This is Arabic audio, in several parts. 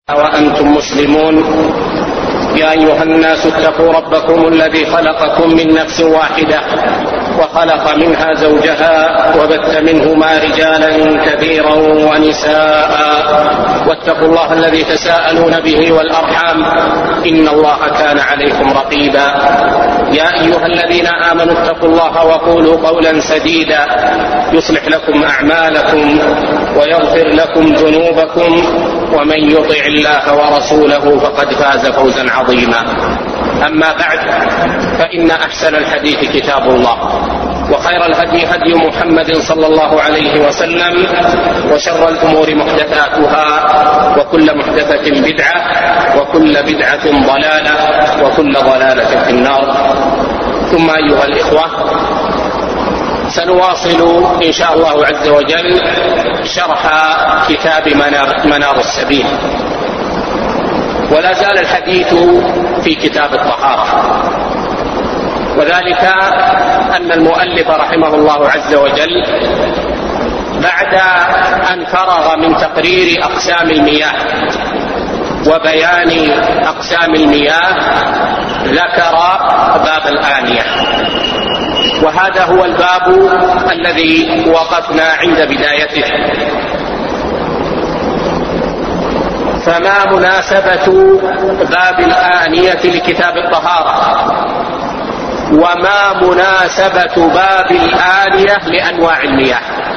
وأنتم مسلمون. يا أيها الناس اتقوا ربكم الذي خلقكم من نفس واحدة وخلق منها زوجها وبث منهما رجالا كثيرا ونساء واتقوا الله الذي تساءلون به والأرحام إن الله كان عليكم رقيبا. يا أيها الذين آمنوا اتقوا الله وقولوا قولا سديدا يصلح لكم أعمالكم ويغفر لكم ذنوبكم ومن يطع الله ورسوله فقد فاز فوزا عظيما. أما بعد فإن أحسن الحديث كتاب الله وخير الهدي هدي محمد صلى الله عليه وسلم وشر الأمور محدثاتها وكل محدثة بدعة وكل بدعة ضلالة وكل ضلالة في النار. ثم أيها الإخوة سنواصل إن شاء الله عز وجل شرح كتاب منار السبيل، ولا زال الحديث في كتاب الطهارة، وذلك أن المؤلف رحمه الله عز وجل بعد أن فرغ من تقرير أقسام المياه وبيان أقسام المياه ذكر باب الآنية، وهذا هو الباب الذي وقفنا عند بدايته. فما مناسبة باب الآنية لكتاب الطهارة، وما مناسبة باب الآنية لأنواع المياه؟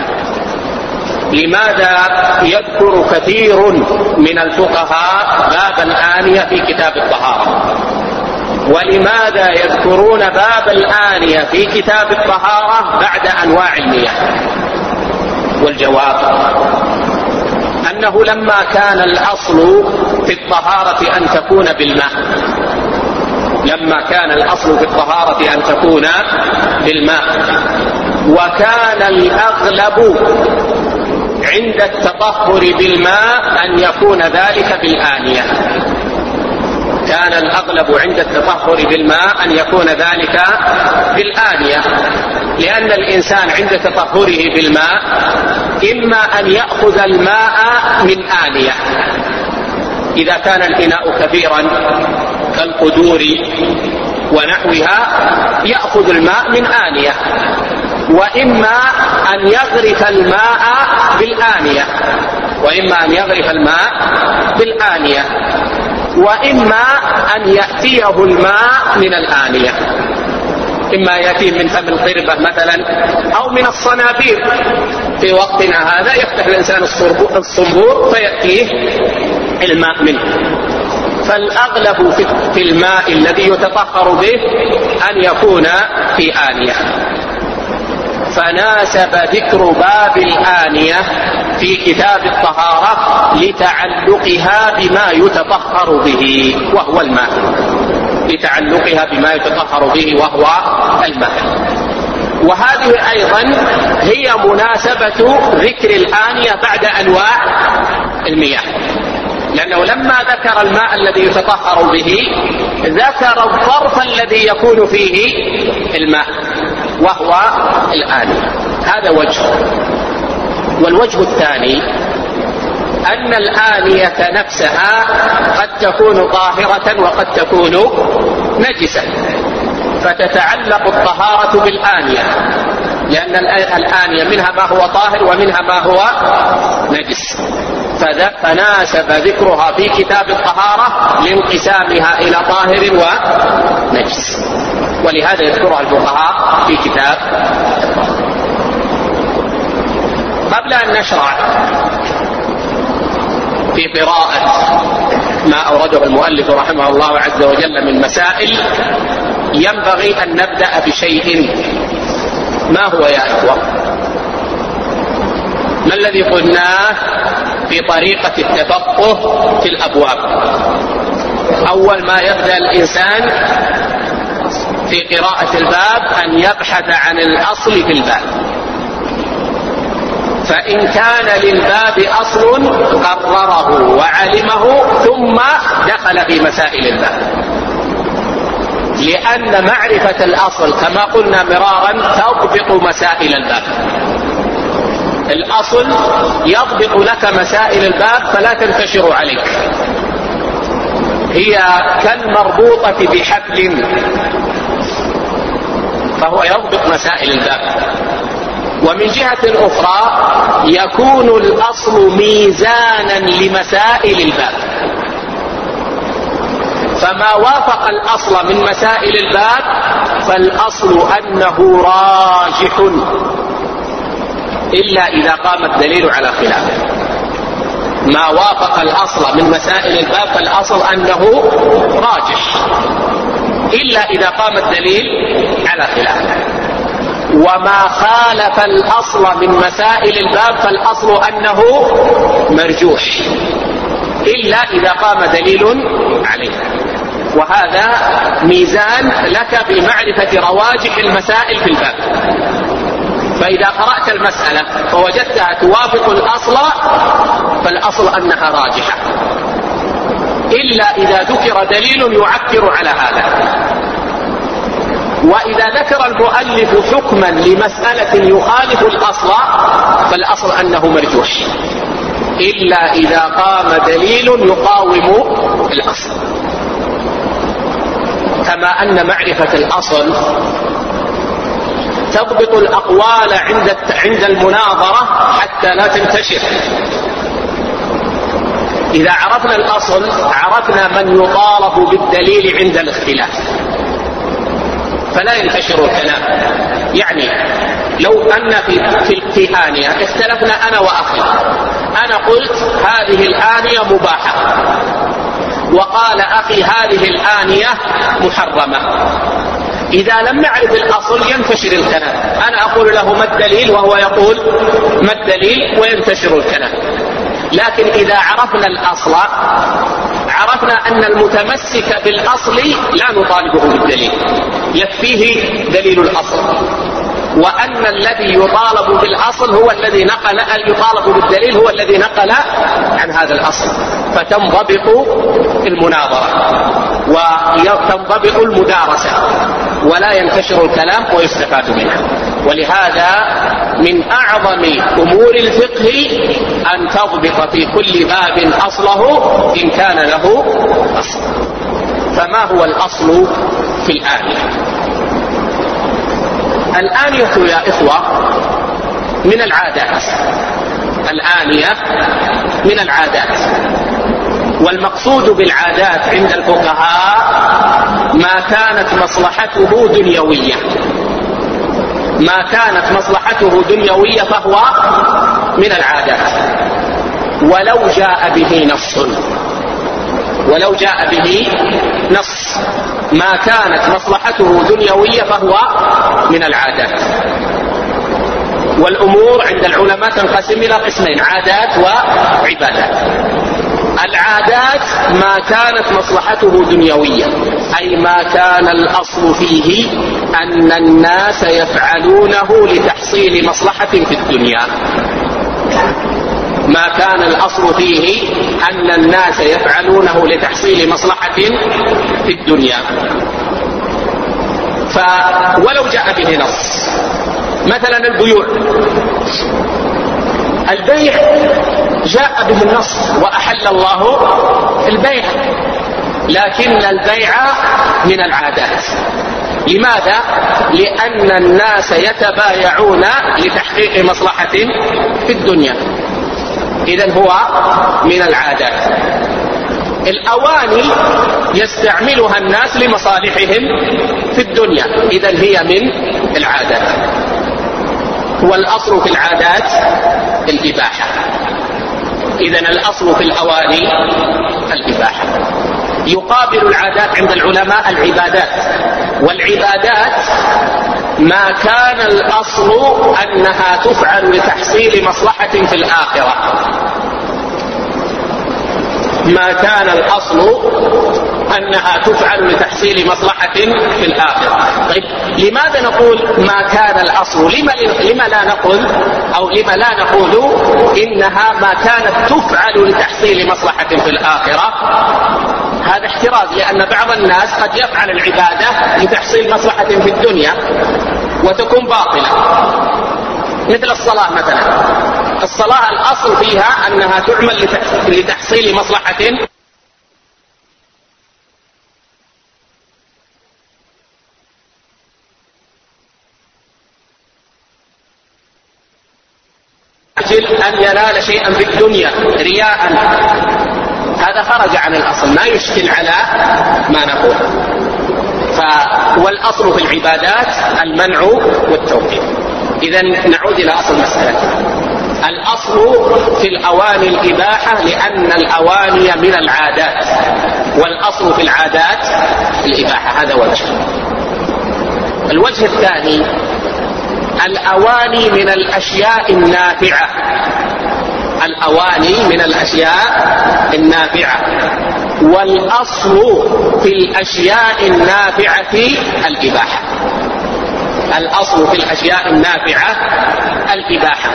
لماذا يذكر كثير من الفقهاء باب الآنية في كتاب الطهارة؟ ولماذا يذكرون باب الآنية في كتاب الطهارة بعد أنواع المياه؟ والجواب أنه لما كان الأصل في الطهارة أن تكون بالماء، لما كان الأصل في الطهارة أن تكون بالماء، وكان الأغلب عند التطهر بالماء أن يكون ذلك بالآنية، كان الأغلب عند التطهر بالماء أن يكون ذلك بالآنية، لأن الإنسان عند تطهره بالماء إما أن يأخذ الماء من آنية إذا كان الإناء كبيرا كالقدور ونحوها يأخذ الماء من آنية، وإما أن يغرف الماء بالآنية، وإما أن يغرف الماء بالآنية، وإما أن يأتيه الماء من الآنية، إما يأتيه من فم القربة مثلا أو من الصنابير. في وقتنا هذا يفتح الإنسان الصنبور فيأتيه الماء منه. فالأغلب في الماء الذي يتطهر به أن يكون في آنية، فناسب ذكر باب الآنية في كتاب الطهارة لتعلقها بما يتطهر به وهو الماء، لتعلقها بما يتطهر به وهو الماء. وهذه أيضا هي مناسبة ذكر الآنية بعد أنواع المياه، لأنه لما ذكر الماء الذي يتطهر به ذكر الظرف الذي يكون فيه الماء وهو الآنية. هذا وجه. والوجه الثاني أن الآنية نفسها قد تكون طاهرة وقد تكون نجسة، فتتعلق الطهارة بالآنية، لأن الآنية منها ما هو طاهر ومنها ما هو نجس، فناسب ذكرها في كتاب الطهارة لانقسامها إلى طاهر ونجس، ولهذا يذكرها الفقهاء في كتاب الطهارة. قبل أن نشرع في قراءة ما أورده المؤلف رحمه الله عز وجل من مسائل، ينبغي أن نبدأ بشيء. ما هو يا إخوة؟ ما الذي قلناه في طريقة التفقه في الأبواب؟ أول ما يبدأ الإنسان في قراءة الباب أن يبحث عن الأصل في الباب، فإن كان للباب أصل قرره وعلمه ثم دخل في مسائل الباب، لأن معرفة الأصل كما قلنا مرارا تضبط مسائل الباب. الأصل يضبط لك مسائل الباب فلا تنتشر عليك، هي كالمربوطة بحبل، فهو يضبط مسائل الباب. ومن جهة أخرى يكون الأصل ميزانا لمسائل الباب، فما وافق الأصل من مسائل الباب فالأصل أنه راجح، إلا إذا قام الدليل على خلافه. ما وافق الأصل من مسائل الباب فالأصل أنه راجح، إلا إذا قام الدليل على خلافه. وما خالف الأصل من مسائل الباب فالأصل أنه مرجوح، إلا إذا قام دليل عليه. وهذا ميزان لك بمعرفة رواجح المسائل في الباب. فإذا قرأت المسألة فوجدتها توافق الأصل فالأصل أنها راجحة، إلا إذا ذكر دليل يعكر على هذا. وإذا ذكر المؤلف حكما لمسألة يخالف الأصل فالأصل أنه مرجوح، إلا إذا قام دليل يقاوم الأصل. كما أن معرفة الأصل تضبط الأقوال عند المناظرة حتى لا تنتشر. إذا عرفنا الأصل عرفنا من يطالب بالدليل عند الاختلاف، فلا ينتشر الكلام. يعني لو أن في آنية اختلفنا أنا وأخي، أنا قلت هذه الآنية مباحة، وقال أخي هذه الآنية محرمة. إذا لم نعرف الأصل ينتشر الكلام، أنا أقول له ما الدليل وهو يقول ما الدليل وينتشر الكلام. لكن إذا عرفنا الأصل عرفنا أن المتمسك بالأصل لا نطالبه بالدليل، يكفيه دليل الأصل، وأن الذي يطالب بالأصل هو الذي نقل، يطالب بالدليل هو الذي نقل عن هذا الأصل، فتنضبط المناظرة وتنضبط المدارسة ولا ينتشر الكلام ويستفاد منه. ولهذا من أعظم أمور الفقه أن تضبط في كل باب أصله إن كان له أصل. فما هو الأصل في الآنية؟ الآنية يا إخوة من العادات، الآنية من العادات. والمقصود بالعادات عند الفقهاء ما كانت مصلحته دنيوية، ما كانت مصلحته دنيوية فهو من العادات، ولو جاء به نص، ولو جاء به نص ما كانت مصلحته دنيوية فهو من العادات. والأمور عند العلماء تنقسم إلى قسمين: عادات وعبادات. العادات ما كانت مصلحته دنيوية، أي ما كان الأصل فيه أن الناس يفعلونه لتحصيل مصلحة في الدنيا، ما كان الأصل فيه أن الناس يفعلونه لتحصيل مصلحة في الدنيا. ولو جاء به نص، مثلا البيوع، البيع جاء به النص وأحل الله البيع، لكن البيع من العادات. لماذا؟ لأن الناس يتبايعون لتحقيق مصلحة في الدنيا، إذن هو من العادات. الأواني يستعملها الناس لمصالحهم في الدنيا، إذن هي من العادات. والأصل في العادات الإباحة، إذن الأصل في الأواني الإباحة. يقابل العادات عند العلماء العبادات، والعبادات ما كان الأصل أنها تفعل لتحصيل مصلحة في الآخرة، ما كان الأصل أنها تفعل لتحصيل مصلحة في الآخرة. طيب لماذا نقول ما كان الأصل؟ لما لا نقول أو لما لا نقول إنها ما كانت تفعل لتحصيل مصلحة في الآخرة؟ هذا احتراز، لأن بعض الناس قد يفعل العبادة لتحصيل مصلحة في الدنيا وتكون باطلة، مثل الصلاة مثلا. الصلاة الأصل فيها أنها تعمل لتحصيل مصلحة أن ينال شيئا في الدنيا رياء هذا خرج عن الأصل، ما يشكل على ما نقول. والأصل في العبادات المنع والتوقيف. إذن نعود إلى أصل المسألة. الأصل في الأواني الإباحة لأن الأواني من العادات، والأصل في العادات الإباحة. هذا وجه. الوجه الثاني الأواني من الأشياء النافعة، الأواني من الأشياء النافعة، والأصل في الأشياء النافعة الإباحة. الأصل في الأشياء النافعة الإباحة،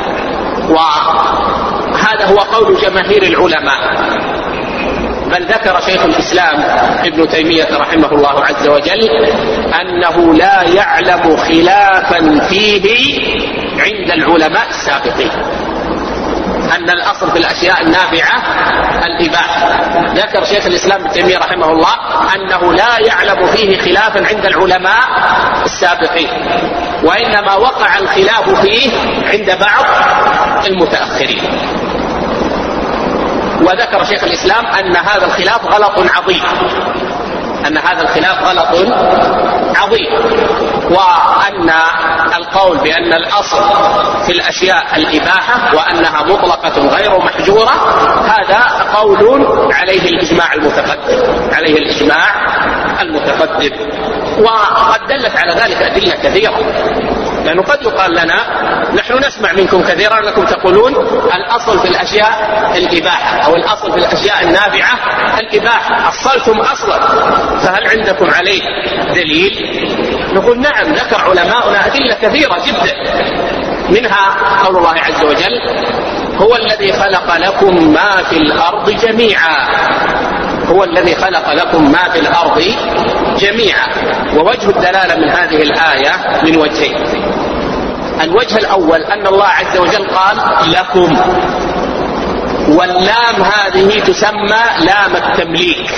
وهذا هو قول جماهير العلماء. بل ذكر شيخ الإسلام ابن تيمية رحمه الله عز وجل أنه لا يعلم خلافا فيه عند العلماء السابقين، أن الأصل في الأشياء النافعة الإباحة. ذكر شيخ الإسلام ابن تيمية رحمه الله أنه لا يعلم فيه خلافا عند العلماء السابقين، وإنما وقع الخلاف فيه عند بعض المتأخرين. وذكر شيخ الإسلام أن هذا الخلاف غلط عظيم، أن هذا الخلاف غلط عظيم، وأن القول بأن الأصل في الأشياء الإباحة وأنها مطلقة غير محجورة هذا قول عليه الإجماع المتقدم، عليه الإجماع المتقدم. وقد دلت على ذلك أدلة كثيرة، لأنه قد يقال لنا نحن نسمع منكم كثيرا أنكم تقولون الأصل في الأشياء الإباحة أو الأصل في الأشياء النافعة الإباحة، أصلتم أصلا، فهل عندكم عليه دليل؟ نقول نعم، ذكر علماؤنا أدلة كثيرة جدا، منها قول الله عز وجل هو الذي خلق لكم ما في الأرض جميعا، هو الذي خلق لكم ما في الأرض جميعا. ووجه الدلالة من هذه الآية من وجهين. الوجه الأول أن الله عز وجل قال لكم، واللام هذه تسمى لام التمليك،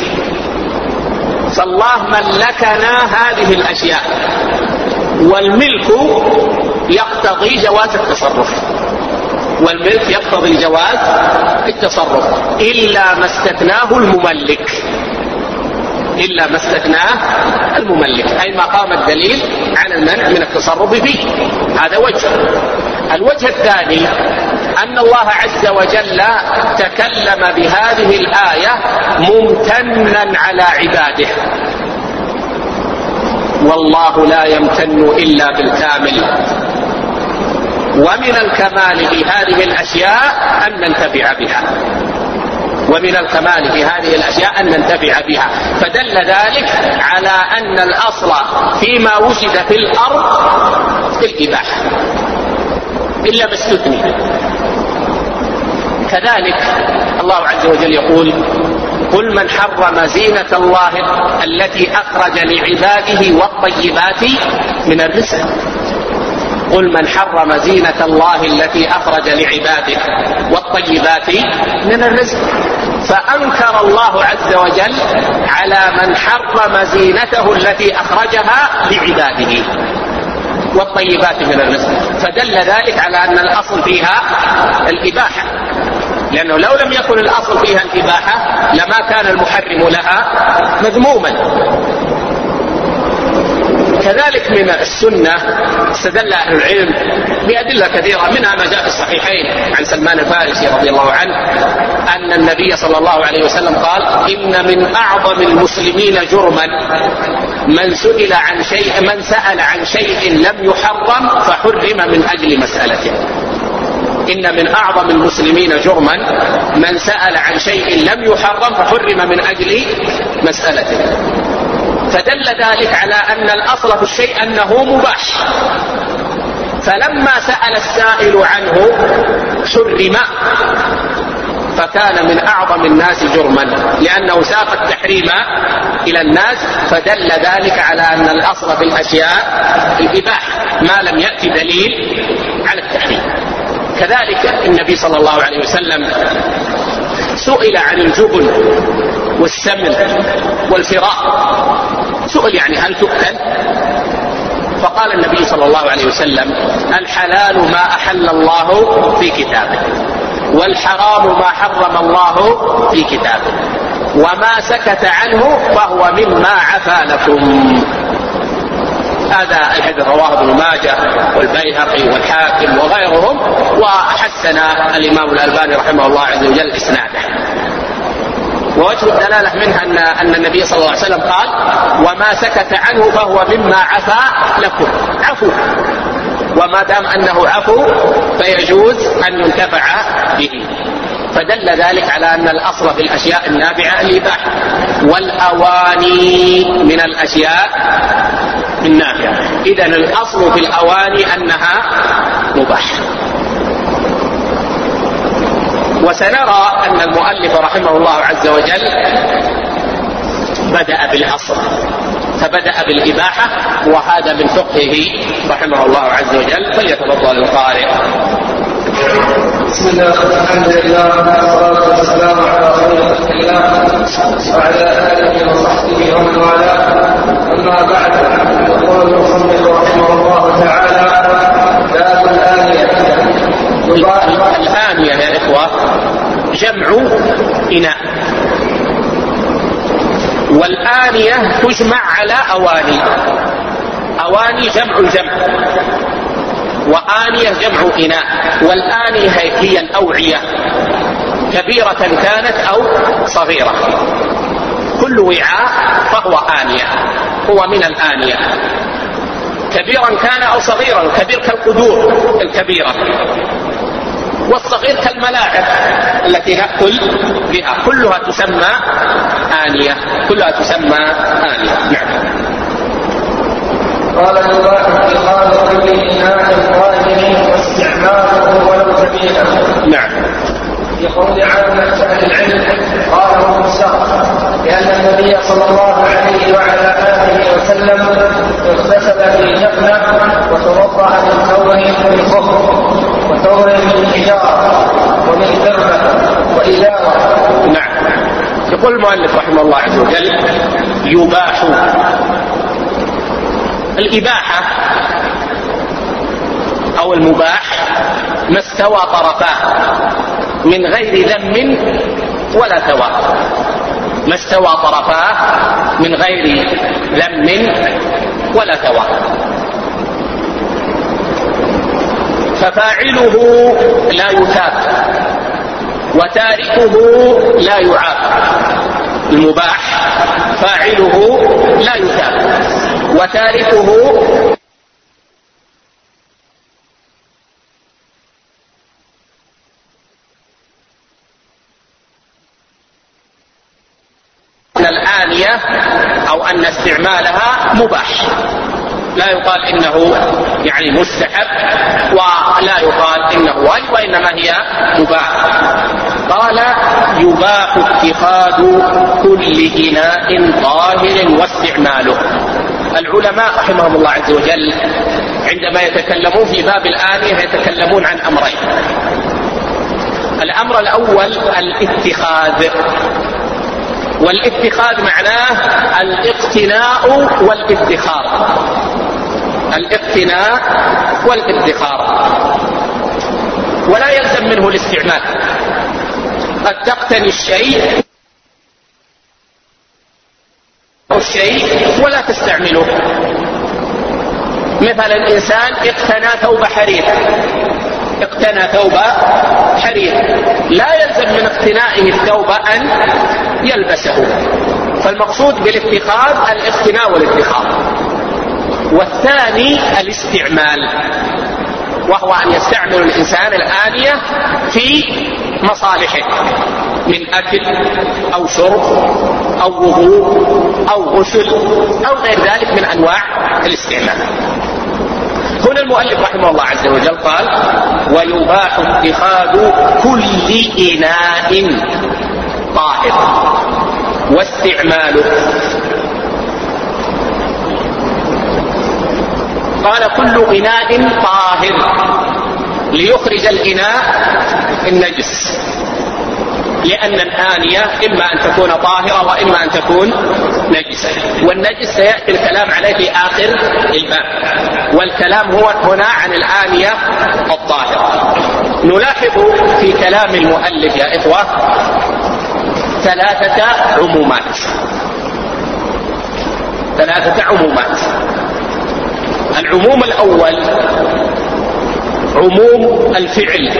فالله ملكنا هذه الأشياء، والملك يقتضي جواز التصرف، والملك يقتضي جواز التصرف إلا ما استثناه المملك، إلا ما استثناه المملك، أي ما قام الدليل عن المنع من التصرف فيه. هذا وجه. الوجه الثاني أن الله عز وجل تكلم بهذه الآية ممتنا على عباده، والله لا يمتن إلا بالكامل. ومن الكمال في هذه الأشياء أن ننتفع بها، ومن الكمال في هذه الأشياء أن ننتفع بها، فدل ذلك على أن الأصل فيما وجد في الأرض الإباحة إلا ما استثني. كذلك الله عز وجل يقول قل من حرم زينة الله التي أخرج لعباده والطيبات من الرزق، قل من حرم زينة الله التي أخرج لعباده والطيبات من الرزق، فأنكر الله عز وجل على من حرم زينته التي أخرجها لعباده والطيبات من الرزق، فدل ذلك على أن الأصل فيها الإباحة، لأنه لو لم يكن الأصل فيها الإباحة لما كان المحرم لها مذموما. كذلك من السنة استدل أهل العلم بأدلة كثيرة، منها ما جاء في الصحيحين عن سلمان الفارسي رضي الله عنه أن النبي صلى الله عليه وسلم قال إن من أعظم المسلمين جرما من سأل عن شيء لم يحرم فحرم من أجل مسألته. إن من أعظم المسلمين جرما من سأل عن شيء لم يحرم فحرم من أجل مسألته، فدل ذلك على أن الأصل في الشيء أنه مباح، فلما سأل السائل عنه حرم، فكان من أعظم الناس جرما لأنه ساق التحريم إلى الناس، فدل ذلك على أن الأصل في الأشياء الإباحة ما لم يأتي دليل على التحريم. كذلك النبي صلى الله عليه وسلم سئل عن الجبن والسمن والفراء، سئل يعني هل تؤكل؟ فقال النبي صلى الله عليه وسلم: الحلال ما أحل الله في كتابه، والحرام ما حرم الله في كتابه، وما سكت عنه فهو مما عفا لكم. هذا الحديث رواه ابن ماجه والبيهقي والحاكم وغيرهم، وحسن الإمام الألباني رحمه الله عز وجل إسناده. ووجه الدلالة منها أن النبي صلى الله عليه وسلم قال: وما سكت عنه فهو مما عفا لكم. عفو، وما دام أنه عفو فيجوز أن ينتفع به، فدل ذلك على أن الأصل في الأشياء النافعة الإباحة، والأواني من الأشياء النافعة. إذن الأصل في الأواني أنها مباحة. وسنرى أن المؤلف رحمه الله عز وجل بدأ بالأصل، فبدأ بالإباحة، وهذا من فقهه رحمه الله عز وجل. فليتفضل القارئ. بسم الله، الحمد لله، والصلاة والسلام على خير خلق الله وعلى آله وصحبه ومن والاه. أما بعد، يقول المصنف رحمه الله تعالى: باب الآنية. الآنية يا إخوة جمع إناء، والآنية تجمع على أواني. أواني جمع الجمع، وآنية جمع إناء. والآنية هي الأوعية، كبيرة كانت أو صغيرة. كل وعاء فهو آنية، هو من الآنية، كبيرا كان أو صغيرا. الكبير كالقدور الكبيرة، والصغير كالملاعق التي نأكل بها، كلها تسمى آنية، كلها تسمى آنية. نعم. قال: يباح اتخاذ كل إناء طاهر واستعماله ولو سبيلا. نعم. يقول عامة أهل العلم قاله السهر، لأن النبي صلى الله عليه وعلى آله وسلم اغتسل في جفنة، وتوضأ من ثور من صفر، وثور من حجارة، ومن دربة، وإداوة. نعم. يقول المؤلف رحمه الله عز وجل: يباح. الإباحة أو المباح ما استوى طرفاه من غير ذم ولا ثواب. ما استوى طرفاه من غير ذم ولا ثواب، ففاعله لا يثاب وتاركه لا يعاق. المباح فاعله لا يثاب وتاركه أن الآنية أو أن استعمالها مباح، لا يقال إنه يعني مستحب، ولا يقال إنه واجب، وإنما هي مباح. قال: يباح اتخاذ كل إناء طاهر واستعماله. العلماء رحمهم الله عز وجل عندما يتكلمون في باب الآنية يتكلمون عن أمرين. الأمر الأول الاتخاذ، والاتخاذ معناه الاقتناء والادخار. الاقتناء والادخار، ولا يلزم منه الاستعمال. قد تقتني الشيء ولا تستعمله. مثلا الإنسان اقتنى ثوب حرير، اقتنى ثوب حرير، لا يلزم من اقتنائه الثوب أن يلبسه. فالمقصود بالاتخاذ الاقتناء والادخار. والثاني الاستعمال، وهو أن يستعمل الإنسان الآنية في مصالحه من أكل أو شرب أو وضوء أو غسل أو غير ذلك من أنواع الاستعمال. هنا المؤلف رحمه الله عز وجل قال: ويباح اتخاذ كل إناء طاهر واستعماله. قال: كل إناء طاهر، ليخرج الإناء النجس. لأن الآنية إما أن تكون طاهرة وإما أن تكون نجسة، والنجس سيأتي الكلام عليه في آخر الباب، والكلام هو هنا عن الآنية الطاهرة. نلاحظ في كلام المؤلف يا إخوة 3 عمومات. العموم الأول عموم الفعل،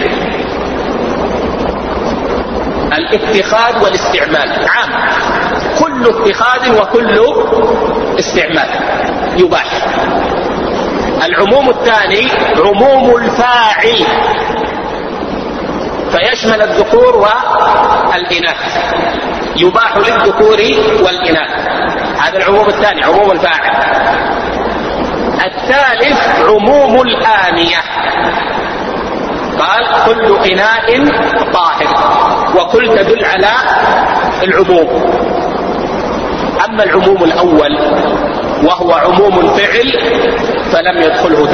الاتخاذ والاستعمال عام، كل اتخاذ وكل استعمال يباح. العموم الثاني عموم الفاعل، فيشمل الذكور والإناث، يباح للذكور والإناث. هذا العموم الثاني عموم الفاعل. الثالث عموم الآنية، قال كل إناء طاهر، وكل تدل على العموم. أما العموم الأول وهو عموم الفعل فلم يدخله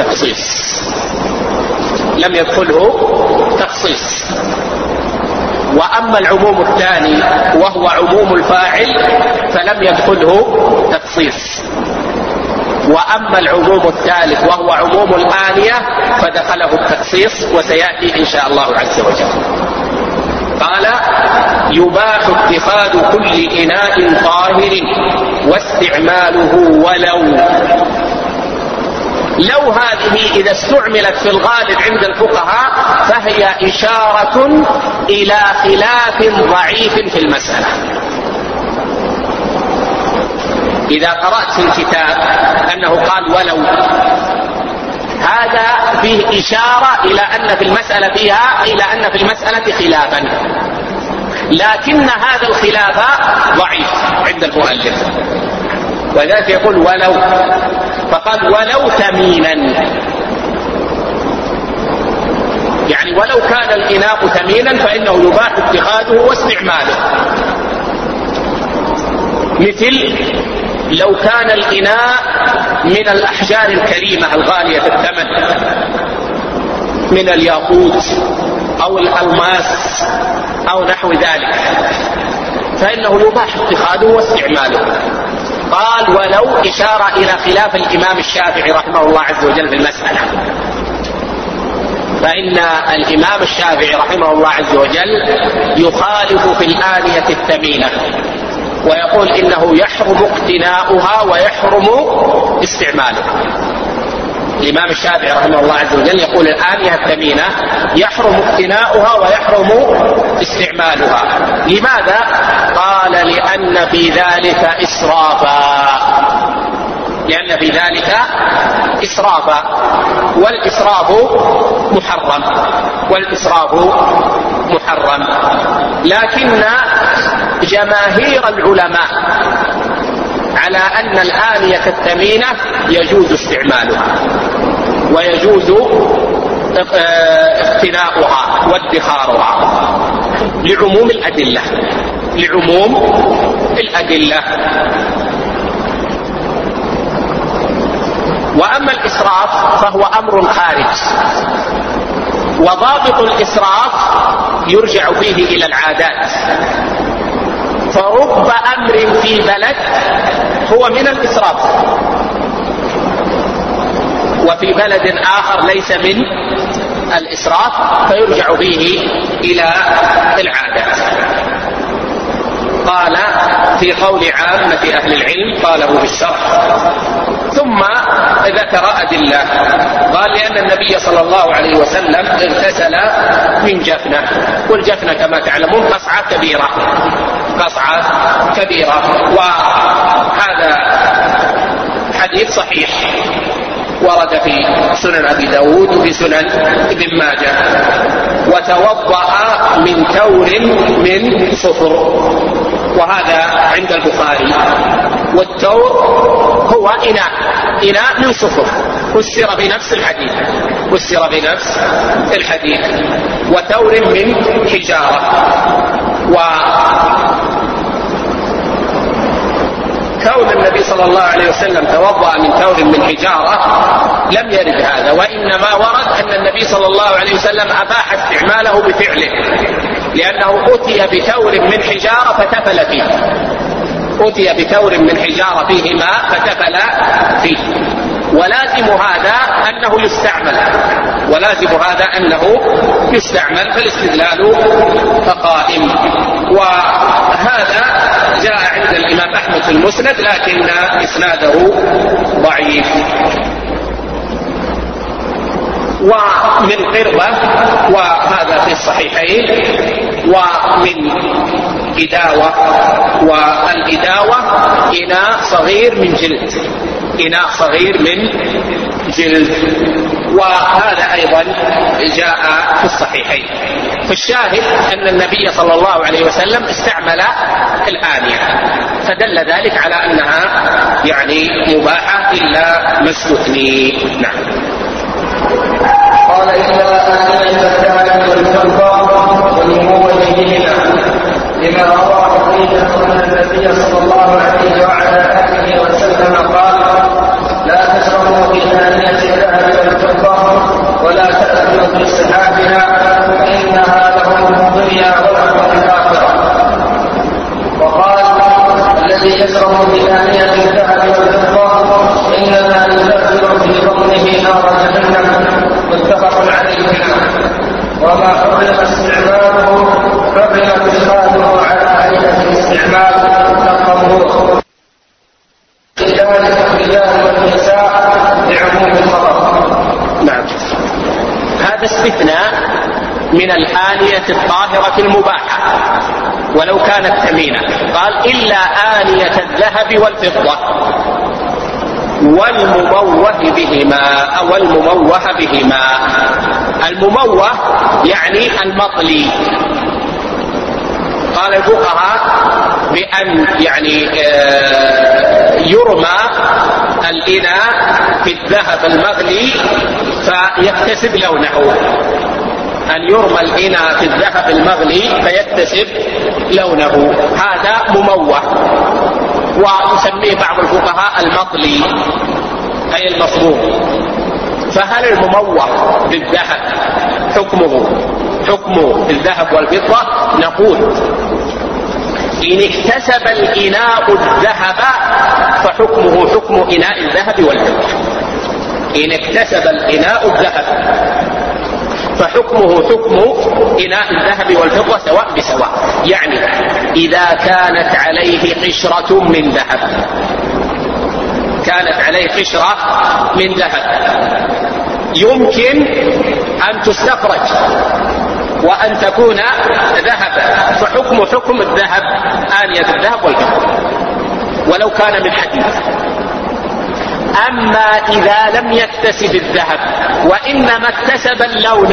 تخصيص. وأما العموم الثاني وهو عموم الفاعل فلم يدخله تخصيص. وأما العموم الثالث وهو عموم الآنية فدخله التخصيص، وسيأتي إن شاء الله عز وجل. قال يباح اتخاذ كل إناء طاهر واستعماله لو هذه إذا استعملت في الغالب عند الفقهاء فهي إشارة إلى خلاف ضعيف في المسألة. إذا قرأت في الكتاب أنه قال ولو، هذا فيه إشارة إلى أن في المسألة خلافا، لكن هذا الخلاف ضعيف عند المؤلف، وذلك يقول ولو، فقال ولو ثمينا، يعني ولو كان الإناء ثمينا فإنه يباح اتخاذه واستعماله. مثل لو كان الإناء من الأحجار الكريمة الغالية الثمن، من الياقوت أو الألماس أو نحو ذلك، فإنه يباح اتخاذه واستعماله. قال ولو إشارة إلى خلاف الإمام الشافعي رحمه الله عز وجل في المسألة، فإن الإمام الشافعي رحمه الله عز وجل يخالف في الآنية الثمينة، ويقول إنه يحرم اقتناؤها ويحرم استعمالها. الإمام الشافعي رحمه الله عز وجل يقول الآنية الثمينة يحرم اقتناؤها ويحرم استعمالها. لماذا؟ قال لأن في ذلك إسرافا، والإسراف محرم. لكن جماهير العلماء على أن الآنية الثمينة يجوز استعمالها ويجوز اقتناؤها وادخارها لعموم الأدلة. وأما الإسراف فهو أمر خارج، وضابط الإسراف يرجع فيه إلى العادات، فرب أمر في بلد هو من الإسراف وفي بلد آخر ليس من الإسراف، فيرجع فيه إلى العادات. قال في قول عامة أهل العلم قاله في الشرح. ثم ذكر أدلة، قال لأن النبي صلى الله عليه وسلم اغتسل من جفنة، والجفنة كما تعلمون قصعة كبيرة، وهذا حديث صحيح ورد في سنن أبي داود وفي سنن ابن ماجه. وتوضأ من تور من صفر، وهذا عند البخاري. والتور هو إناء من صفر، فسر بنفس الحديث. وتور من حجارة. وكون النبي صلى الله عليه وسلم توضأ من تور من حجارة لم يرد هذا، وإنما ورد أن النبي صلى الله عليه وسلم أباح استعماله بفعله، لأنه أتي بثور من حجارة فتفل فيه، أتي بثور من حجارة فيه ماء فتفل فيه، ولازم هذا أنه يستعمل، ولازم هذا أنه يستعمل، فالاستدلال قائم. وهذا جاء عند الإمام أحمد في المسند لكن إسناده ضعيف. ومن قربة، وهذا في الصحيحين، ومن إداوة، والإداوة إناء صغير من جلد، إناء صغير من جلد، وهذا أيضا جاء في الصحيحين. فالشاهد أن النبي صلى الله عليه وسلم استعمل الآنية، فدل ذلك على أنها يعني مباحة إلا ما استثني. نعم. قال إلا آنية الذهب والفضة والممول بهما، لما روى حذيفة أن النبي صلى الله عليه وعلى آله وسلم قال: لا تشربوا بآنية الذهب والفضة ولا تأكلوا في سحابها فإنها لهم الدنيا ولهم الآخرة. وقال: الذي يشرب بآنية الذهب والفضة إنما يدخل في بطنه نار جهنم، متفق عليه. وما حرم استعماله حرم اتخاذه على هيئة الاستعمال كالطهور، ذلك الرجال والنساء بعموم الخبر. نعم. هذا استثناء من الآنية الطاهرة المباحة ولو كانت ثمينة. قال: إلا آنية الذهب والفضة والمموه بهما، أو المموه بهما. المموه يعني المطلي. قال الفقهاء بأن يعني يرمى الإناء في الذهب المغلي فيكتسب لونه، أن يرمى الإناء في الذهب المغلي فيكتسب لونه، هذا مموه، ويسميه بعض الفقهاء المطلي أي المصبوغ. فهل المموه بالذهب حكمه الذهب والفضة؟ نقول: إن اكتسب الإناء الذهب فحكمه حكم إناء الذهب والفضة. إن اكتسب الإناء الذهب فحكمه حكم إناء الذهب والفضة سواء بسواء. يعني إذا كانت عليه قشرة من ذهب، كانت عليه قشرة من ذهب يمكن أن تستخرج وأن تكون ذهبا، فحكم حكم الذهب آنية الذهب والفضة ولو كان من حديد. أما إذا لم يكتسب الذهب وإنما اكتسب اللون،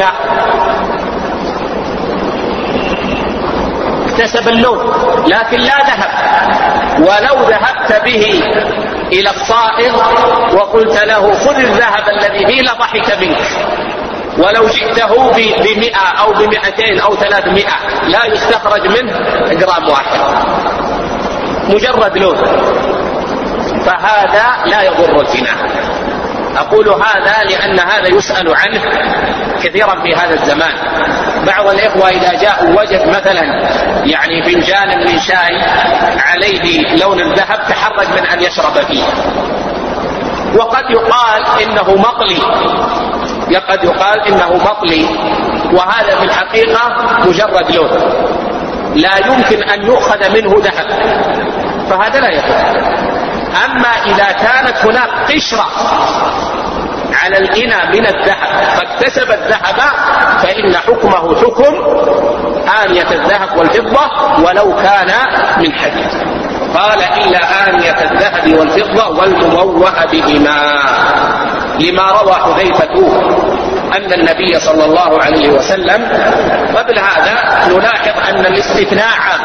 اكتسب اللون لكن لا ذهب، ولو ذهبت به إلى الصائغ وقلت له: خذ الذهب الذي فيه، لضحك منك، ولو جئته ب100 أو ب200 أو 300 لا يستخرج منه جرام واحد، مجرد لون، فهذا لا يضر الزنا. أقول هذا لأن هذا يسأل عنه كثيرا في هذا الزمان. بعض الإخوة إذا جاءوا وجد مثلا يعني فنجان من شاي عليه لون الذهب تحرج من أن يشرب فيه، وقد يقال إنه مطلي، قد يقال إنه مطلي، وهذا في الحقيقة مجرد لون لا يمكن أن يؤخذ منه ذهب، فهذا لا يكون. أما إذا كانت هناك قشرة على الإناء من الذهب فاكتسب الذهب فإن حكمه حكم آنية الذهب والفضة ولو كان من حديد. قال: إلا آنية الذهب والفضة والمموه بهما، لما روى حذيفة أن النبي صلى الله عليه وسلم. قبل هذا نلاحظ أن الاستثناء عام،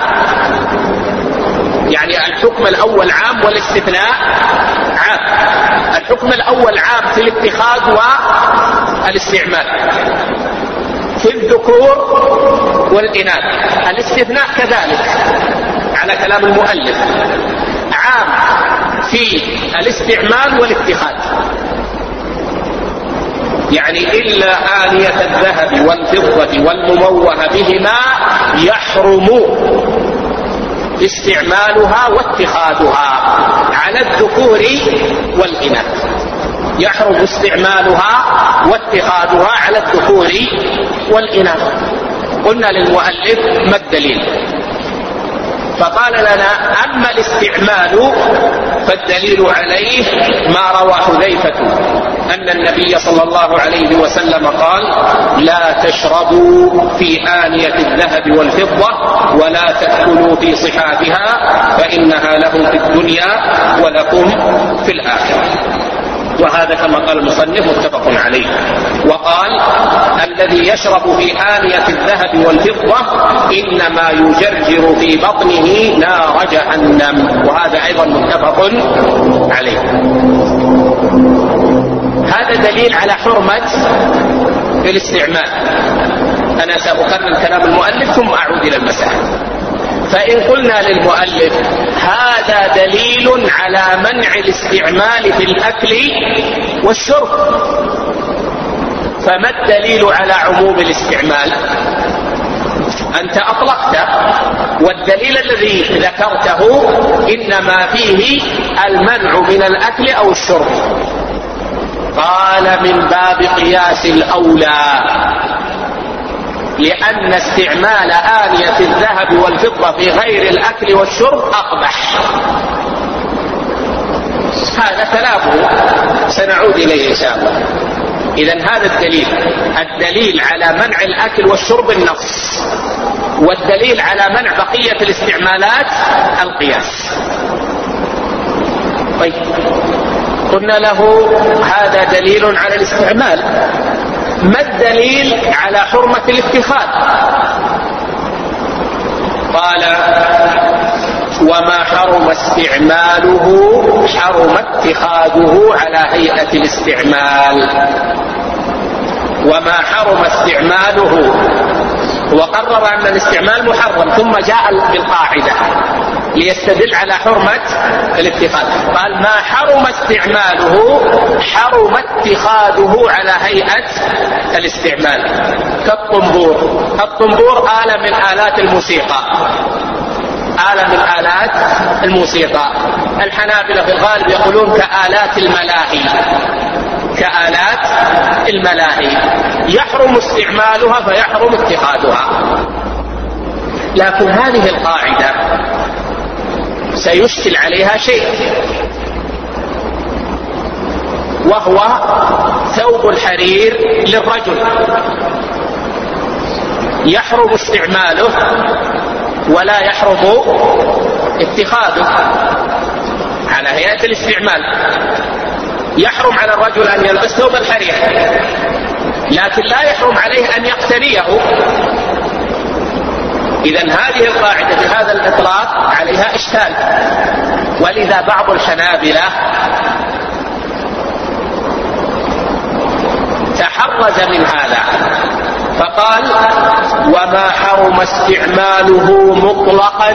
يعني الحكم الأول عام والاستثناء عام. الحكم الأول عام في الاتخاذ والاستعمال في الذكور والإناث، الاستثناء كذلك على كلام المؤلف عام في الاستعمال والاتخاذ. يعني إلا آنية الذهب والفضة والمموه بهما يحرم استعمالها واتخاذها على الذكور والإناث. يحرم استعمالها واتخاذها على الذكور والإناث. قلنا للمؤلف ما الدليل؟ فقال لنا أما الاستعمال فالدليل عليه ما روى حذيفة أن النبي صلى الله عليه وسلم قال: لا تشربوا في آنية الذهب والفضة ولا تأكلوا في صحافها فإنها لهم في الدنيا ولكم في الآخرة. وهذا كما قال المصنف متفق عليه. وقال: الذي يشرب في آنية الذهب والفضة إنما يجرجر في بطنه نار جهنم. وهذا أيضا متفق عليه. هذا دليل على حرمة الاستعمال. أنا سأكرر كلام المؤلف ثم أعود إلى المسألة. فإن قلنا للمؤلف هذا دليل على منع الاستعمال في الأكل والشرب، فما الدليل على عموم الاستعمال؟ أنت أطلقت، والدليل الذي ذكرته إنما فيه المنع من الأكل أو الشرب. قال: من باب قياس الأولى، لأن استعمال آنية الذهب والفضة في غير الأكل والشرب أقبح. هذا كلامه سنعود إليه إن شاء الله. إذن هذا الدليل على منع الأكل والشرب النص، والدليل على منع بقية الاستعمالات القياس. طيب، قلنا له هذا دليل على الاستعمال، ما الدليل على حرمة الاتخاذ؟ قال: وما حرم استعماله حرم اتخاذه على هيئة الاستعمال. وما حرم استعماله، وقرر أن الاستعمال محرم، ثم جاء بالقاعدة ليستدل على حرمة الاتخاذ. قال: ما حرم استعماله حرم اتخاذه على هيئة الاستعمال. كالطنبور. الطنبور آلة من آلات الموسيقى، آلة من آلات الموسيقى. الحنابلة في الغالب يقولون كآلات الملاهي، كآلات الملاهي يحرم استعمالها فيحرم اتخاذها. لكن هذه القاعدة سيشكل عليها شيء، وهو ثوب الحرير للرجل يحرم استعماله ولا يحرم اتخاذه على هيئة الاستعمال. يحرم على الرجل أن يلبس ثوب الحرير، لكن لا يحرم عليه أن يقتنيه. إذن هذه القاعدة بهذا الإطلاق عليها إشكال، ولذا بعض الحنابلة تحرز من هذا فقال: وما حرم استعماله مطلقا،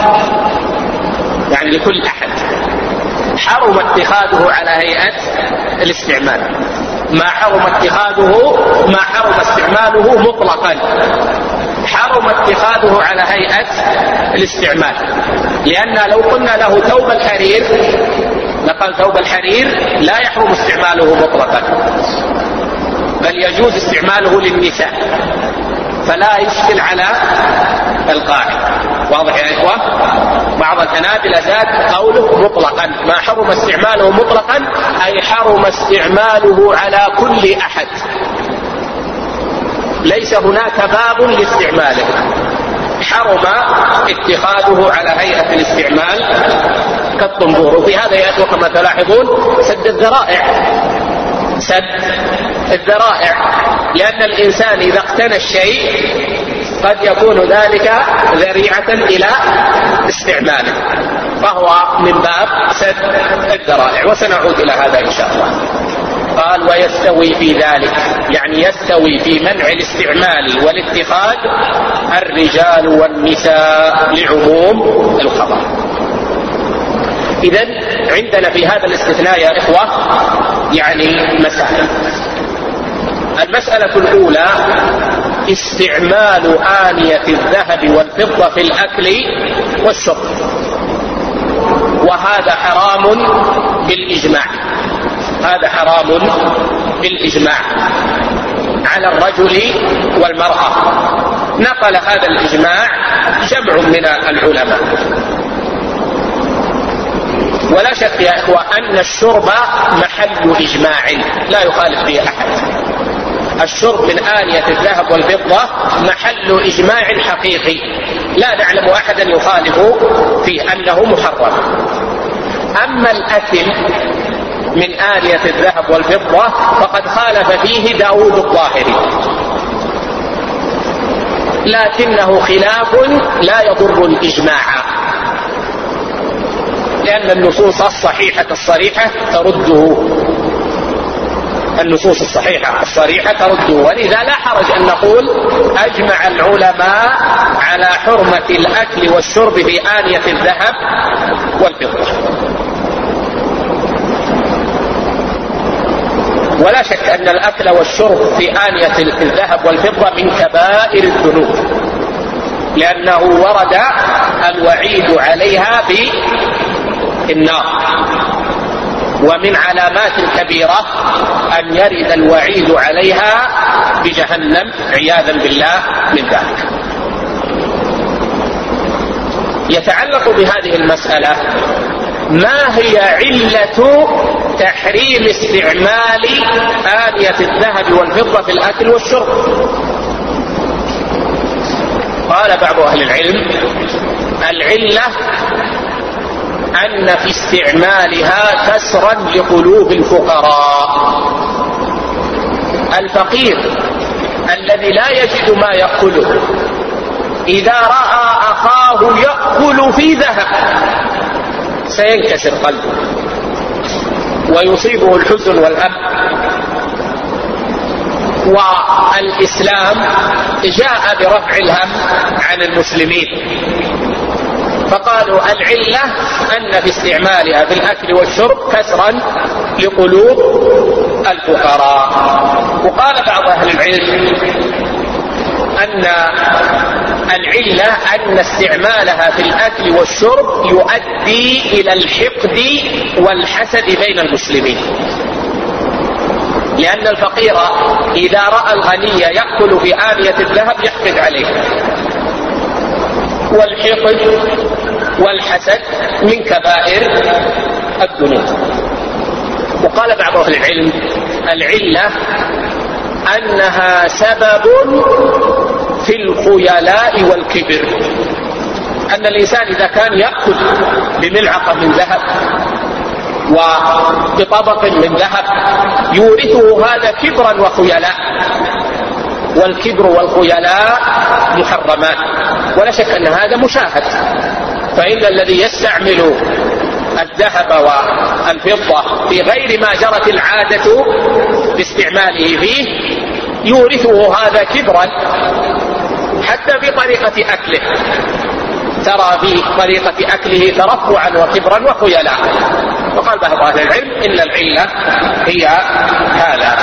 يعني لكل أحد، حرم اتخاذه على هيئة الاستعمال. ما حرم استعماله مطلقا، حرم اتخاذه على هيئة الاستعمال. لأن لو قلنا له ثوب الحرير لقال ثوب الحرير لا يحرم استعماله مطلقا، بل يجوز استعماله للنساء، فلا يشكل على القاعدة. واضح يا إخوة؟ بعض الحنابلة زاد قوله مطلقا. ما حرم استعماله مطلقا أي حرم استعماله على كل أحد، ليس هناك باب لاستعماله. حرم اتخاذه على هيئة الاستعمال كالطنبور. وفي هذا يا إخوة كما تلاحظون سد الذرائع، لأن الإنسان إذا اقتنى الشيء قد يكون ذلك ذريعة إلى استعماله، فهو من باب سد الذرائع، وسنعود إلى هذا إن شاء الله. قال: ويستوي في ذلك، يعني يستوي في منع الاستعمال والاتخاذ الرجال والنساء لعموم الخبر. إذن عندنا في هذا الاستثناء يا إخوة يعني مسائل. المسألة الأولى استعمال آنية الذهب والفضة في الأكل والشرب، وهذا حرام بالإجماع، هذا حرام بالإجماع على الرجل والمرأة. نقل هذا الإجماع جمع من العلماء. ولا شك يا إخوة أن الشرب محل إجماع لا يخالف به أحد. الشرب من آنية الذهب والفضة محل إجماع حقيقي، لا نعلم أحدا يخالف فيه أنه محرم. أما الأكل من آنية الذهب والفضة فقد خالف فيه داود الظاهري، لكنه خلاف لا يضر الإجماع، لأن النصوص الصحيحة الصريحة ترده، النصوص الصحيحة الصريحة ترده. ولذا لا حرج أن نقول أجمع العلماء على حرمة الأكل والشرب في آنية الذهب والفضة. ولا شك أن الأكل والشرب في آنية الذهب والفضة من كبائر الذنوب، لأنه ورد الوعيد عليها بالنار، ومن علامات الكبيرة أن يرد الوعيد عليها بجهنم عياذا بالله من ذلك. يتعلق بهذه المسألة ما هي علة تحريم استعمال آنية الذهب والفضة في الأكل والشرب؟ قال بعض أهل العلم العلة أن في استعمالها كسرا لقلوب الفقراء. الفقير الذي لا يجد ما يأكله إذا رأى أخاه يأكل في ذهب سينكسر قلبه ويصيبه الحزن والهم. والإسلام جاء برفع الهم عن المسلمين، فقالوا العلة أن في استعمالها في الأكل والشرب كسرا لقلوب الفقراء. وقال بعض أهل العلم أن العلة أن استعمالها في الأكل والشرب يؤدي إلى الحقد والحسد بين المسلمين، لأن الفقير إذا رأى الغني يأكل في آنية الذهب يحقد عليه، والحقد والحسد من كبائر الذنوب. وقال بعض أهل العلم العلة أنها سبب في الخيلاء والكبر، أن الإنسان إذا كان يأكل بملعقة من ذهب وبطبق من ذهب يورثه هذا كبرا وخيلاء، والكبر والخيلاء محرمان، ولا شك أن هذا مشاهد. فإن الذي يستعمل الذهب والفضة في غير ما جرت العادة باستعماله فيه يورثه هذا كبرا، حتى في طريقة أكله ترى في طريقة أكله ترفعا وكبرا وخيلاء. وقال بعض أهل العلم إن العلة هي هذا.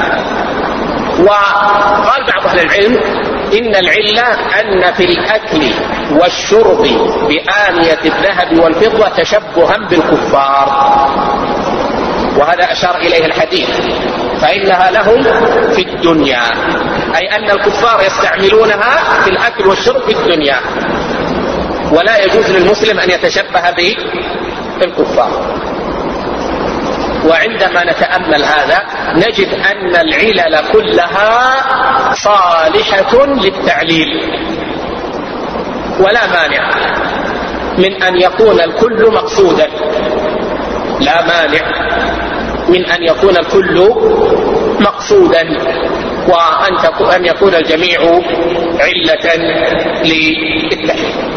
وقال بعض أهل العلم إن العلة أن في الأكل والشرب بآنية الذهب والفضة تشبها بالكفار، وهذا أشار إليه الحديث فإنها لهم في الدنيا، أي أن الكفار يستعملونها في الأكل والشرب في الدنيا، ولا يجوز للمسلم أن يتشبه بالكفار. وعندما نتأمل هذا نجد أن العلل كلها صالحة للتعليل، ولا مانع من أن يكون الكل مقصودا، لا مانع من أن يكون الكل مقصودا، وأن يكون الجميع علة للتحريم.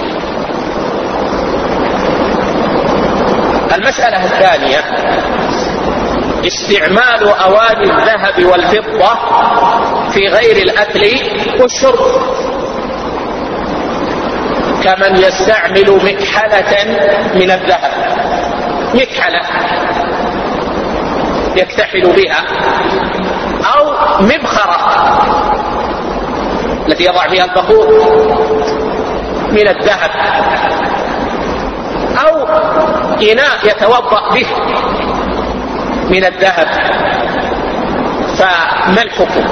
المسألة الثانية استعمال أواني الذهب والفضة في غير الأكل والشرب، كمن يستعمل مكحلة من الذهب، مكحلة يكتحل بها، أو مبخرة التي يضع فيها البخور من الذهب، أو إناء يتوضأ به من الذهب، فما الحكم؟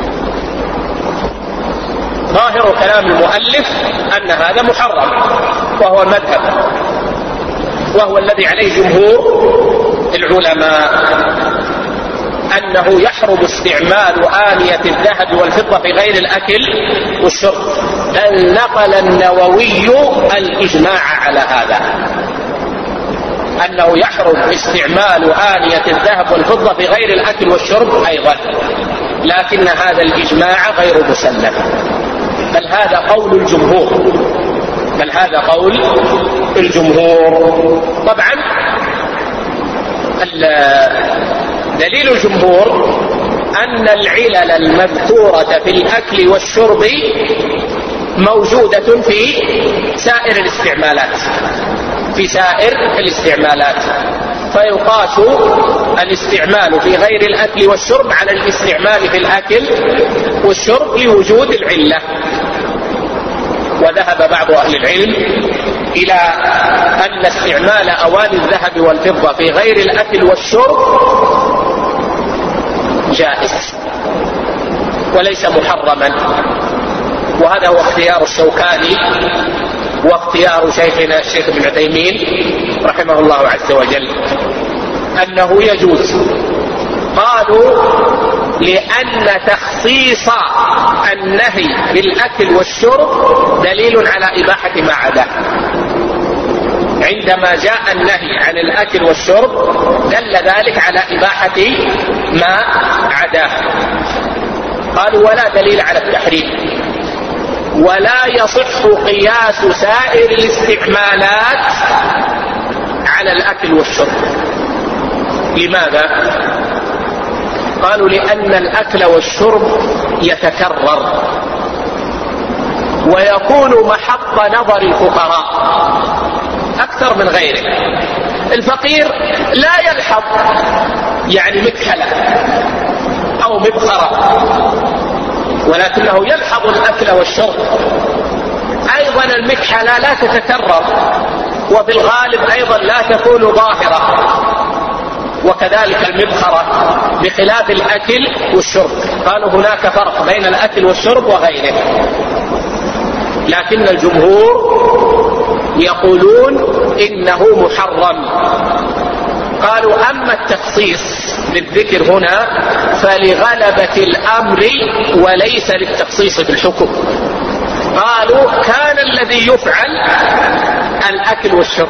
ظاهر كلام المؤلف أن هذا محرم، وهو المذهب، وهو الذي عليه جمهور العلماء، أنه يحرم استعمال آنية الذهب والفضة في غير الأكل والشرب، بل نقل النووي الإجماع على هذا، أنه يحرم استعمال آنية الذهب والفضة في غير الأكل والشرب أيضا، لكن هذا الإجماع غير مسلم، بل هذا قول الجمهور، بل هذا قول الجمهور. طبعا دليل الجمهور أن العلل المذكورة في الأكل والشرب موجودة في سائر الاستعمالات، في سائر الاستعمالات، فيقاس الاستعمال في غير الأكل والشرب على الاستعمال في الأكل والشرب لوجود العلة. وذهب بعض أهل العلم إلى أن استعمال أواني الذهب والفضة في غير الأكل والشرب جائز وليس محرما، وهذا هو اختيار الشوكاني واختيار شيخنا الشيخ ابن عثيمين رحمه الله عز وجل، أنه يجوز. قالوا لأن تخصيص النهي بالأكل والشرب دليل على إباحة ما عداه، عندما جاء النهي عن الأكل والشرب دل ذلك على إباحة ما عداه. قالوا ولا دليل على التحريم، ولا يصح قياس سائر الاستعمالات على الأكل والشرب. لماذا؟ قالوا لأن الأكل والشرب يتكرر ويكون محط نظر الفقراء أكثر من غيره. الفقير لا يلحظ يعني مكحلة أو مبخرة، ولكنه يلحظ الأكل والشرب. أيضا المكحلة لا تتكرر، وفي الغالب أيضا لا تكون ظاهرة، وكذلك المبخرة بخلاف الأكل والشرب. قالوا هناك فرق بين الأكل والشرب وغيره، لكن الجمهور يقولون إنه محرم. قالوا أما التخصيص بالذكر هنا فلغلبة الأمر وليس للتخصيص بالحكم. قالوا كان الذي يفعل الأكل والشرب،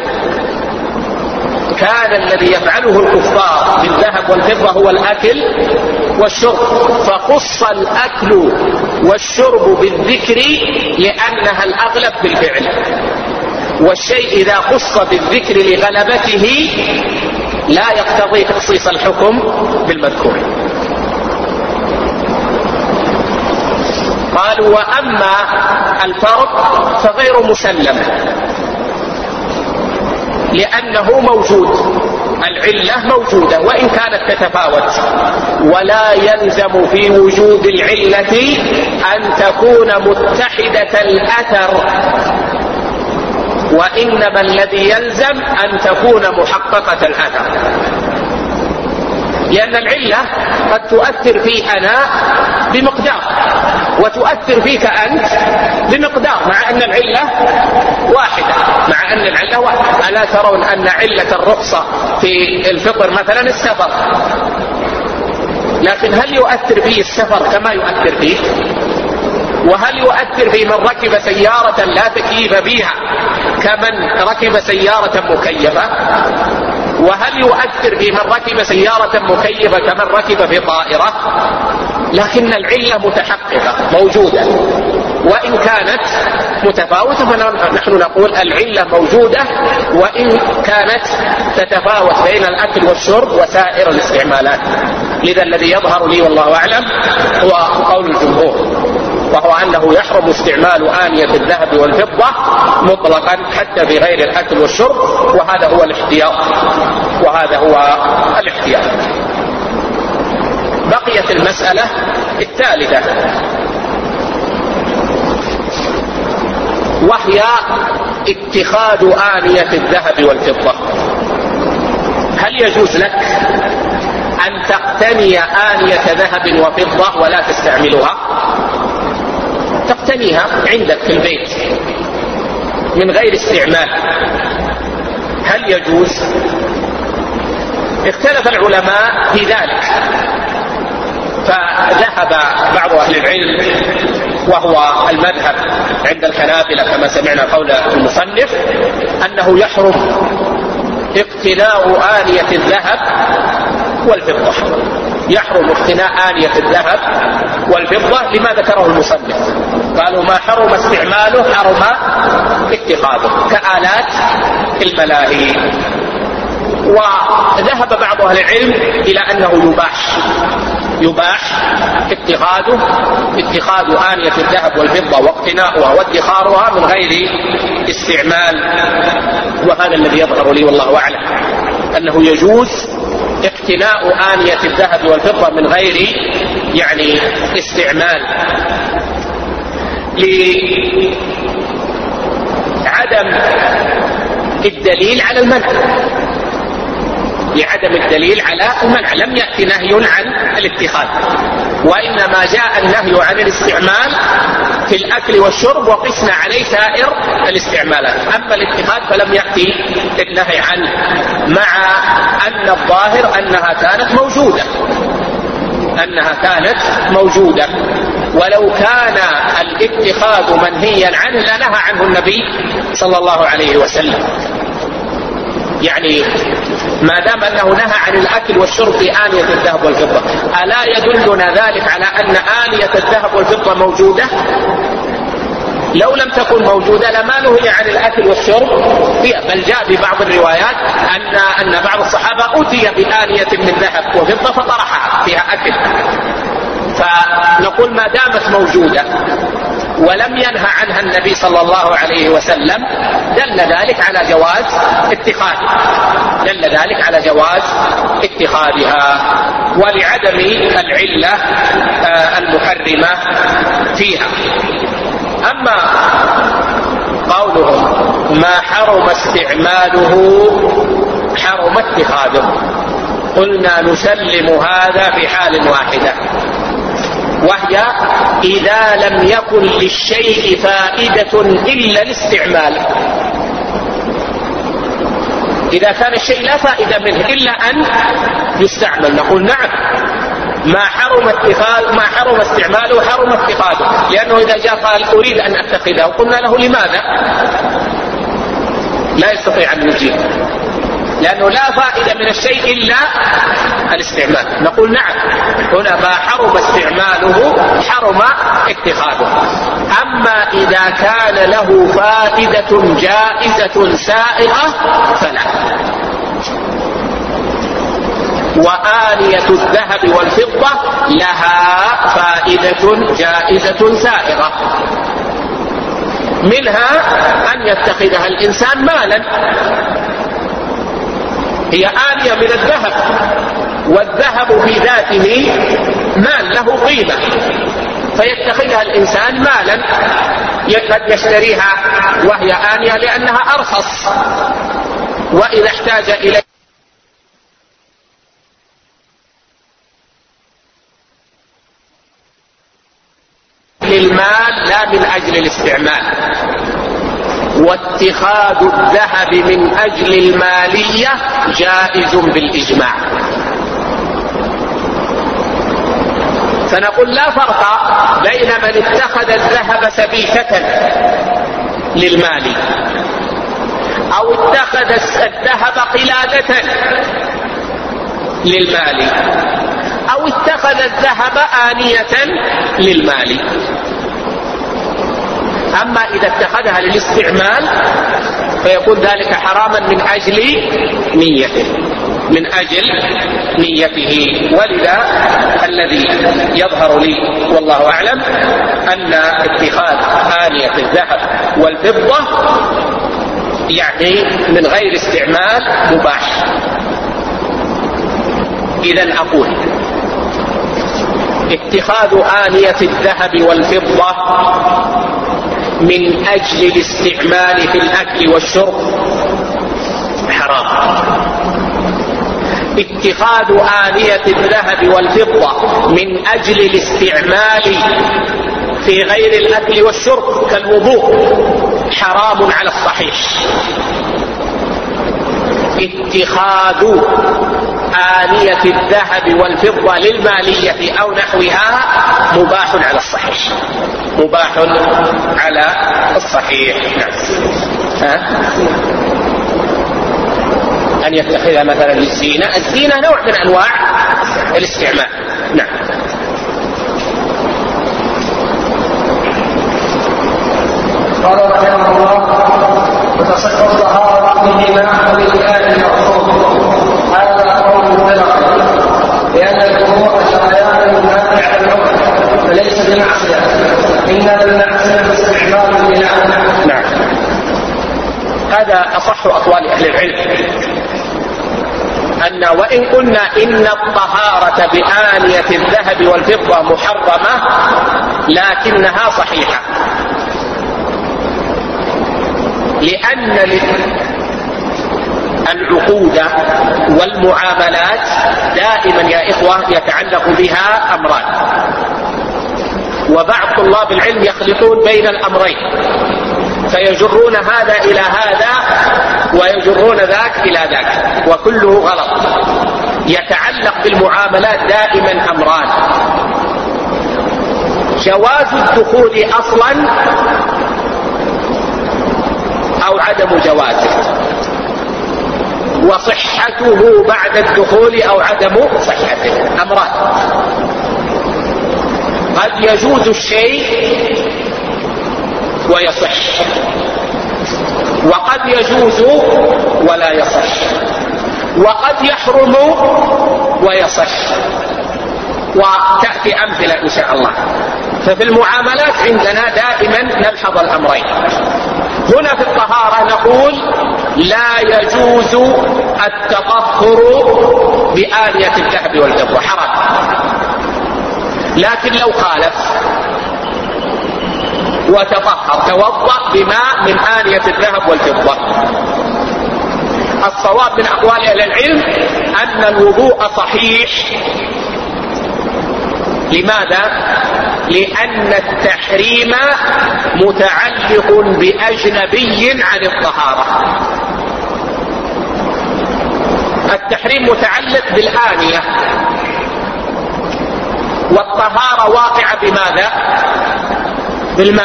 كان الذي يفعله الكفار بالذهب والفضة هو الأكل والشرب، فخص الأكل والشرب بالذكر لأنها الأغلب بالفعل، والشيء إذا خص بالذكر لغلبته لا يقتضي تخصيص الحكم بالمذكور. قالوا وأما الفرق فغير مسلم، لأنه موجود، العلة موجودة وإن كانت تتفاوت، ولا يلزم في وجود العلة أن تكون متحدة الأثر، وإنما الذي يلزم أن تكون محققة الأثر، لأن العلة قد تؤثر في أنا بمقدار وتؤثر فيك أنت بمقدار، مع أن العلة واحدة، مع أن العلة واحدة. ألا ترون أن علة الرخصة في الفطر مثلا السفر، لكن هل يؤثر فيه السفر كما يؤثر فيه؟ وهل يؤثر في من ركب سيارة لا تكييف فيها كمن ركب سيارة مكيفة؟ وهل يؤثر في من ركب سيارة مكيفة كمن ركب في طائرة؟ لكن العلة متحققة موجودة، وإن كانت متفاوتة فنحن نقول العلة موجودة وإن كانت تتفاوت بين الأكل والشرب وسائر الاستعمالات. لذا الذي يظهر لي والله أعلم هو قول الجمهور، وهو أنه يحرم استعمال آنية الذهب والفضة مطلقا حتى في غير الأكل والشرب، وهذا هو الاحتياط، وهذا هو الاحتياط. بقي بقيت المسألة الثالثة، وهي اتخاذ آنية الذهب والفضة. هل يجوز لك أن تقتني آنية ذهب وفضة ولا تستعملها؟ تقتنيها عندك في البيت من غير استعمال، هل يجوز؟ اختلف العلماء في ذلك، فذهب بعض أهل العلم وهو المذهب عند الحنابلة كما سمعنا قول المصنف أنه يحرم اقتناء آنية الذهب والفضة، يحرم اقتناء آنية الذهب والفضة لما ذكره المصنف، قالوا ما حرم استعماله حرم اتخاذه كآلات الملاهي. وذهب بعض أهل العلم إلى أنه يباح اتخاذ آنية الذهب والفضة واقتناؤها وادخارها من غير استعمال، وهذا الذي يظهر لي والله أعلم أنه يجوز اقتناء آنية الذهب والفضة من غير يعني استعمال، لعدم الدليل على المنع، لعدم الدليل على المنع، لم يأتي نهي عن الاتخاذ، وإنما جاء النهي عن الاستعمال في الأكل والشرب وقسنا عليه سائر الاستعمالات، أما الاتخاذ فلم يأتي النهي عنه، مع أن الظاهر أنها كانت موجودة، ولو كان الاتخاذ منهيا عنه لنهى عنه النبي صلى الله عليه وسلم. يعني ما دام أنه نهى عن الأكل والشرب في آنية الذهب والفضة، ألا يدلنا ذلك على أن آنية الذهب والفضة موجودة؟ لو لم تكن موجودة لما نهي عن الأكل والشرب فيها، بل جاء ببعض الروايات أن بعض الصحابة أتي بآنية من ذهب وفضة فطرحها فيها أكل، فنقول ما دامت موجودة ولم ينهى عنها النبي صلى الله عليه وسلم دل ذلك على جواز اتخاذها ولعدم العلة المحرمة فيها. أما قولهم ما حرم استعماله حرم اتخاذه، قلنا نسلم هذا في حال واحدة، وهي إذا لم يكن للشيء فائدة إلا الاستعمال. إذا كان الشيء لا فائدة منه إلا أن يستعمل نقول نعم، ما حرم استعماله حرم اتخاذه، لأنه إذا جاء قال أريد أن أتخذه قلنا له لماذا؟ لا يستطيع أن يجيب، لأنه لا فائدة من الشيء إلا الاستعمال، نقول نعم هنا ما حرم استعماله حرم اتخاذه. أما إذا كان له فائدة جائزة سائغة فلا. وآنية الذهب والفضة لها فائدة جائزة سائغة، منها أن يتخذها الإنسان مالا، هي آنية من الذهب، والذهب في ذاته مال له قيمة، فيتخذها الإنسان مالا، قد يشتريها وهي آنية لأنها أرخص، وإذا احتاج إليه للمال لا من أجل الاستعمال. واتخاذ الذهب من أجل المالية جائز بالإجماع. فنقول لا فرق بين من اتخذ الذهب سبيكة للمال أو اتخذ الذهب قلادة للمال أو اتخذ الذهب آنية للمال. أما إذا اتخذها للاستعمال فيكون ذلك حراما من أجل نيته. ولذا الذي يظهر لي والله أعلم أن اتخاذ آنية الذهب والفضة يعني من غير استعمال مباح. إذن أقول اتخاذ آنية الذهب والفضة من أجل الاستعمال في الأكل والشرب حرام. اتخاذ آنية الذهب والفضة من أجل الاستعمال في غير الأكل والشرب كالوضوء حرام على الصحيح. اتخاذ آنية الذهب والفضة للمالية أو نحوها مباح على الصحيح، مباح على الصحيح. أن يتخذها مثلا للزينة، الزينة نوع من أنواع الاستعمال. نعم. قال رحمه الله: وتصح الطهارة بهما وبالآن المقصود. هذا قول مبتلغ، لأن الوضوء جريان الماء على العقل فليس بمعصية، إنما المعصية استعمال الإناء. نعم، هذا أصح أقوال أهل العلم، أن وإن قلنا إن الطهارة بآنية الذهب والفضة محرمة لكنها صحيحة، لأن العقود والمعاملات دائما يا إخوة يتعلق بها أمران، وبعض طلاب العلم يخلطون بين الأمرين فيجرون هذا إلى هذا ويجرون ذاك إلى ذاك، وكله غلط. يتعلق بالمعاملات دائما أمران: جواز الدخول أصلا أو عدم جوازه، وصحته بعد الدخول أو عدم صحته. أمران: قد يجوز الشيء ويصح، وقد يجوز ولا يصح، وقد يحرم ويصح، وتأتي أمثلة إن شاء الله. ففي المعاملات عندنا دائما نلحظ الأمرين. هنا في الطهارة نقول لا يجوز التطهر بآنية الذهب والفضة، حرام. لكن لو خالف وتطهر توضأ بماء من آنية الذهب والفضة، الصواب من أقوال أهل العلم أن الوضوء صحيح. لماذا؟ لأن التحريم متعلق بأجنبي عن الطهارة. التحريم متعلق بالآنية، والطهارة واقعة بماذا؟ بالماء.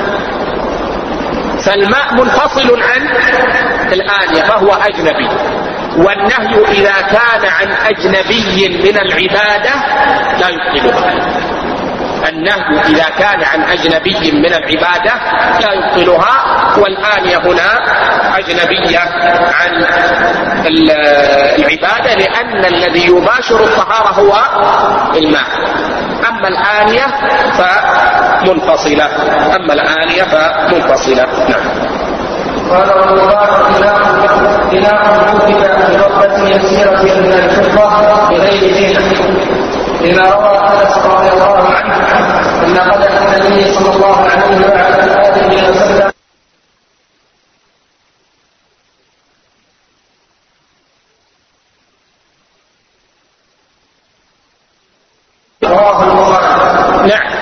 فالماء منفصل عن الآنية فهو أجنبي، والنهي إذا كان عن أجنبي من العبادة لا يبطلها. النهي إذا كان عن أجنبي من العبادة لا يبطلها، والآنية هنا أجنبية عن العبادة، لأن الذي يباشر الطهارة هو الماء. أما الآنية فمنفصلة. نعم. قال: والمباح بناء وجد بضربة يسيرة من الفضة بغير زينة، لما روى أنس رضي الله عنه أن قدم النبي صلى الله عليه وعلى آله وسلم رواه البخاري. نعم.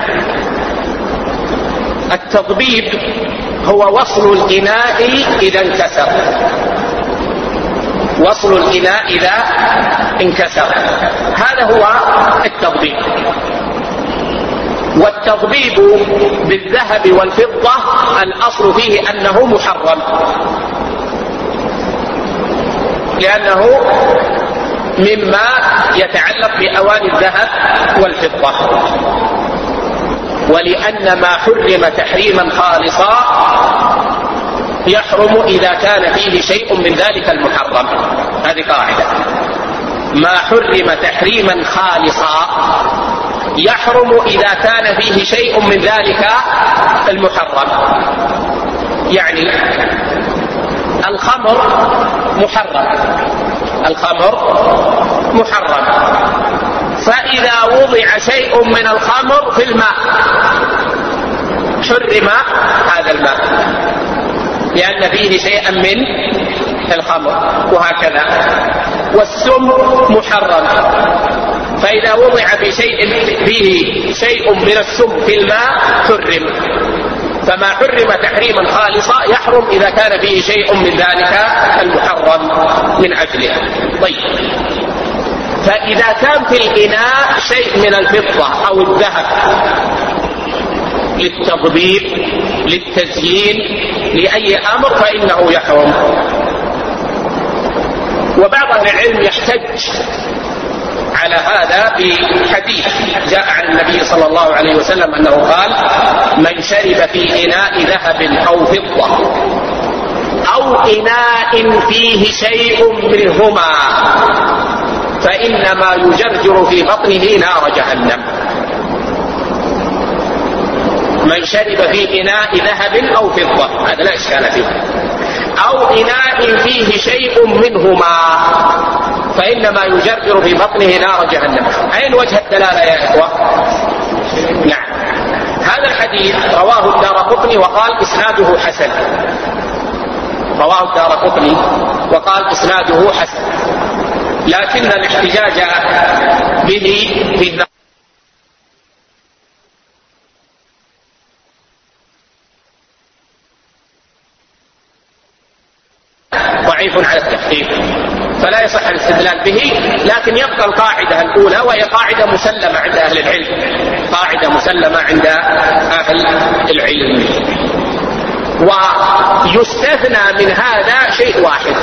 التضبيب هو وصل الإناء إذا انكسر، وصل الإناء إذا انكسر، هذا هو التضبيب. والتضبيب بالذهب والفضة الأصل فيه أنه محرم، لأنه مما يتعلق بأواني الذهب والفضة، ولأن ما حرم تحريما خالصا يحرم إذا كان فيه شيء من ذلك المحرم. هذه قاعدة: ما حرم تحريما خالصا يحرم إذا كان فيه شيء من ذلك المحرم. يعني الخمر محرم، فإذا وضع شيء من الخمر في الماء حرم هذا الماء لأن فيه شيئا من الخمر، وهكذا. والسم محرم، فإذا وضع فيه شيء من السم في الماء حرم، فما حرم تحريما خالصا يحرم إذا كان فيه شيء من ذلك المحرم من أجله. طيب، فإذا كان في الإناء شيء من الفضة أو الذهب للتضبيب للتزيين لأي أمر فإنه يحرم. وبعض أهل العلم يحتج على هذا بحديث جاء عن النبي صلى الله عليه وسلم أنه قال: من شرب في إناء ذهب أو فضة أو إناء فيه شيء منهما فإنما يجرجر في بطنه نار جهنم. من شرب في إناء ذهب أو فضة، هذا لا إشكال فيه، أو إناء فيه شيء منهما فإنما يجرجر في بطنه نار جهنم. أين وجه الدلالة يا إخوة؟ نعم، هذا الحديث رواه الدارقطني وقال إسناده حسن، رواه الدارقطني وقال إسناده حسن، لكن الاحتجاج به في ضعيف على التحقيق، فلا يصح الاستدلال به. لكن يبقى القاعدة الأولى، وهي قاعدة مسلمة عند أهل العلم، قاعدة مسلمة عند أهل العلم. ويستثنى من هذا شيء واحد،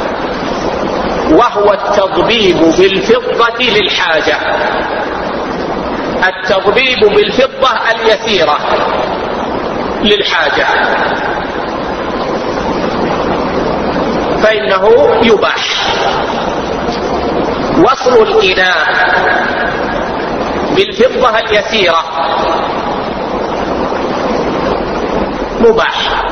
وهو التضبيب بالفضة للحاجة، التضبيب بالفضة اليسيرة للحاجة فإنه يباح. وصل الإناء بالفضة اليسيرة مباح.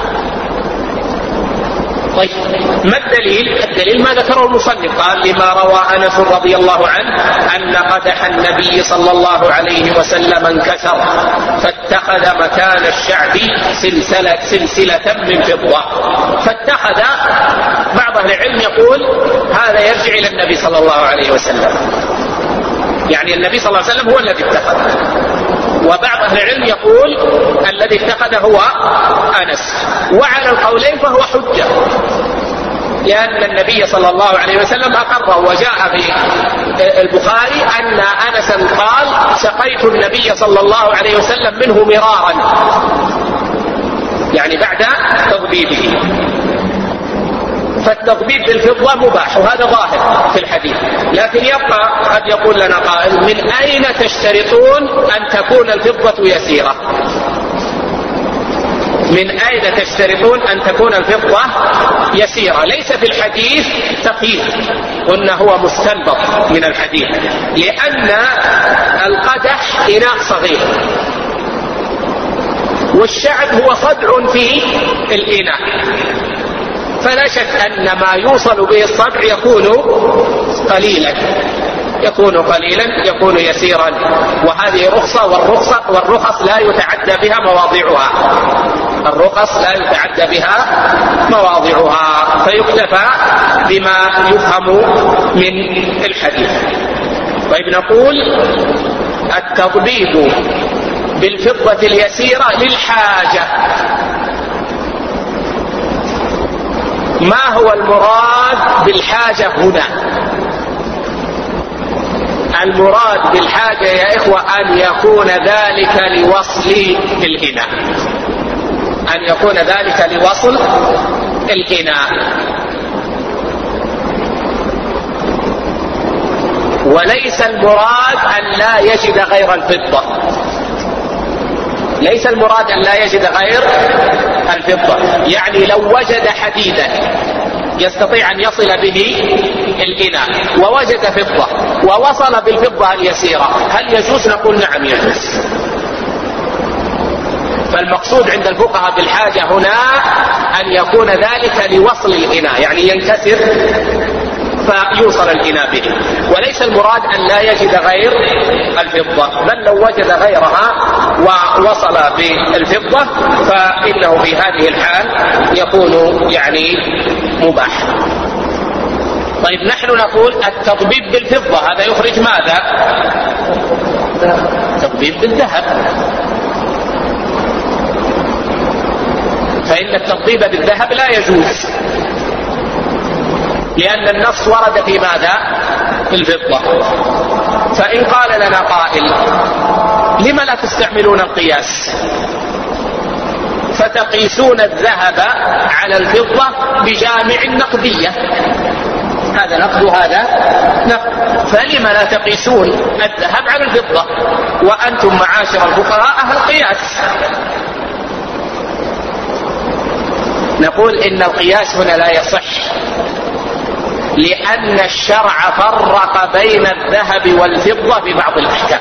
طيب، ما الدليل؟ الدليل ما ذكره المصنف، قال: لما روى أنس رضي الله عنه أن قدح النبي صلى الله عليه وسلم انكسر فاتخذ مكان الشعب سلسلة من فضة. فاتخذ، بعض أهل العلم يقول هذا يرجع إلى النبي صلى الله عليه وسلم، يعني النبي صلى الله عليه وسلم هو الذي اتخذ. وبعض أهل العلم يقول الذي اتخذ هو أنس، وعلى القولين فهو حجة، لأن النبي صلى الله عليه وسلم أقر. وجاء في البخاري أن أنسا قال: سقيت النبي صلى الله عليه وسلم منه مرارا، يعني بعد تضبيبه. فالتضبيب بالفضة مباح، وهذا ظاهر في الحديث. لكن يبقى قد يقول لنا قائل: من أين تشترطون أن تكون الفضة يسيرة؟ من أين تشترطون أن تكون الفضة يسيرة؟ ليس في الحديث تقييد، قلنا هو مستنبط من الحديث، لأن القدح إناء صغير، والشعب هو صدع في الإناء، فلا شك أن ما يوصل به الصدع يكون قليلا، يكون يسيرا. وهذه رخصة، والرخص لا يتعدى بها مواضعها، الرخص لا يتعدى بها مواضعها، فيكتفى بما يفهم من الحديث. طيب، نقول التضبيب بالفضة اليسيرة للحاجة. ما هو المراد بالحاجة هنا؟ المراد بالحاجة يا إخوة أن يكون ذلك لوصل الإناء، أن يكون ذلك لوصل الإناء، وليس المراد أن لا يجد غير الفضة، ليس المراد أن لا يجد غير الفضة. يعني لو وجد حديدا يستطيع أن يصل به الإناء ووجد فضة ووصل بالفضة اليسيرة، هل يجوز؟ نقول نعم يجوز. فالمقصود عند الفقهاء بالحاجة هنا أن يكون ذلك لوصل الإناء، يعني ينكسر فيوصل الإناء به. وليس المراد أن لا يجد غير الفضة، بل لو وجد غيرها ووصل بالفضة فإنه في هذه الحال يكون يعني مباح. طيب نحن نقول التطبيب بالفضة هذا يخرج ماذا؟ تطبيب بالذهب، فإن التطبيب بالذهب لا يجوز، لأن النص ورد في ماذا؟ في الفضة. فإن قال لنا قائل لما لا تستعملون القياس فتقيسون الذهب على الفضة بجامع النقدية، هذا نقد وهذا نقد، فلما لا تقيسون الذهب على الفضة وأنتم معاشر الفقهاء أهل قياس؟ نقول إن القياس هنا لا يصح، لأن الشرع فرق بين الذهب والفضة في بعض الأحكام،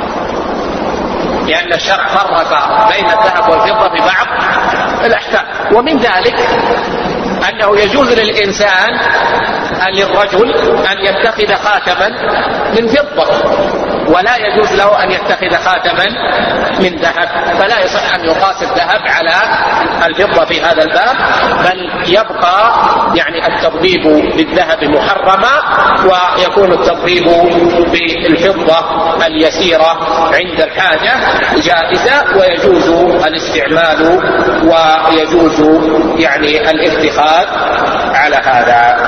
لأن الشرع فرق بين الذهب والفضة في بعض الأحكام، ومن ذلك أنه يجوز للإنسان للرجل أن يتخذ خاتما من فضة، ولا يجوز له أن يتخذ خاتما من ذهب، فلا يصح أن يقاس الذهب على الفضة في هذا الباب، بل يبقى يعني التطبيب بالذهب محرما، ويكون التطبيب بالفضة اليسيرة عند الحاجة جائزة، ويجوز الاستعمال ويجوز يعني الاتخاذ على هذا.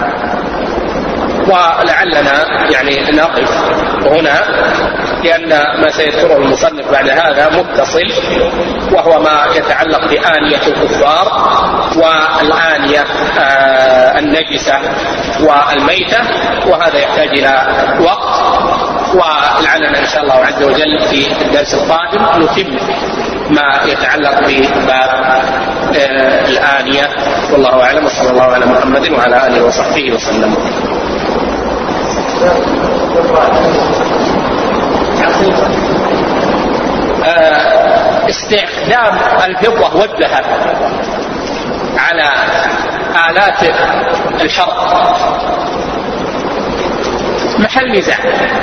ولعلنا يعني نقف هنا، لأن ما سيذكره المصنف بعد هذا متصل، وهو ما يتعلق بآنية الكفار والآنية النجسة والميتة، وهذا يحتاج إلى وقت، ولعلنا إن شاء الله عز وجل في الدرس القادم نتم ما يتعلق بباب الآنية. والله أعلم، وصلى الله على محمد وعلى آله وصحبه وسلم. استخدام الفضة والذهب على آلات الحرب محل نزاع،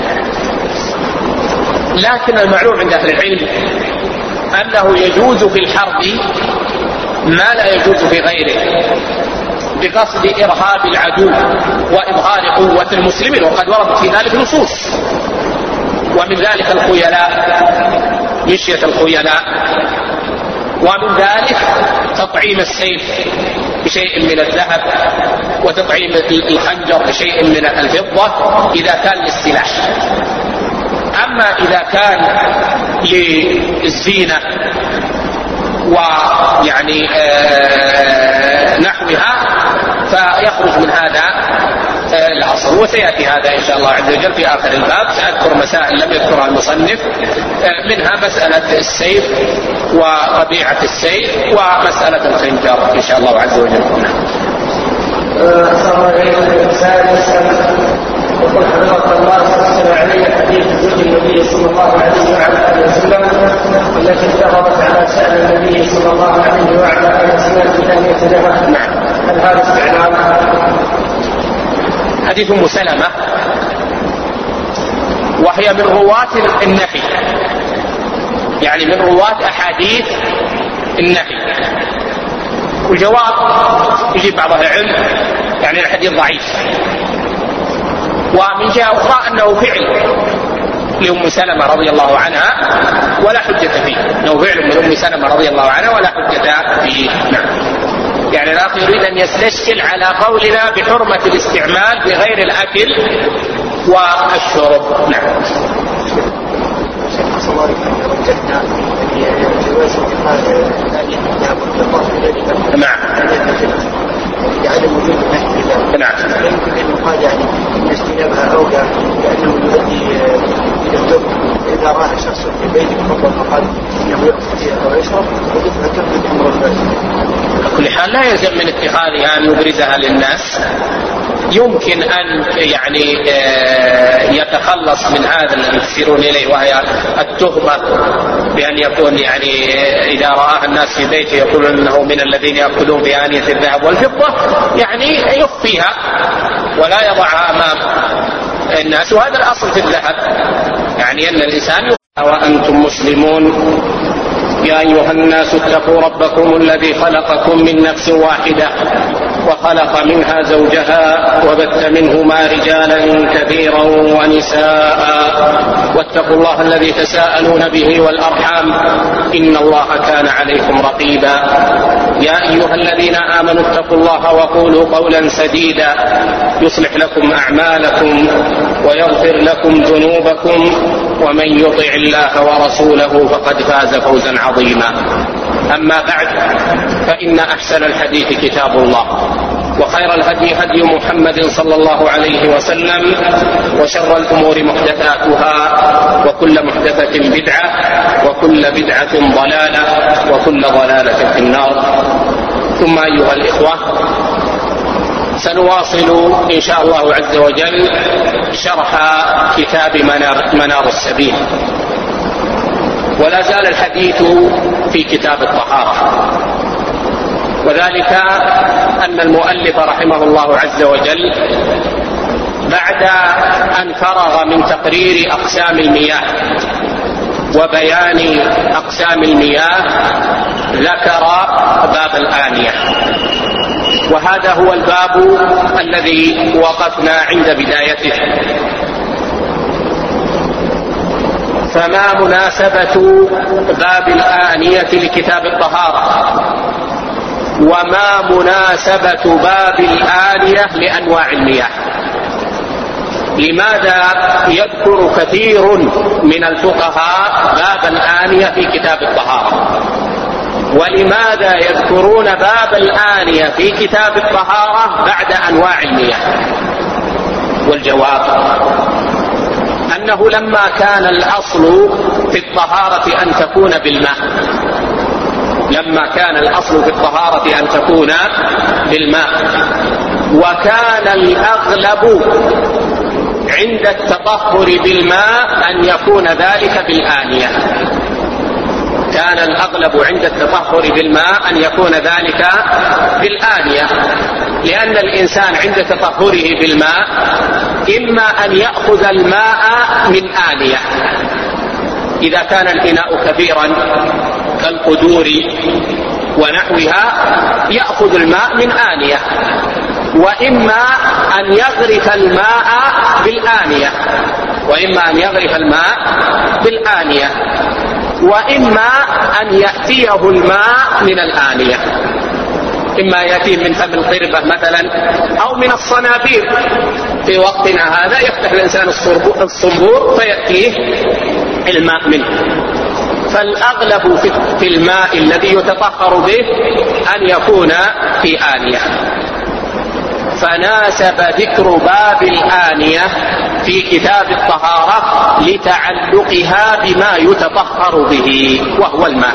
لكن المعلوم عند أهل العلم أنه يجوز في الحرب ما لا يجوز في غيره، بقصد إرهاب العدو وإظهار قوة المسلمين، وقد وردت في ذلك نصوص، ومن ذلك الخيلاء، مشية الخيلاء، ومن ذلك تطعيم السيف بشيء من الذهب، وتطعيم الخنجر بشيء من الفضة إذا كان للسلاح. أما إذا كان للزينة ويعني نحوها فيخرج من هذا العصر، وسيأتي هذا إن شاء الله عز وجل في آخر الباب. سأذكر مسائل لم يذكرها المصنف، منها مسألة السيف وطبيعة السيف ومسألة الخنجر إن شاء الله عز وجل. يقول حضرة الله أرسل علي حديث زوج النبي صلى الله عليه وعلى آله وسلم التي اتفقت على شأن النبي صلى الله عليه وعلى آله وسلم بأن يتجهز، هل هذا استعمال؟ حديث أم سلمة، وهي من رواة النفي، يعني من رواة أحاديث النفي، والجواب يجيب بعض العلم يعني الحديث ضعيف. ومن جهة أخرى أنه فعل لأم سلمة رضي الله عنها ولا حجة فيه، أنه فعل من أم سلمة رضي الله عنها ولا حجة فيه. نعم. يعني الأخ يريد أن يستشكل على قولنا بحرمة الاستعمال بغير الأكل والشرب. نعم. نعم. نعم. يمكن أن يقال يعني أن استلامها أولى لأنه يؤدي إلى الذب. إذا راح شخص في بيته فضل فقال إنه يأكل فيها أو يشرب ويدفع كم أمر البلد. على كل حال لا يلزم من اتخاذها أن يبرزها للناس، يمكن أن يتخلص من هذا الذي يشيرون إليه، وهي التهمة بأن يكون إذا رآها الناس في بيته يقولون أنه من الذين يأكلون بآنية الذهب والفضة، يخفيها ولا يضعها أمام الناس. وهذا الأصل في الذهب، أن الإنسان وأنتم مسلمون يا أيها الناس اتقوا ربكم الذي خلقكم من نفس واحدة وخلق منها زوجها وبث منهما رجالا كثيرا ونساء واتقوا الله الذي تساءلون به والأرحام إن الله كان عليكم رقيبا. يا أيها الذين آمنوا اتقوا الله وقولوا قولا سديدا يصلح لكم أعمالكم ويغفر لكم ذنوبكم ومن يطع الله ورسوله فقد فاز فوزا عظيما. أما بعد، فإن أحسن الحديث كتاب الله، وخير الهدي هدي محمد صلى الله عليه وسلم، وشر الأمور محدثاتها وكل محدثة بدعة وكل بدعة ضلالة وكل ضلالة في النار. ثم أيها الإخوة، سنواصل إن شاء الله عز وجل شرح كتاب منار السبيل، ولا زال الحديث في كتاب الطهارة، وذلك أن المؤلف رحمه الله عز وجل بعد أن فرغ من تقرير أقسام المياه وبيان أقسام المياه ذكر باب الآنية، وهذا هو الباب الذي وقفنا عند بدايته. فما مناسبة باب الآنية لكتاب الطهارة، وما مناسبة باب الآنية لأنواع المياه؟ لماذا يذكر كثير من الفقهاء باب الآنية في كتاب الطهارة؟ ولماذا يذكرون باب الآنية في كتاب الطهارة بعد أنواع المياه؟ والجواب أنه لما كان الأصل في الطهارة أن تكون بالماء، وكان الأغلب عند التطهر بالماء أن يكون ذلك بالآنية، لأن الإنسان عند تطهره بالماء إما أن يأخذ الماء من آنية إذا كان الإناء كبيرا كالقدور ونحوها يأخذ الماء من آنية، وإما أن يغرف الماء بالآنية، وإما أن يأتيه الماء من الآنية، إما يأتيه من فم القربة مثلا أو من الصنابير. في وقتنا هذا يفتح الإنسان الصنبور فيأتيه الماء منه. فالأغلب في الماء الذي يتطهر به أن يكون في آنية، فناسب ذكر باب الآنية في كتاب الطهارة لتعلقها بما يتطهر به وهو الماء،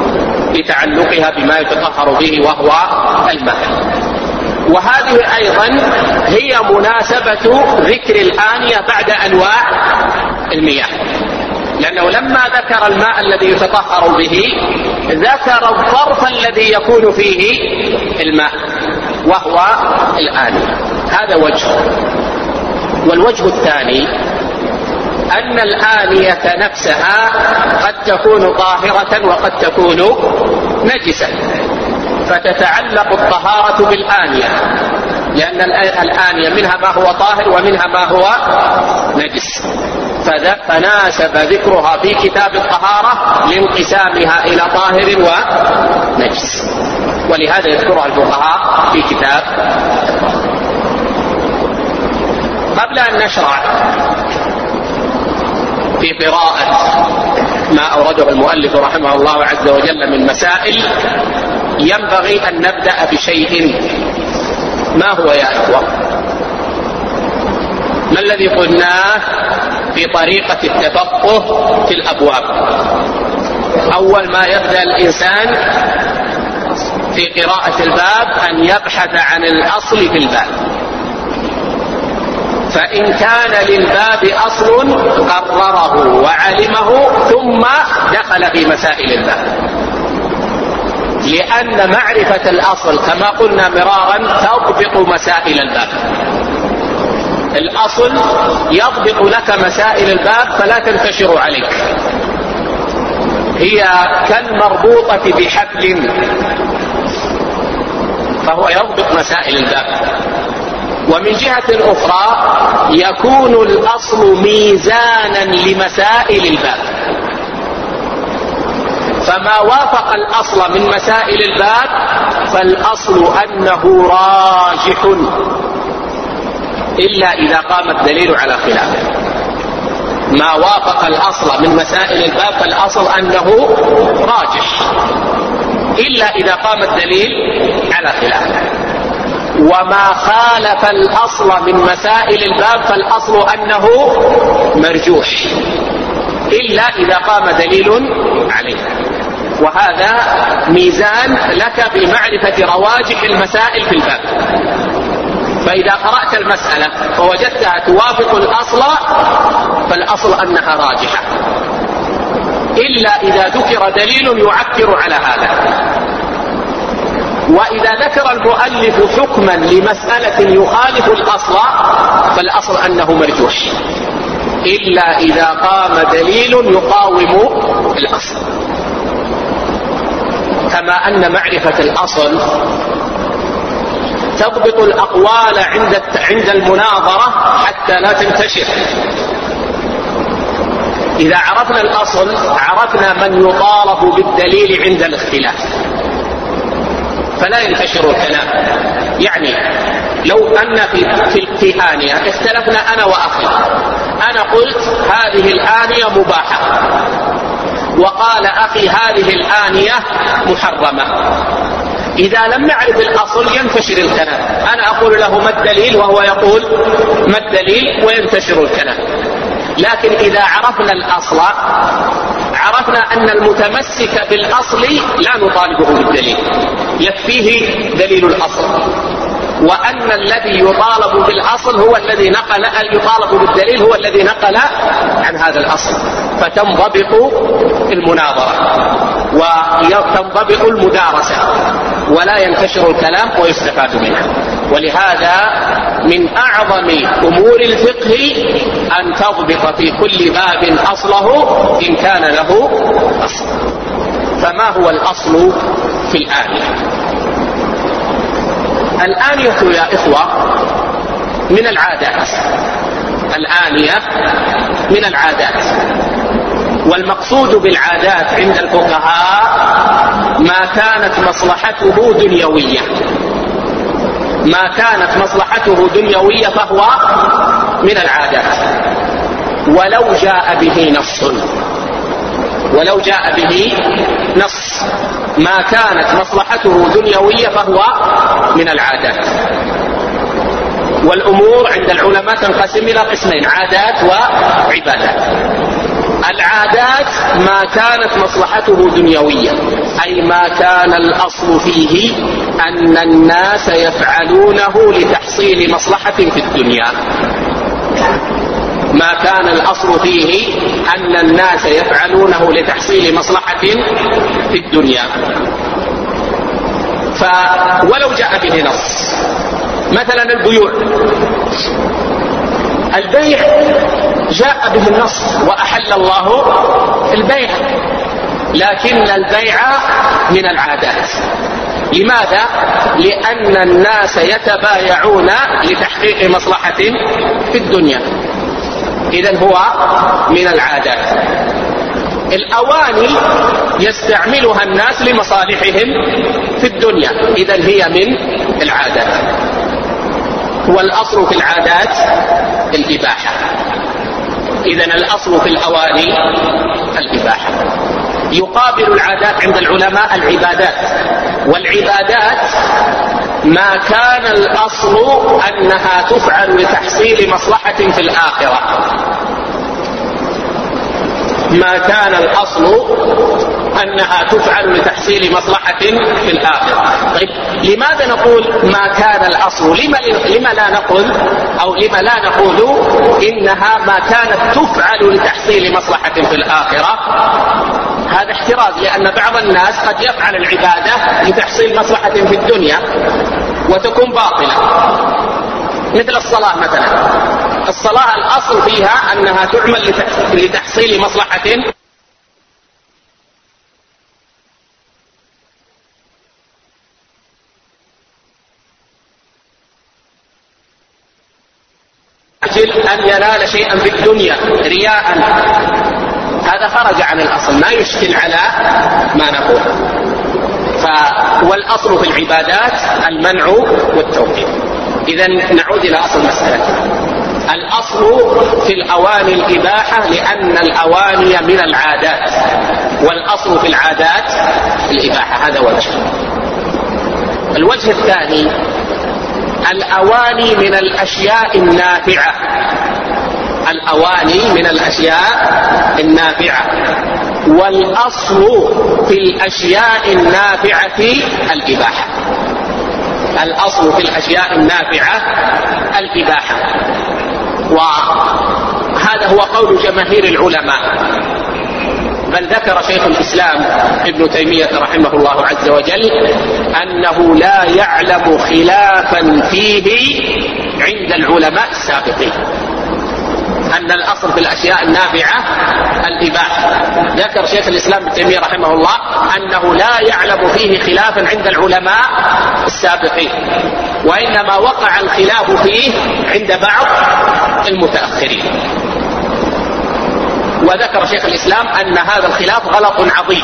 وهذه أيضا هي مناسبة ذكر الآنية بعد أنواع المياه، لأنه لما ذكر الماء الذي يتطهر به ذكر الظرف الذي يكون فيه الماء وهو الآنية. هذا وجه. والوجه الثاني أن الآنية نفسها قد تكون طاهرة وقد تكون نجسة، فتتعلق الطهارة بالآنية، لأن الآنية منها ما هو طاهر ومنها ما هو نجس، فناسب ذكرها في كتاب الطهارة لانقسامها إلى طاهر ونجس، ولهذا يذكرها الفقهاء في كتاب الطهارة. قبل أن نشرع في قراءة ما أورده المؤلف رحمه الله عز وجل من مسائل، ينبغي أن نبدأ بشيء. ما هو يا إخوة؟ ما الذي قلناه في طريقة التفقه في الأبواب؟ أول ما يبدأ الإنسان في قراءة الباب أن يبحث عن الأصل في الباب، فإن كان للباب أصل قرره وعلمه ثم دخل في مسائل الباب، لأن معرفة الأصل كما قلنا مرارا تضبط مسائل الباب. الأصل يضبط لك مسائل الباب فلا تنتشر عليك، هي كالمربوطة بحبل، فهو يضبط مسائل الباب. ومن جهة أخرى يكون الأصل ميزانا لمسائل الباب، فما وافق الأصل من مسائل الباب فالأصل أنه راجح، إلا إذا قام الدليل على خلافه. ما وافق الأصل من مسائل الباب فالأصل أنه راجح، إلا إذا قام الدليل على خلافه. وما خالف الأصل من مسائل الباب فالأصل أنه مرجوح، إلا إذا قام دليل عليه. وهذا ميزان لك بمعرفة رواجح المسائل في الباب. فإذا قرأت المسألة فوجدتها توافق الأصل فالأصل أنها راجحة، إلا إذا ذكر دليل يعكر على هذا. وإذا ذكر المؤلف حكما لمسألة يخالف الأصل فالأصل أنه مرجوح، إلا إذا قام دليل يقاوم الأصل. كما أن معرفة الأصل تضبط الأقوال عند المناظرة حتى لا تنتشر. إذا عرفنا الأصل عرفنا من يطالب بالدليل عند الاختلاف فلا ينتشر الكلام. يعني لو أن في آنية اختلفنا أنا وأخي، أنا قلت هذه الآنية مباحة، وقال أخي هذه الآنية محرمة، إذا لم نعرف الأصل ينتشر الكلام. أنا أقول له ما الدليل وهو يقول ما الدليل وينتشر الكلام. لكن إذا عرفنا الأصل عرفنا أن المتمسك بالأصل لا نطالبه بالدليل، يكفيه دليل الأصل، وأن الذي يطالب بالأصل هو الذي يطالب بالدليل هو الذي نقل عن هذا الأصل، فتنضبط المناظرة وتنضبط المدارسة ولا ينتشر الكلام ويستفاد منه. ولهذا من أعظم أمور الفقه أن تضبط في كل باب أصله إن كان له أصل. فما هو الأصل في الآنية؟ الآنية يا إخوة من العادات، الآنية من العادات. والمقصود بالعادات عند الفقهاء ما كانت مصلحته دنيوية، ما كانت مصلحته دنيوية فهو من العادات، ولو جاء به نص ما كانت مصلحته دنيوية فهو من العادات. والأمور عند العلماء تنقسم إلى قسمين: عادات وعبادات. العادات ما كانت مصلحته دنيوية، أي ما كان الأصل فيه أن الناس يفعلونه لتحصيل مصلحة في الدنيا. ما كان الأصل فيه أن الناس يفعلونه لتحصيل مصلحة في الدنيا. ولو جاء به نص، مثلا البيع جاء به النص وأحل الله البيع، لكن البيع من العادات. لماذا؟ لأن الناس يتبايعون لتحقيق مصلحة في الدنيا، إذن هو من العادات. الأواني يستعملها الناس لمصالحهم في الدنيا، إذن هي من العادات. والأصل في العادات الإباحة، إذن الأصل في الأواني الإباحة. يقابل العادات عند العلماء العبادات، والعبادات ما كان الأصل أنها تفعل لتحصيل مصلحة في الآخرة، ما كان الأصل أنها تفعل لتحصيل مصلحة في الآخرة. طيب لماذا نقول ما كان الأصل؟ لما لا نقول إنها ما كانت تفعل لتحصيل مصلحة في الآخرة؟ هذا احتراز، لأن بعض الناس قد يفعل العبادة لتحصيل مصلحة في الدنيا وتكون باطلة، مثل الصلاة مثلا. الصلاة الأصل فيها أنها تعمل لتحصيل مصلحة أن ينال شيئا في الدنيا رياء، هذا خرج عن الأصل، ما يشكل على ما نقول. والأصل في العبادات المنع والتوقيف. إذن نعود إلى أصل المسألة. الأصل في الأواني الإباحة، لأن الأواني من العادات، والأصل في العادات الإباحة. هذا وجه. الوجه الثاني: الأواني من الأشياء النافعة. الأواني من الأشياء النافعة، والأصل في الأشياء النافعة الإباحة. الأصل في الأشياء النافعة الإباحة، وهذا هو قول جماهير العلماء. بل ذكر شيخ الإسلام ابن تيمية رحمه الله عز وجل أنه لا يعلم خلافا فيه عند العلماء السابقين، أن الأصل في الأشياء النافعة الإباحة. ذكر شيخ الإسلام ابن تيمية رحمه الله أنه لا يعلم فيه خلافا عند العلماء السابقين، وإنما وقع الخلاف فيه عند بعض المتأخرين. وذكر شيخ الإسلام أن هذا الخلاف غلط عظيم،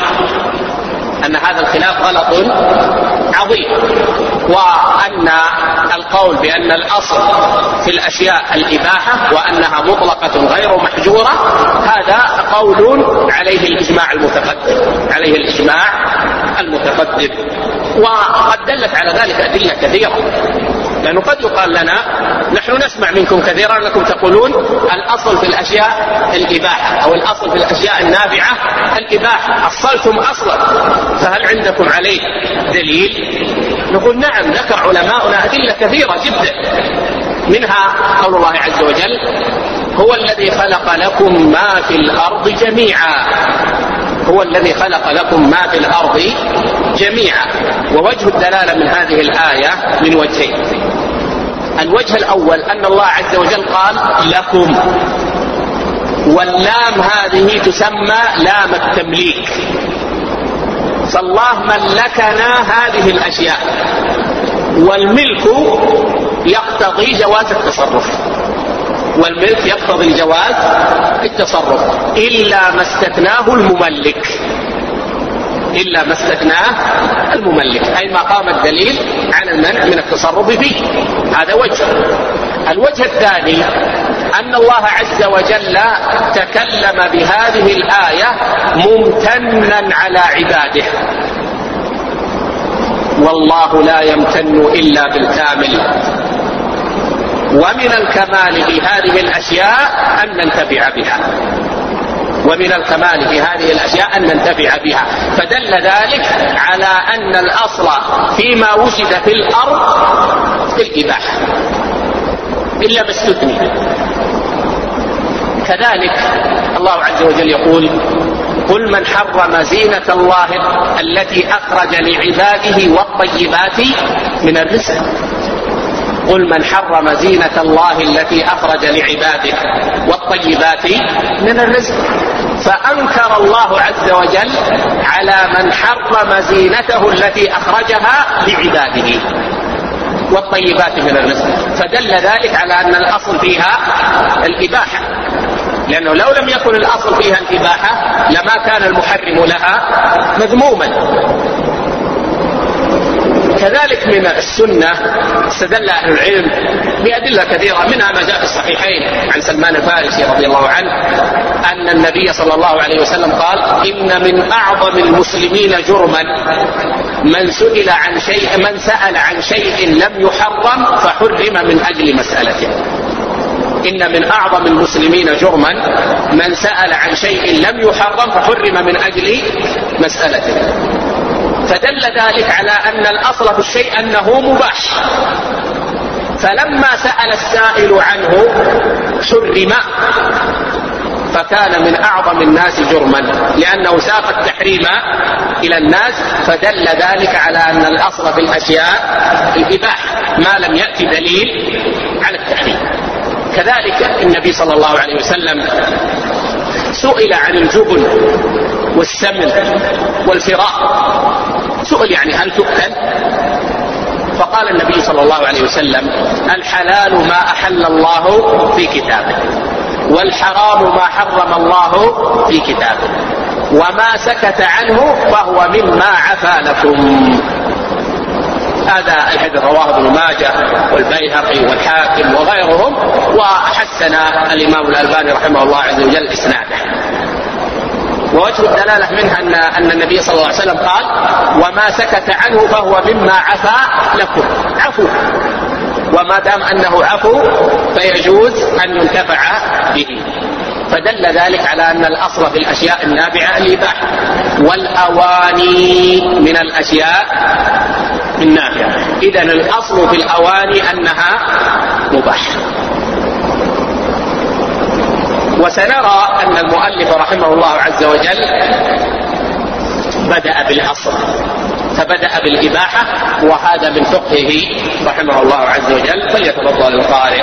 عظيم، وأن القول بأن الأصل في الأشياء الإباحة وأنها مطلقة غير محجورة، هذا قول عليه الإجماع المتقدم، وقد دلت على ذلك أدلة كثيرة. لأنه قد يقال لنا: نحن نسمع منكم كثيرا أنكم تقولون الأصل في الأشياء الإباحة، أو الأصل في الأشياء النافعة الإباحة، أصلتم أصلا، فهل عندكم عليه دليل؟ نقول: نعم، ذكر علماؤنا أدلة كثيرة جدا، منها قول الله عز وجل: هو الذي خلق لكم ما في الأرض جميعا. هو الذي خلق لكم ما في الأرض جميعا. ووجه الدلالة من هذه الآية من وجهين. الوجه الأول أن الله عز وجل قال لكم، واللام هذه تسمى لام التمليك، فالله ملكنا هذه الأشياء، والملك يقتضي جواز التصرف، والملك يقتضي جواز التصرف، إلا ما استثناه المملك، أي ما قام الدليل عن المنع من التصرف فيه. هذا وجه. الوجه الثاني أن الله عز وجل تكلم بهذه الآية ممتنا على عباده، والله لا يمتن إلا بالكامل. ومن الكمال في هذه الأشياء أن ننتفع بها، فدل ذلك على أن الأصل فيما وجد في الأرض الإباحة إلا ما استثني. كذلك الله عز وجل يقول: قل من حرم زينة الله التي أخرج لعباده والطيبات من الرزق. قل من حرم زينة الله التي أخرج لعباده والطيبات من الرزق. فأنكر الله عز وجل على من حرم زينته التي أخرجها لعباده والطيبات من الرزق، فدل ذلك على أن الأصل فيها الإباحة، لأنه لو لم يكن الأصل فيها الإباحة لما كان المحرم لها مذموما. كذلك من السنة استدل أهل العلم بأدلة كثيرة، منها ما جاء في الصحيحين عن سلمان الفارسي رضي الله عنه أن النبي صلى الله عليه وسلم قال: إن من أعظم المسلمين جرما من سأل عن شيء لم يحرم فحرم من أجل مسألته. إن من أعظم المسلمين جرما من سأل عن شيء لم يحرم فحرم من أجل مسألته. فدل ذلك على أن الأصل في الشيء أنه مباح، فلما سأل السائل عنه حرم، فكان من أعظم الناس جرما لأنه ساق التحريم إلى الناس، فدل ذلك على أن الأصل في الأشياء الإباحة ما لم يأتي دليل على التحريم. كذلك النبي صلى الله عليه وسلم سئل عن الجبن والسمن والفراء، سئل يعني هل تؤكل؟ فقال النبي صلى الله عليه وسلم: الحلال ما أحل الله في كتابه، والحرام ما حرم الله في كتابه، وما سكت عنه فهو مما عفا لكم. هذا الحديث رواه ابن ماجه والبيهقي والحاكم وغيرهم، وحسن الإمام الألباني رحمه الله عز وجل إسناده. ووجه الدلالة منها أن النبي صلى الله عليه وسلم قال: وما سكت عنه فهو مما عفا لكم، عفو، وما دام أنه عفو فيجوز أن ينتفع به. فدل ذلك على أن الأصل في الأشياء النابعة الإباحة، والأواني من الأشياء النافعة. إذن الأصل في الأواني أنها مباحة. وسنرى أن المؤلف رحمه الله عز وجل بدأ بالأصل، فبدأ بالإباحة، وهذا من فقهه رحمه الله عز وجل. فليتفضل القارئ.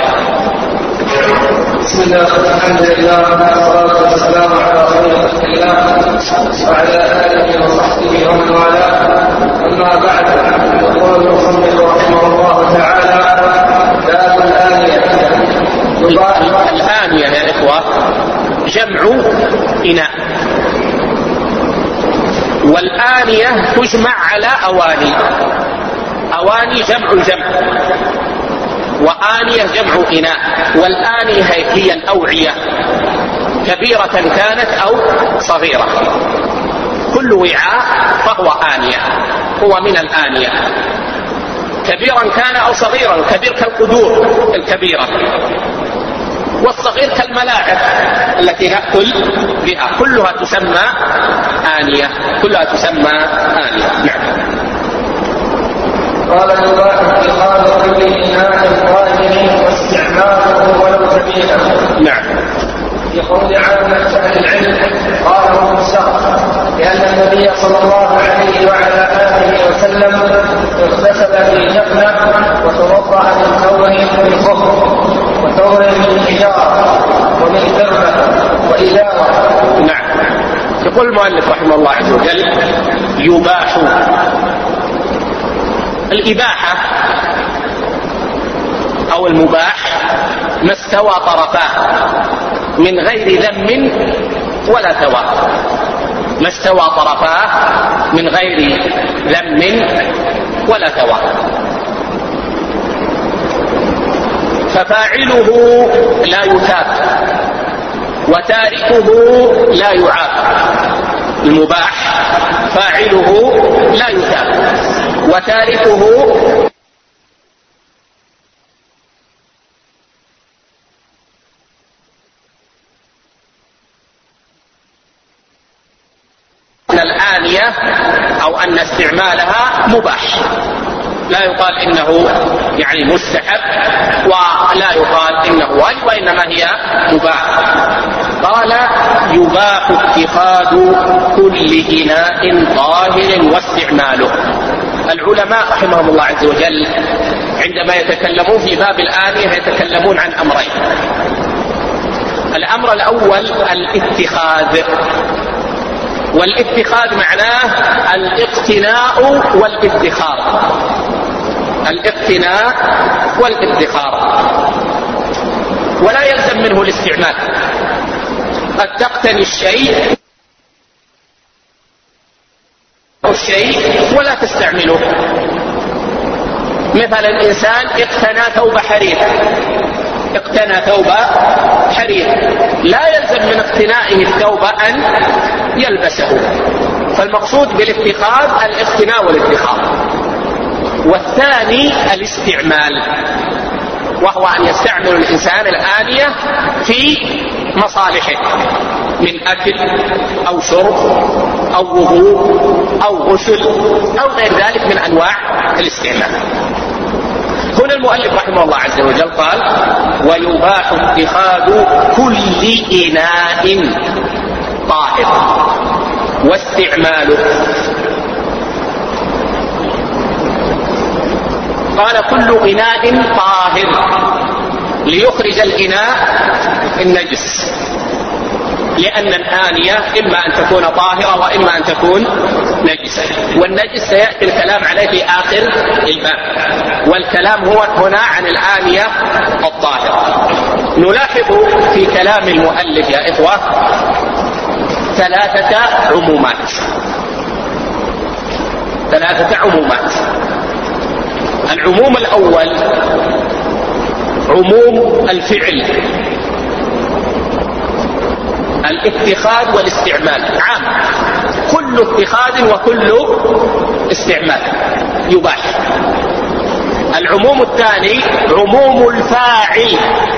بسم الله والحمد لله والصلاة والسلام على خير خلق الله وعلى آله وصحبه ومن والاه. أما بعد، يقول المصنف رحمه الله تعالى: باب الآنية. الآنية يا إخوة جمع إناء، والآنية تجمع على أواني. أواني جمع الجمع، وآنية جمع إناء. والآنية هي الأوعية، كبيرة كانت أو صغيرة، كل وعاء فهو آنية، هو من الآنية، كبيرا كان أو صغيرا. الكبير كالقدور الكبيرة، والصغير كالملاعب التي نأكل بها، كلها تسمى آنية، كلها تسمى آنية. نعم. قال: يباح اتخاذ كل إناء طاهر واستعماله ولو سبيلا. نعم. يقول عن أهل العلم قال ابن السقف: لأن النبي صلى الله عليه وعلى آله وسلم اغتسل في جفنة وتوضأ من ثور من صفر وثور من حجارة ومن كرمة وإداوة. نعم. يقول المؤلف رحمه الله عز وجل: يباح. الإباحة أو المباح ما استوى طرفاه من غير ذم ولا ثواب، ما استوى طرفاه من غير ذم ولا ثواب، ففاعله لا يثاب وتاركه لا يعاقب. المباح فاعله لا يثاب وتاركه أن الآنية أو أن استعمالها مباح، لا يقال إنه يعني مستحب ولا يقال إنه واجب، وإنما هي مباح. قال: يباح اتخاذ كل إناء طاهر واستعماله. العلماء رحمهم الله عز وجل عندما يتكلمون في باب الآنية يتكلمون عن أمرين. الأمر الأول الاتخاذ، والاتخاذ معناه الاقتناء والادخار، الاقتناء والادخار، ولا يلزم منه الاستعمال. قد تقتني الشيء ولا تستعمله. مثلا الإنسان اقتنى ثوب حرير، اقتنى ثوب حرير، لا يلزم من اقتنائه الثوب أن يلبسه. فالمقصود بالاتخاذ الاقتناء والادخار. والثاني الاستعمال، وهو أن يستعمل الإنسان الآنية في مصالحه من أكل أو شرب أو وضوء أو غسل أو غير ذلك من أنواع الاستعمال. هنا المؤلف رحمه الله عز وجل قال: ويباح اتخاذ كل إناء طاهر واستعماله. قال: كل إناء طاهر ليخرج الإناء النجس، لأن الآنية إما أن تكون طاهرة وإما أن تكون نجسة، والنجس سيأتي الكلام عليه في آخر الباب، والكلام هو هنا عن الآنية الطاهرة. نلاحظ في كلام المؤلف يا إخوة 3 عمومات. العموم الأول عموم الفعل، الاتخاذ والاستعمال عام، كل اتخاذ وكل استعمال يباح. العموم الثاني عموم الفاعل،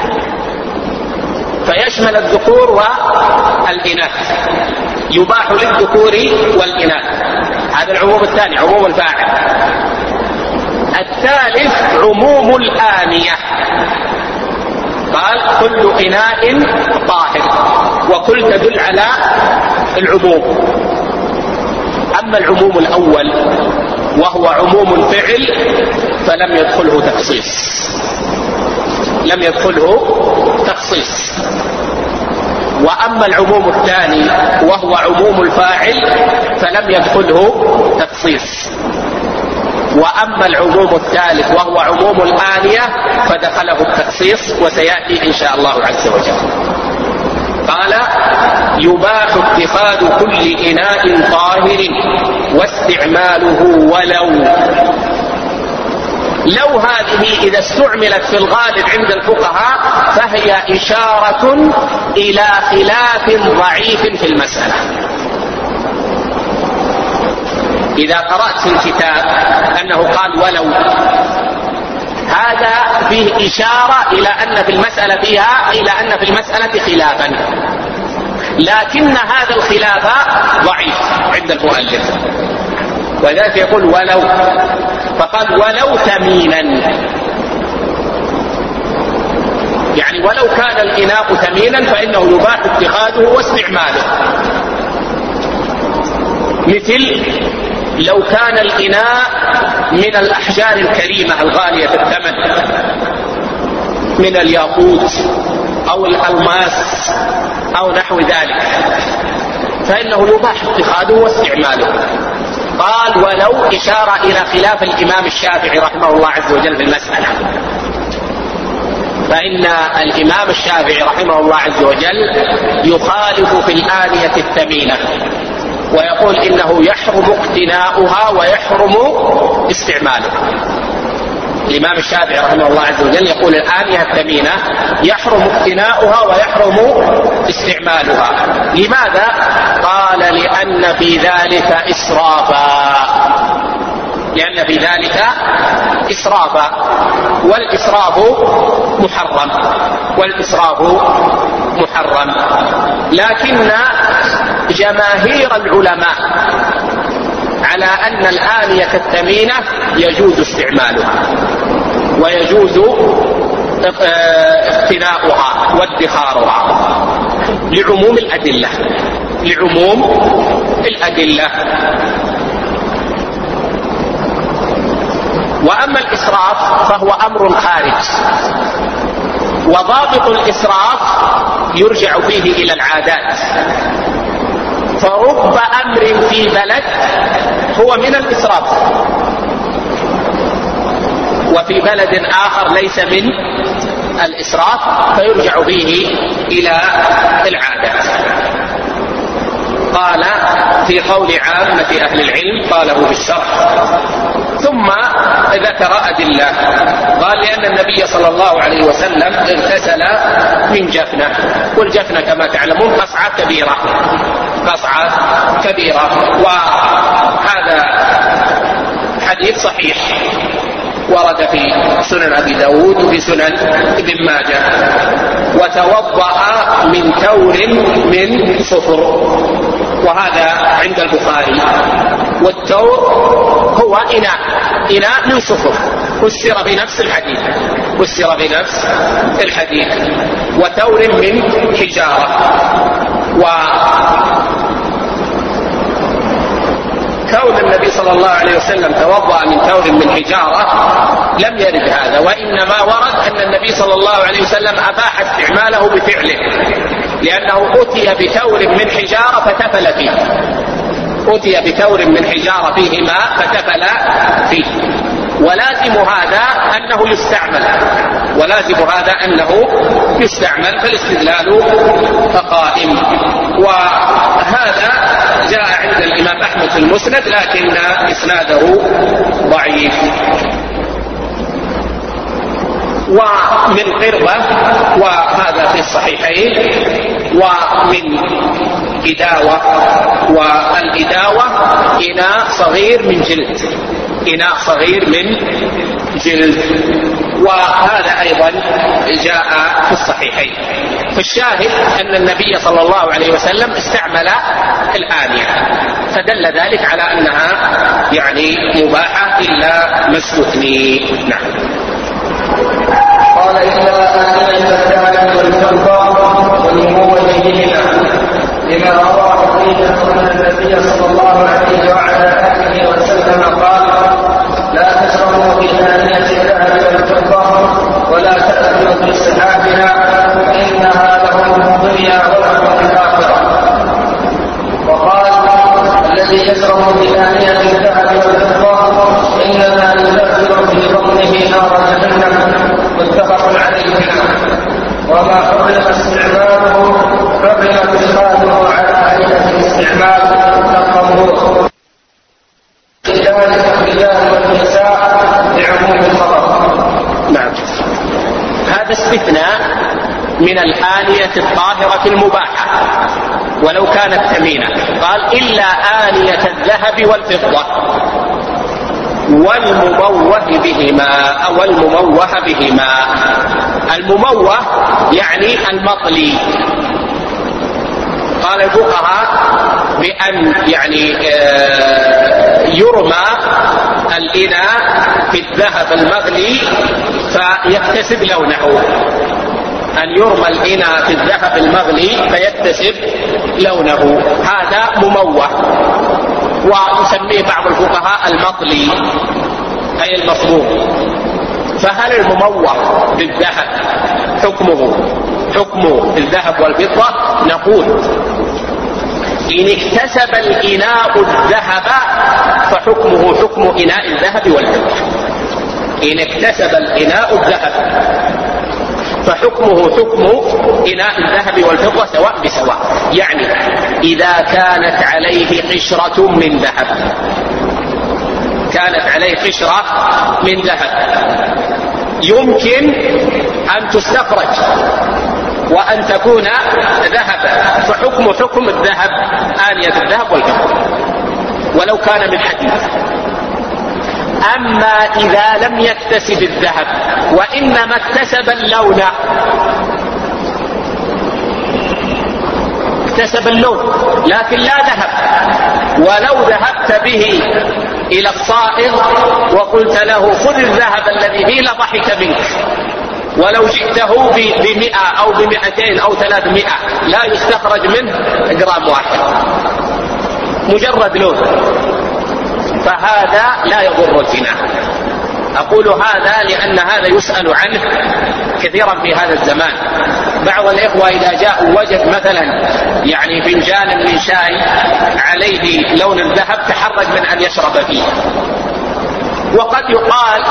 فيشمل الذكور والإناث، يباح للذكور والإناث. هذا العموم الثاني عموم الفاعل. الثالث عموم الآنية، قال: كل إناء طاهر، وكل تدل على العموم. أما العموم الأول وهو عموم الفعل فلم يدخله تخصيص، وأما العموم الثاني وهو عموم الفاعل فلم يدخله تخصيص، وأما العموم الثالث وهو عموم الآنية فدخله التخصيص، وسيأتي إن شاء الله عز وجل. قال: يباح اتخاذ كل إناء طاهر واستعماله لو هذه إذا استعملت في الغالب عند الفقهاء فهي إشارة إلى خلاف ضعيف في المسألة. إذا قرأت في الكتاب أنه قال ولو، هذا فيه إشارة إلى أن في المسألة خلافا، لكن هذا الخلاف ضعيف عند المؤلف، وذلك يقول ولو، فقال ولو ثمينا، يعني ولو كان الإناء ثمينا فإنه يباح اتخاذه واستعماله. مثل لو كان الإناء من الأحجار الكريمة الغالية الثمن، من الياقوت أو الألماس أو نحو ذلك، فإنه يباح اتخاذه واستعماله. قال ولو إشارة إلى خلاف الإمام الشافعي رحمه الله عز وجل في المسألة، فإن الإمام الشافعي رحمه الله عز وجل يخالف في الآنية الثمينة، ويقول إنه يحرم اقتناؤها ويحرم استعمالها. الإمام الشافعي رحمه الله عز وجل يقول الآنية الثمينة يحرم اقتناؤها ويحرم استعمالها. لماذا؟ قال لأن في ذلك إسرافا، والإسراف محرم. لكن جماهير العلماء على أن الآنية الثمينة يجوز استعمالها ويجوز اقتناؤها وادخارها لعموم الأدلة. وأما الإسراف فهو أمر خارج، وضابط الإسراف يرجع فيه إلى العادات، فرب أمر في بلد هو من الإسراف وفي بلد آخر ليس من الإسراف، فيرجع فيه إلى العادات. قال في قول عامة أهل العلم قاله بالشرح، ثم ذكر أدلة. قال لأن النبي صلى الله عليه وسلم اغتسل من جفنة، والجفنة كما تعلمون قصعة كبيرة، وهذا حديث صحيح، ورد في سنن أبي داود وفي سنن ابن ماجه. وتوضأ من تور من صفر، وهذا عند البخاري. والتور هو إناء من صفر، فسر بنفس الحديث. وتور من حجارة. وكون النبي صلى الله عليه وسلم توضأ من تور من حجارة لم يرد هذا، وإنما ورد أن النبي صلى الله عليه وسلم أباح استعماله بفعله، لأنه أتي بتور من حجارة فتفل فيه ماء فتفل فيه. ولازم هذا أنه يستعمل، فالاستدلال قائم. وهذا جاء عند الإمام أحمد في المسند، لكن إسناده ضعيف. ومن قربة، وهذا في الصحيحين. ومن إداوة، والإداوة إناء صغير من جلد، وهذا أيضا جاء في الصحيحين. فالشاهد أن النبي صلى الله عليه وسلم استعمل الآنية، فدل ذلك على أنها مباحة إلا ما استثني. نعم. قال إلا آنية الذهب والفضة ولموجههما، لما روى حديث أن النبي صلى الله عليه وعلى آله وسلم قال: لا تشربوا في آنية الذهب والفضة ولا تأكلوا في سحابها، فإنها لهم الدنيا ولكم الآخرة. وقال: الذي يشرب في آنية الذهب والفضة إنما يدخل في بطنه نار جهنم، متفق عليهما. وما حرم استعماله حرم اتخاذه على هيئة الاستعمال كالطهور. ذلك الرجال والنساء بعموم الخبر. نعم. هذا استثناء من الآنية الطاهرة المباحة ولو كانت ثمينة. قال: إلا آنية الذهب والفضة والمموه بهما. المموه يعني المطلي. قال الفقهاء بأن يرمى الإناء في الذهب المغلي فيكتسب لونه، أن يرمى الإناء في الذهب المغلي فيكتسب لونه، هذا مموه. ويسميه بعض الفقهاء المطلي أي المصبوغ. فهل المموه بالذهب حكم الذهب والفضة؟ نقول: إن اكتسب الإناء الذهب فحكمه حكم إناء الذهب والفضة. إن اكتسب الإناء الذهب فحكمه حكم إناء الذهب والفضة سواء بسواء. يعني إذا كانت عليه قشرة من ذهب يمكن أن تستخرج وأن تكون ذهبا، فحكم حكم الذهب آنية الذهب والفضة ولو كان من حديد. أما إذا لم يكتسب الذهب وإنما اكتسب اللون، لكن لا ذهب، ولو ذهبت به إلى الصائغ وقلت له: خذ الذهب الذي فيه، لضحك منك. ولو جئته ب100 أو ب200 أو 300 لا يستخرج منه جرام واحد، مجرد لون. فهذا لا يضر الزنا. أقول هذا لأن هذا يسأل عنه كثيرا في هذا الزمان. بعض الإخوة إذا جاء وجد مثلا فنجان من شاي عليه لون الذهب تحرج من أن يشرب فيه، وقد يقال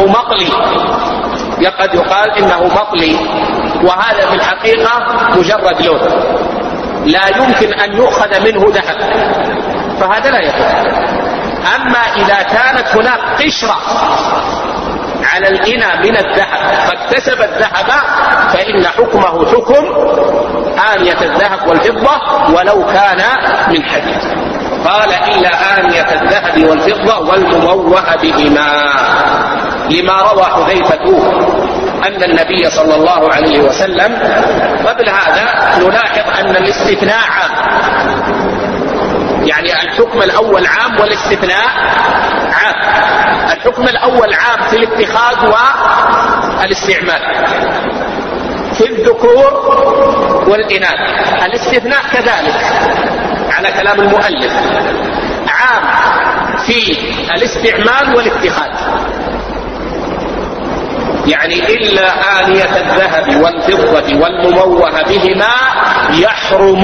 إنه مطلي، وهذا في الحقيقة مجرد لون لا يمكن أن يؤخذ منه ذهب، فهذا لا يضر. أما إذا كانت هناك قشرة على الإناء من الذهب فاكتسب الذهب فإن حكمه حكم آنية الذهب والفضة ولو كان من حديد. قال: إلا آنية الذهب والفضة والمموه بهما. لما روى حذيفة أن النبي صلى الله عليه وسلم. قبل هذا نلاحظ أن الاستثناء عام، يعني الحكم الأول عام والاستثناء عام. الحكم الأول عام في الاتخاذ والاستعمال في الذكور والإناث. الاستثناء كذلك على كلام المؤلف عام في الاستعمال والاتخاذ، يعني إلا آنية الذهب والفضة والمموه بهما يحرم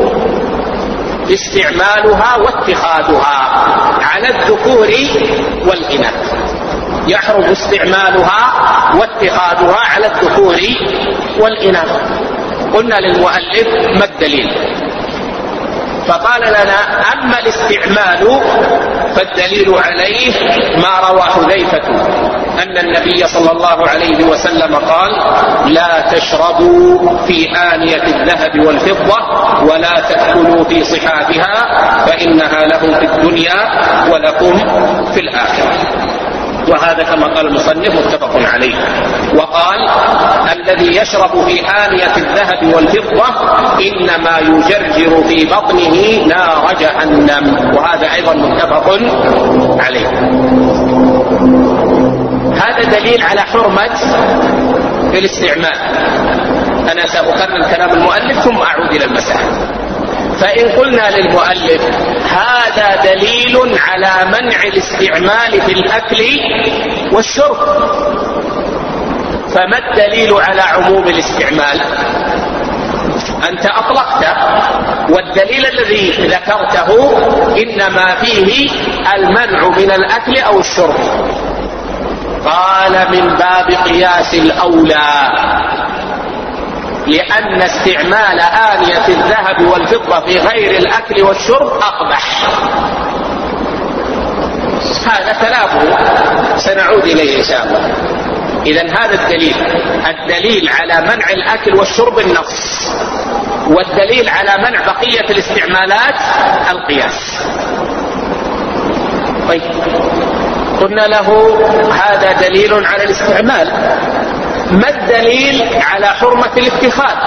استعمالها واتخاذها على الذكور والإناث. يحرم استعمالها واتخاذها على الذكور والإناث. قلنا للمؤلف ما الدليل؟ فقال لنا أما الاستعمال فالدليل عليه ما روى حذيفة أن النبي صلى الله عليه وسلم قال: لا تشربوا في آنية الذهب والفضة ولا تأكلوا في صحافها فإنها لهم في الدنيا ولكم في الآخرة. وهذا كما قال المصنف متفق عليه. وقال: الذي يشرب في آنية الذهب والفضة إنما يجرجر في بطنه نار جهنم. وهذا أيضا متفق عليه. هذا دليل على حرمة الاستعمال. أنا سأكرر كلام المؤلف ثم أعود إلى المسألة. فإن قلنا للمؤلف هذا دليل على منع الاستعمال في الأكل والشرب، فما الدليل على عموم الاستعمال؟ أنت أطلقت، والدليل الذي ذكرته إنما فيه المنع من الأكل أو الشرب. قال: من باب قياس الأولى، لأن استعمال آنية الذهب والفضة في غير الأكل والشرب أقبح. هذا كلامه سنعود إليه إن شاء الله. إذن هذا الدليل على منع الأكل والشرب النص، والدليل على منع بقية الاستعمالات القياس. طيب، قلنا له هذا دليل على الاستعمال، ما الدليل على حرمة الاتخاذ؟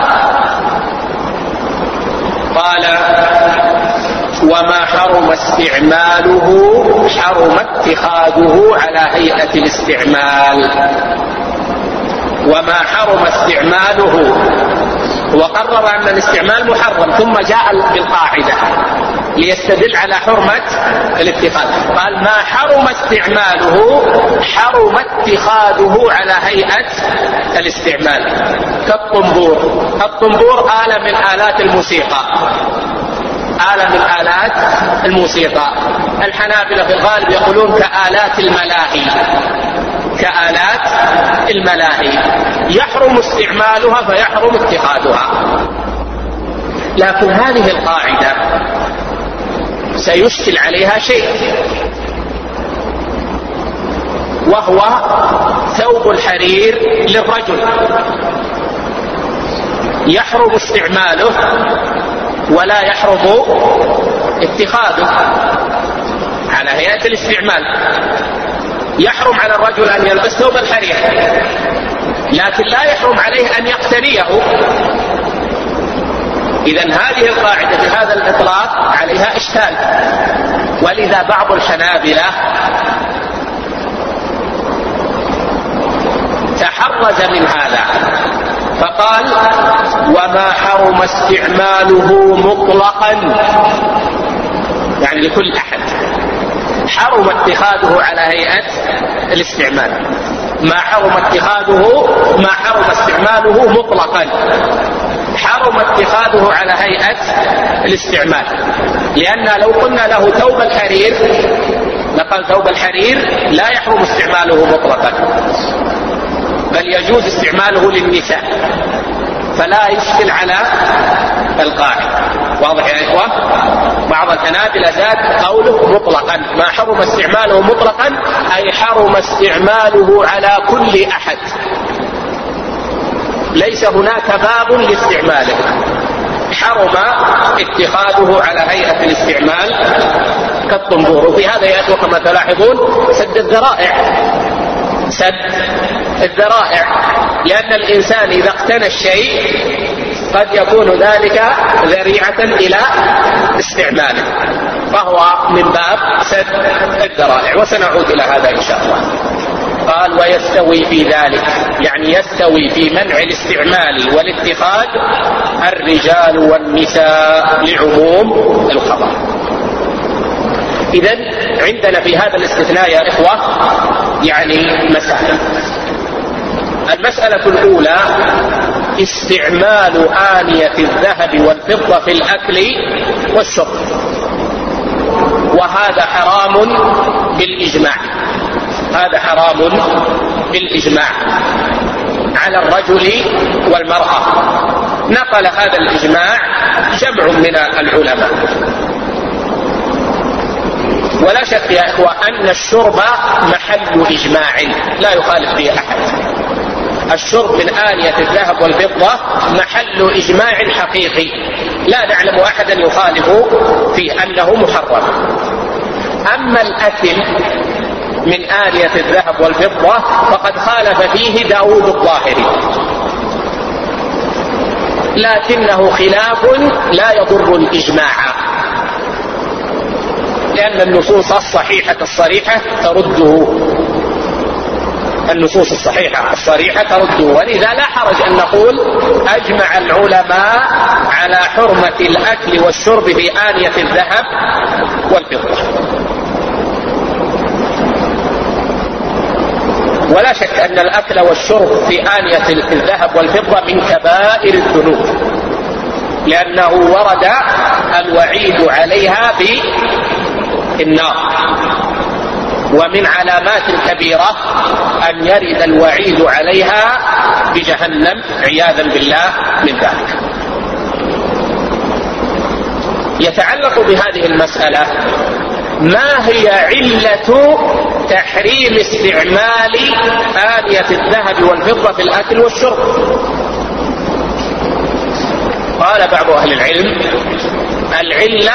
قال: وما حرم استعماله حرم اتخاذه على هيئة الاستعمال. وما حرم استعماله، وقرر أن الاستعمال محرم، ثم جاء بالقاعدة ليستدل على حرمة الاتخاذ. قال: ما حرم استعماله حرم اتخاذه على هيئة الاستعمال. كالطنبور. الطنبور آلة من آلات الموسيقى، آلة من آلات الموسيقى. الحنابلة في الغالب يقولون كآلات الملاهي، كآلات الملاهي يحرم استعمالها فيحرم اتخاذها. لكن هذه القاعدة سيشكل عليها شيء، وهو ثوب الحرير للرجل يحرم استعماله ولا يحرم اتخاذه على هيئة الاستعمال. يحرم على الرجل أن يلبس ثوب الحرير، لكن لا يحرم عليه أن يقتنيه. إذن هذه القاعدة بهذا الإطلاق عليها إشكال، ولذا بعض الحنابلة تحرز من هذا فقال: وما حرم استعماله مطلقا، يعني لكل أحد، حرم اتخاذه على هيئة الاستعمال. ما حرم استعماله مطلقا، حرم اتخاذه على هيئة الاستعمال. لأن لو قلنا له ثوب الحرير لقال ثوب الحرير لا يحرم استعماله مطلقا، بل يجوز استعماله للنساء، فلا يشكل على القاعدة. واضح يا إخوة؟ بعض الحنابلة زاد قوله مطلقا، ما حرم استعماله مطلقا أي حرم استعماله على كل أحد، ليس هناك باب لاستعماله. حرم اتخاذه على هيئة الاستعمال كالطنبور. وفي هذا يا إخوة كما تلاحظون سد الذرائع، سد الذرائع، لأن الإنسان إذا اقتنى الشيء قد يكون ذلك ذريعة إلى استعماله، فهو من باب سد الذرائع، وسنعود إلى هذا إن شاء الله. قال ويستوي في ذلك، يعني يستوي في منع الاستعمال والاتخاذ الرجال والنساء لعموم الخبر. إذن عندنا في هذا الاستثناء يا إخوة يعني مسائل. المسألة الأولى استعمال آنية الذهب والفضة في الأكل والشرب، وهذا حرام بالإجماع، هذا حرام بالإجماع على الرجل والمرأة. نقل هذا الإجماع جمع من العلماء. ولا شك يا إخوة أن الشرب محل إجماع لا يخالف فيه أحد. الشرب من آنية الذهب والفضة محل إجماع حقيقي، لا نعلم أحدا يخالف فيه أنه محرم. أما الأكل من آنية الذهب والفضة فقد خالف فيه داود الظاهري، لكنه خلاف لا يضر الإجماع، لأن النصوص الصحيحة الصريحة ترده، النصوص الصحيحة الصريحة ترده. ولذا لا حرج أن نقول أجمع العلماء على حرمة الأكل والشرب في آنية الذهب والفضة. ولا شك أن الأكل والشرب في آنية الذهب والفضة من كبائر الذنوب، لأنه ورد الوعيد عليها بالنار، ومن علامات الكبيرة أن يرد الوعيد عليها بجهنم عياذا بالله من ذلك. يتعلق بهذه المسألة ما هي علة تحريم استعمال آنية الذهب والفضة في الأكل والشرب؟ قال بعض أهل العلم العلة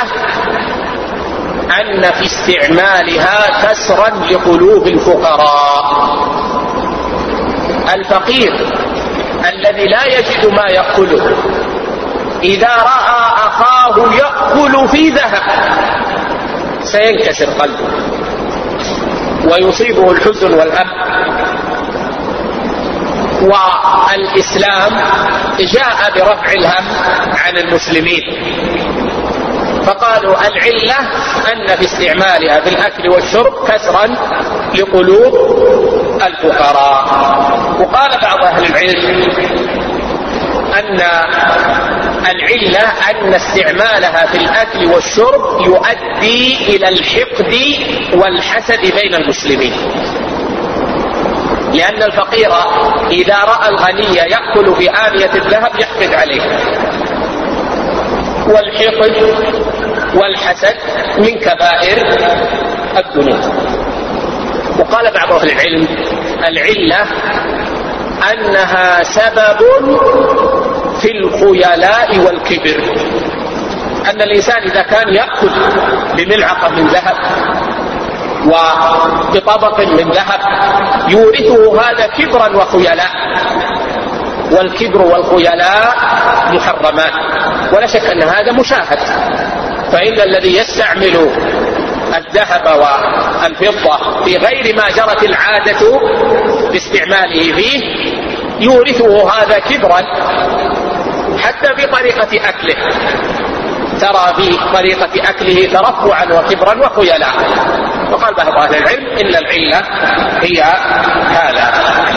أن في استعمالها كسرا لقلوب الفقراء. الفقير الذي لا يجد ما يأكله إذا رأى أخاه يأكل في ذهب سينكسر قلبه ويصيبه الحزن والهم. والإسلام جاء برفع الهم عن المسلمين، فقالوا العلة أن في استعمالها في الأكل والشرب كسرا لقلوب الفقراء. وقال بعض أهل العلم أن العلة أن استعمالها في الأكل والشرب يؤدي إلى الحقد والحسد بين المسلمين، لأن الفقير إذا رأى الغني يأكل في آنية الذهب يحقد عليه، والحقد والحسد من كبائر الذنوب. وقال بعض أهل العلم العلة أنها سبب في الخيلاء والكبر، أن الإنسان إذا كان يأكل بملعقة من ذهب وبطبق من ذهب يورثه هذا كبرا وخيلاء، والكبر والخيلاء محرمان، ولا شك أن هذا مشاهد. فإن الذي يستعمل الذهب والفضة في غير ما جرت العادة باستعماله فيه يورثه هذا كبرا، حتى بطريقة أكله ترى في طريقة أكله ترفعا وكبرا وخيلاء. وقال بعض أهل العلم إن العلة هي هذا.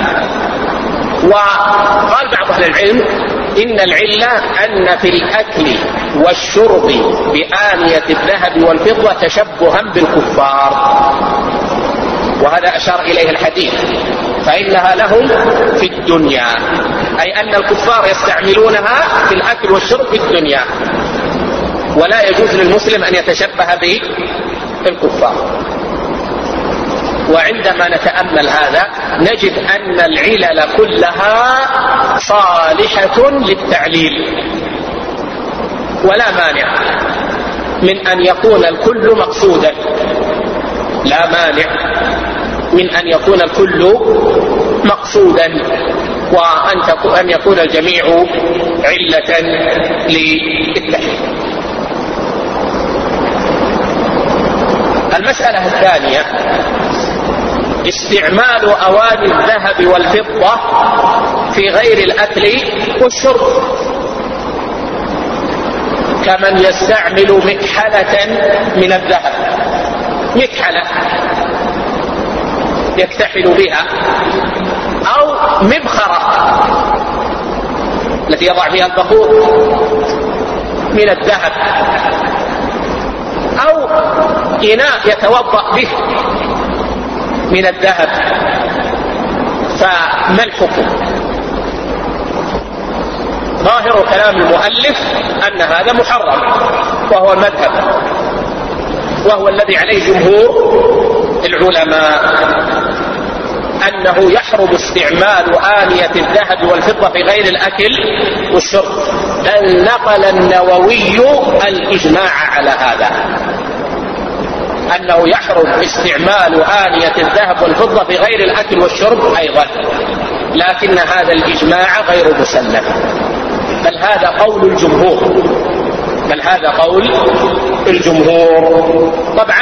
وقال بعض أهل العلم إن العلة أن في الأكل والشرب بآنية الذهب والفضة تشبها بالكفار، وهذا أشار إليه الحديث فإنها لهم في الدنيا، أي أن الكفار يستعملونها في الأكل والشرب في الدنيا، ولا يجوز للمسلم أن يتشبه بالكفار. وعندما نتأمل هذا نجد أن العلل كلها صالحة للتعليل، ولا مانع من أن يكون الكل مقصودا، لا مانع. من أن يكون الكل مقصودا وأن يكون الجميع علة للتحريم. المسألة الثانية استعمال أواني الذهب والفضة في غير الأكل والشرب، كمن يستعمل مكحلة من الذهب، مكحلة يكتحل بها، أو مبخرة التي يضع فيها البخور من الذهب، أو إناء يتوضأ به من الذهب، فما الحكم؟ ظاهر كلام المؤلف أن هذا محرم، وهو المذهب، وهو الذي عليه جمهور العلماء، أنه يحرم استعمال آنية الذهب والفضة في غير الأكل والشرب، بل نقل النووي الإجماع على هذا، أنه يحرم استعمال آنية الذهب والفضة في غير الأكل والشرب أيضا، لكن هذا الإجماع غير مسلم، بل هذا قول الجمهور، بل هذا قول الجمهور. طبعا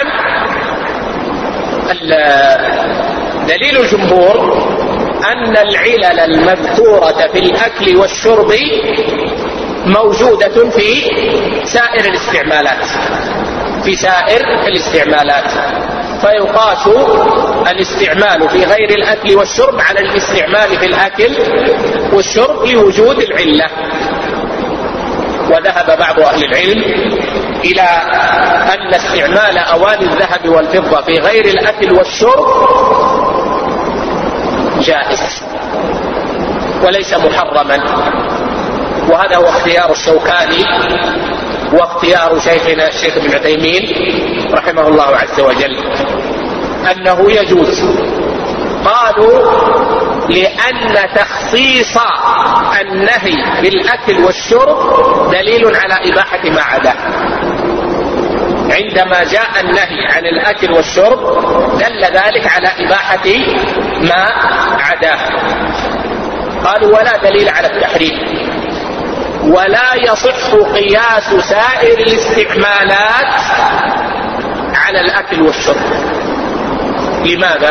دليل الجمهور أن العلل المذكورة في الأكل والشرب موجودة في سائر الاستعمالات، في سائر الاستعمالات، فيقاس الاستعمال في غير الأكل والشرب على الاستعمال في الأكل والشرب لوجود العلة. وذهب بعض أهل العلم إلى أن استعمال أواني الذهب والفضة في غير الأكل والشرب جائز وليس محرما، وهذا هو اختيار الشوكاني واختيار شيخنا الشيخ ابن عثيمين رحمه الله عز وجل، أنه يجوز. قالوا لأن تخصيص النهي بالأكل والشرب دليل على إباحة ما عداه، عندما جاء النهي عن الأكل والشرب دل ذلك على إباحة ما عداه. قالوا ولا دليل على التحريم، ولا يصح قياس سائر الاستعمالات على الأكل والشرب. لماذا؟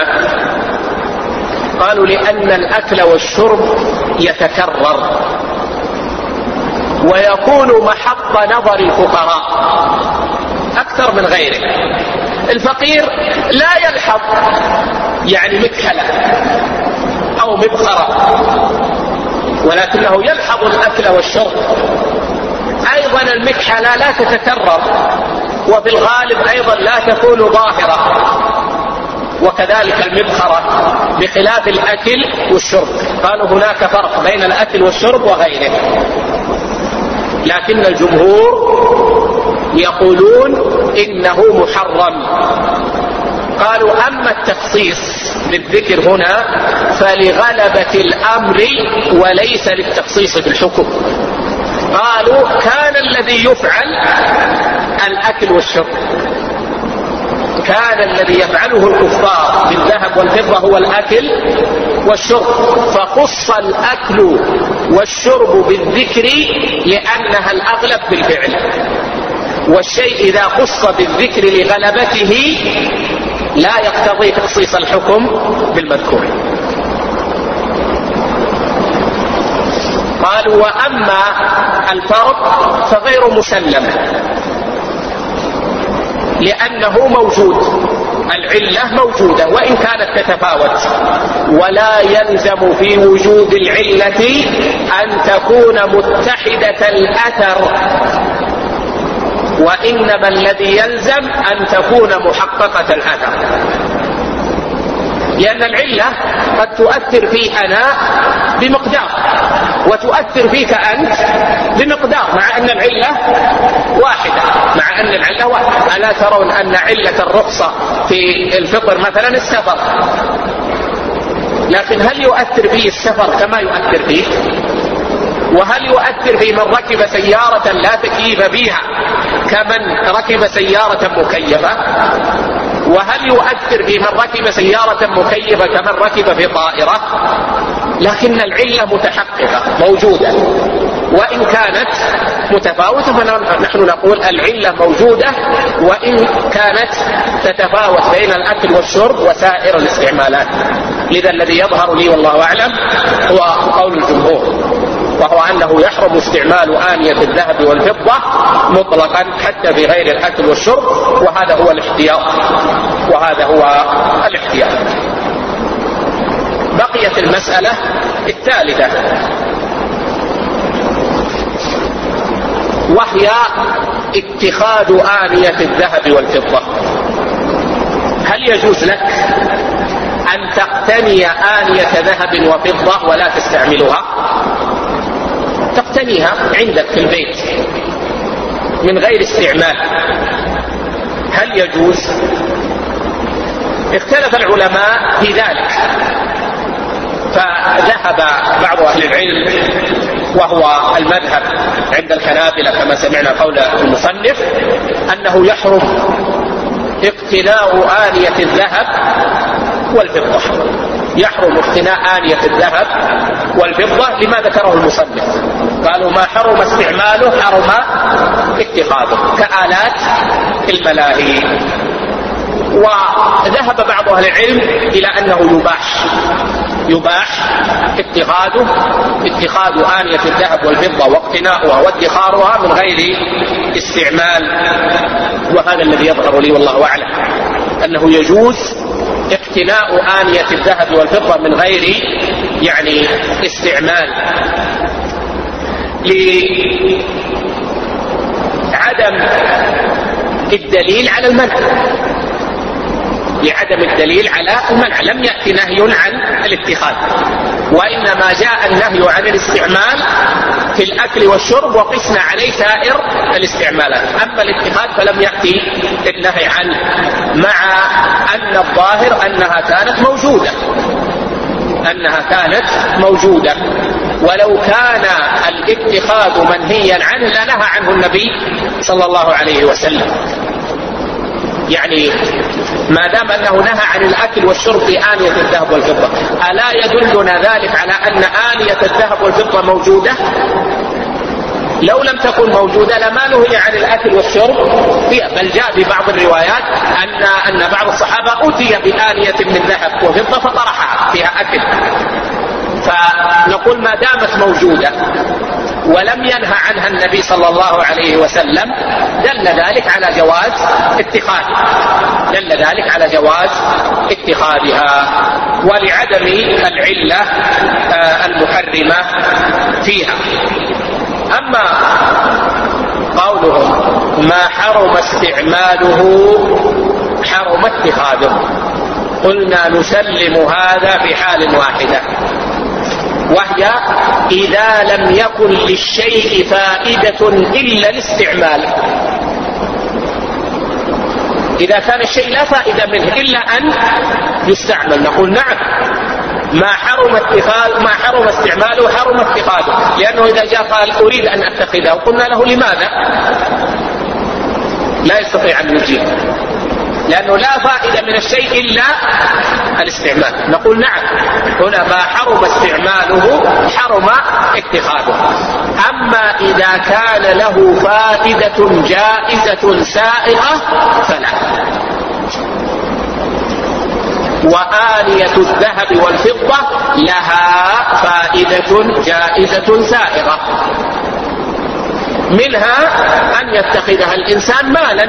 قالوا لأن الأكل والشرب يتكرر ويكون محط نظر الفقراء أكثر من غيره. الفقير لا يلحظ يعني مكحلة أو مبخرة، ولكنه يلحظ الأكل والشرب. أيضا المكحلة لا تتكرر، وفي الغالب أيضا لا تكون ظاهرة، وكذلك المبخرة بخلاف الأكل والشرب. قالوا هناك فرق بين الأكل والشرب وغيره، لكن الجمهور يقولون إنه محرم. قالوا أما التخصيص بالذكر هنا فلغلبة الأمر وليس للتخصيص بالحكم. قالوا كان الذي يفعل الأكل والشرب، كان الذي يفعله الكفار بالذهب والفضة هو الأكل والشرب، فخص الأكل والشرب بالذكر لأنها الأغلب بالفعل، والشيء إذا خص بالذكر لغلبته لا يقتضي تخصيص الحكم بالمذكور. قالوا وأما الفرق فغير مسلم، لأنه موجود، العلة موجودة وإن كانت تتفاوت، ولا يلزم في وجود العلة أن تكون متحدة الأثر، وإنما الذي يلزم أن تكون محققة الأثر، لأن العلة قد تؤثر في أنا بمقدار وتؤثر فيك أنت بمقدار، مع أن العلة واحدة، مع أن العلة واحدة. ألا ترون أن علة الرخصة في الفطر مثلا السفر، لكن هل يؤثر فيه السفر كما يؤثر فيه؟ وهل يؤثر في من ركب سيارة لا تكييف فيها كمن ركب سيارة مكيفة؟ وهل يؤثر في من ركب سيارة مكيفة كمن ركب في طائرة؟ لكن العلة متحققة موجودة، وإن كانت متفاوتة فنحن نقول العلة موجودة وإن كانت تتفاوت بين الأكل والشرب وسائر الاستعمالات. لذا الذي يظهر لي والله أعلم هو قول الجمهور، وهو أنه يحرم استعمال آنية الذهب والفضة مطلقا حتى في غير الأكل والشرب، وهذا هو الاحتياط. بقيت المسألة الثالثة، وهي اتخاذ آنية الذهب والفضة. هل يجوز لك أن تقتني آنية ذهب وفضة ولا تستعملها؟ تقتنيها عندك في البيت من غير استعمال، هل يجوز؟ اختلف العلماء في ذلك، فذهب بعض أهل العلم وهو المذهب عند الحنابلة كما سمعنا قول المصنف أنه يحرم اقتناء آنية الذهب والفضة، يحرم اقتناء آنية الذهب والفضة لما ذكره المصنف، قالوا ما حرم استعماله حرم اتخاذه كآلات الملاهي. وذهب بعض أهل العلم إلى أنه يباح اتخاذ آنية الذهب والفضة واقتناؤها وادخارها من غير استعمال، وهذا الذي يظهر لي والله أعلم أنه يجوز اقتناء آنية الذهب والفضة من غير استعمال، لعدم الدليل على المنع، لم يأتي نهي عن الاتخاذ، وإنما جاء النهي عن الاستعمال في الأكل والشرب وقسنا عليه سائر الاستعمالات. أما الاتخاذ فلم يأتي النهي عنه، مع أن الظاهر أنها كانت موجودة، ولو كان الاتخاذ منهيا عنه لنهى عنه النبي صلى الله عليه وسلم. ما دام أنه نهى عن الأكل والشرب في آنية الذهب والفضة، ألا يدلنا ذلك على أن آنية الذهب والفضة موجودة؟ لو لم تكن موجودة لما نهي عن الأكل والشرب فيها، بل جاء في بعض الروايات أن بعض الصحابة أتي بآنية من ذهب وفضة فطرحها فيها أكل. فنقول ما دامت موجودة ولم ينهى عنها النبي صلى الله عليه وسلم دل ذلك على جواز اتخاذها ولعدم العلة المحرمة فيها. أما قولهم ما حرم استعماله حرم اتخاذه، قلنا نسلم هذا في حال واحدة، وهي إذا لم يكن للشيء فائدة إلا الاستعمال. إذا كان الشيء لا فائدة منه إلا أن يستعمل نقول نعم، ما حرم استعماله حرم اتخاذه، لأنه إذا جاء قال أريد أن أتخذه قلنا له لماذا؟ لا يستطيع أن يجيب، لأنه لا فائدة من الشيء إلا الاستعمال. نقول نعم، هنا ما حرم استعماله حرم اتخاذه. أما إذا كان له فائدة جائزة سائغة فلا. وآنية الذهب والفضة لها فائدة جائزة سائغة، منها أن يتخذها الإنسان مالا،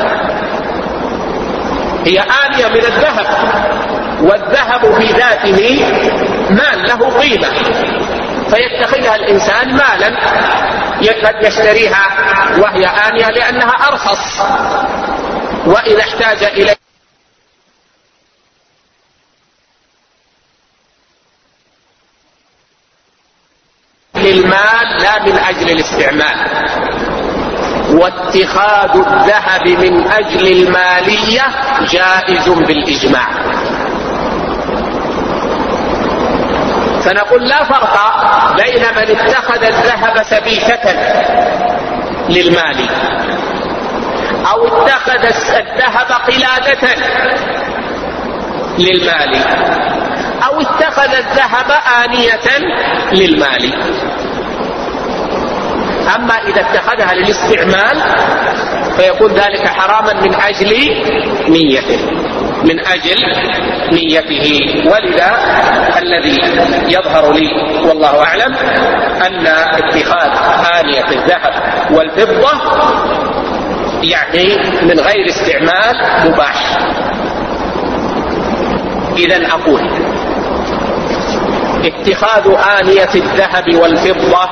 هي آنية من الذهب، والذهب في ذاته مال له قيمة، فيتخذها الإنسان مالا، قد يشتريها وهي آنية لأنها أرخص، وإذا احتاج إليه للمال لا من أجل الاستعمال. واتخاذ الذهب من أجل المالية جائز بالإجماع. فنقول لا فرق بين من اتخذ الذهب سبيكة للمال أو اتخذ الذهب قلادة للمال، أو اتخذ الذهب آنية للمال. أما إذا اتخذها للاستعمال فيكون ذلك حراما من أجل نيته. ولذا الذي يظهر لي والله أعلم أن اتخاذ آنية الذهب والفضة يعني من غير استعمال مباح. إذن أقول اتخاذ آنية الذهب والفضة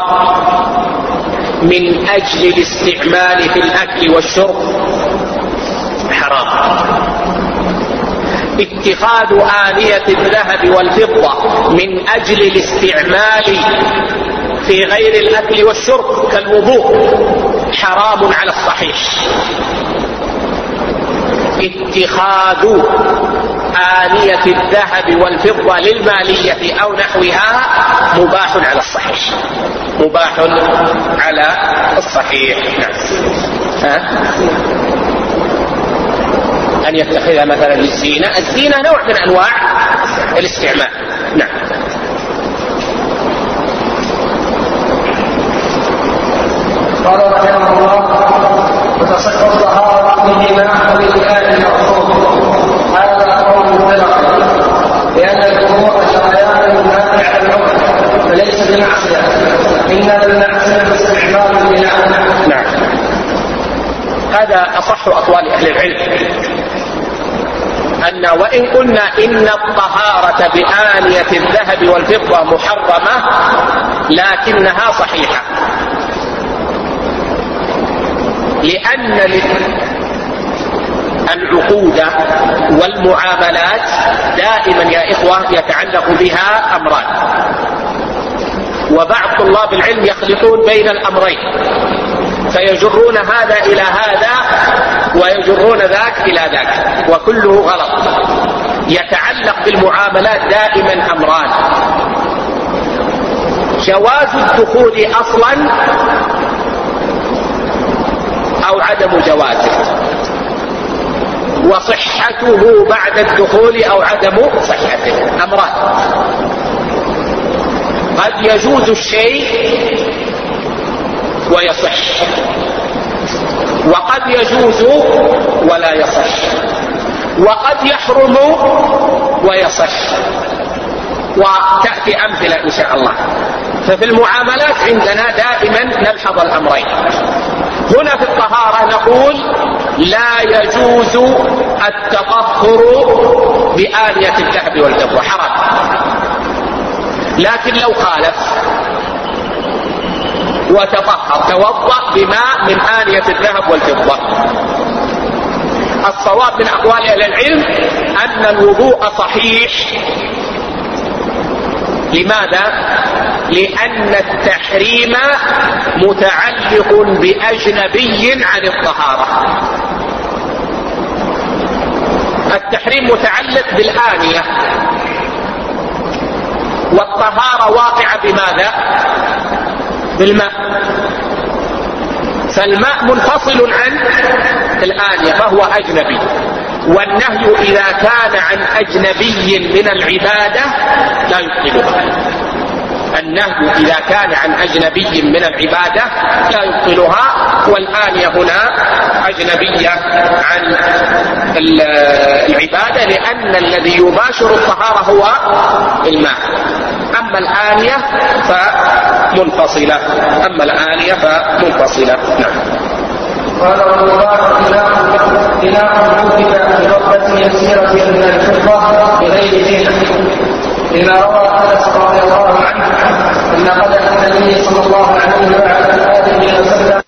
من أجل الاستعمال في الأكل والشرب حرام. اتخاذ آنية الذهب والفضة من أجل الاستعمال في غير الأكل والشرب كالوضوء حرام على الصحيح. اتخاذ آنية الذهب والفضة للمالية أو نحوها مباح على الصحيح، مباح على الصحيح. أن يتخذها مثلا للزينة، الزينة نوع من أنواع الاستعمال. نعم. قال رحمه الله: وتصح الطهارة بهما وبالآن المقصود. هذا قول الفرق، لأن الجمهور شريان نافع العقل فليس بمعصية، إن المعصية استعمال البناء. نعم، هذا أصح أقوال أهل العلم، أن وإن قلنا إن الطهارة بآنية الذهب والفضة محرمة لكنها صحيحة، لأن العقود والمعاملات دائما يا إخوة يتعلق بها أمران، وبعض طلاب العلم يخلطون بين الأمرين فيجرون هذا إلى هذا ويجرون ذاك إلى ذاك، وكله غلط. يتعلق بالمعاملات دائما أمران: جواز الدخول أصلا أو عدم جوازه، وصحته بعد الدخول أو عدم صحته. أمران: قد يجوز الشيء ويصح، وقد يجوز ولا يصح، وقد يحرم ويصح، وتأتي أمثلة إن شاء الله. ففي المعاملات عندنا دائما نلحظ الأمرين. هنا في الطهارة نقول لا يجوز التطهر بآنية الذهب والفضة، حرام. لكن لو خالف وتطهر توضأ بماء من آنية الذهب والفضة، الصواب من أقوال أهل العلم أن الوضوء صحيح. لماذا؟ لأن التحريم متعلق بأجنبي عن الطهارة. التحريم متعلق بالآنية، والطهارة واقعة بماذا؟ بالماء. فالماء منفصل عن الآنية فهو أجنبي، والنهي إذا كان عن أجنبي من العبادة لا يبطلها. النهي إذا كان عن أجنبي من العبادة لا يبطلها، والآنية هنا أجنبية عن العبادة، لأن الذي يباشر الطهارة هو الماء. أما الآنية فمنفصلة. نعم. قال: والمباح بناء وجد بركة يسيرة من الفضة بغير زينة، لما روى أنس رضي الله عنه أن قدم النبي صلى الله عليه وعلى آله وسلم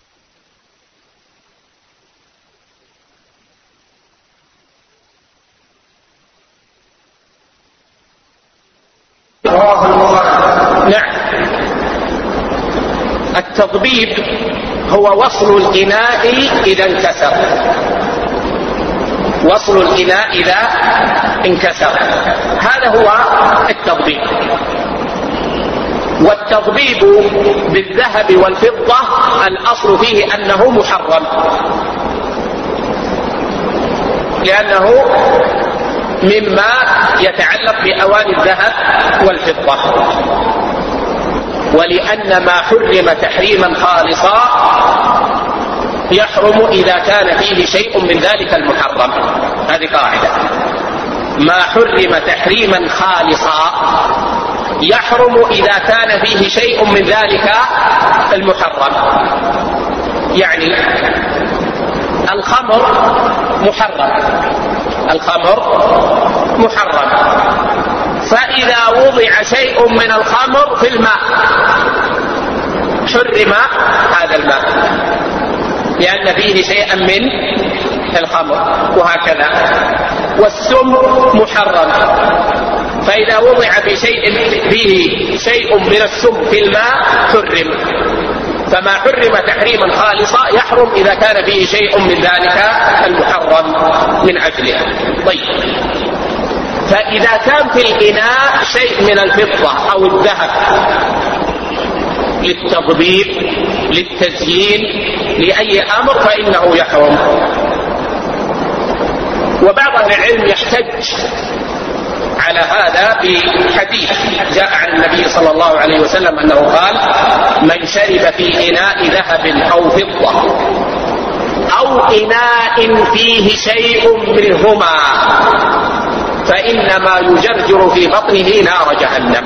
رواه البخاري. نعم. التضبيب هو وصل الإناء إذا انكسر، وصل الإناء إذا انكسر، هذا هو التضبيب. والتضبيب بالذهب والفضة الأصل فيه أنه محرم، لأنه مما يتعلق بأواني الذهب والفضة، ولأن ما حرم تحريما خالصا يحرم إذا كان فيه شيء من ذلك المحرم. هذه قاعدة: ما حرم تحريما خالصا يحرم إذا كان فيه شيء من ذلك المحرم. يعني الخمر محرم، الخمر محرم، فإذا وضع شيء من الخمر في الماء حرم هذا الماء لأن فيه شيئا من الخمر، وهكذا. والسم محرم، فإذا وضع فيه شيء من السم في الماء حرم. فما حرم تحريما خالصا يحرم إذا كان فيه شيء من ذلك المحرم من أجله. طيب، فإذا كان في الإناء شيء من الفضة أو الذهب للتضبيب للتزيين لأي أمر فإنه يحرم. وبعض أهل العلم يحتج على هذا بحديث جاء عن النبي صلى الله عليه وسلم أنه قال: من شرب في إناء ذهب أو فضة أو إناء فيه شيء منهما فإنما يجرجر في بطنه نار جهنم.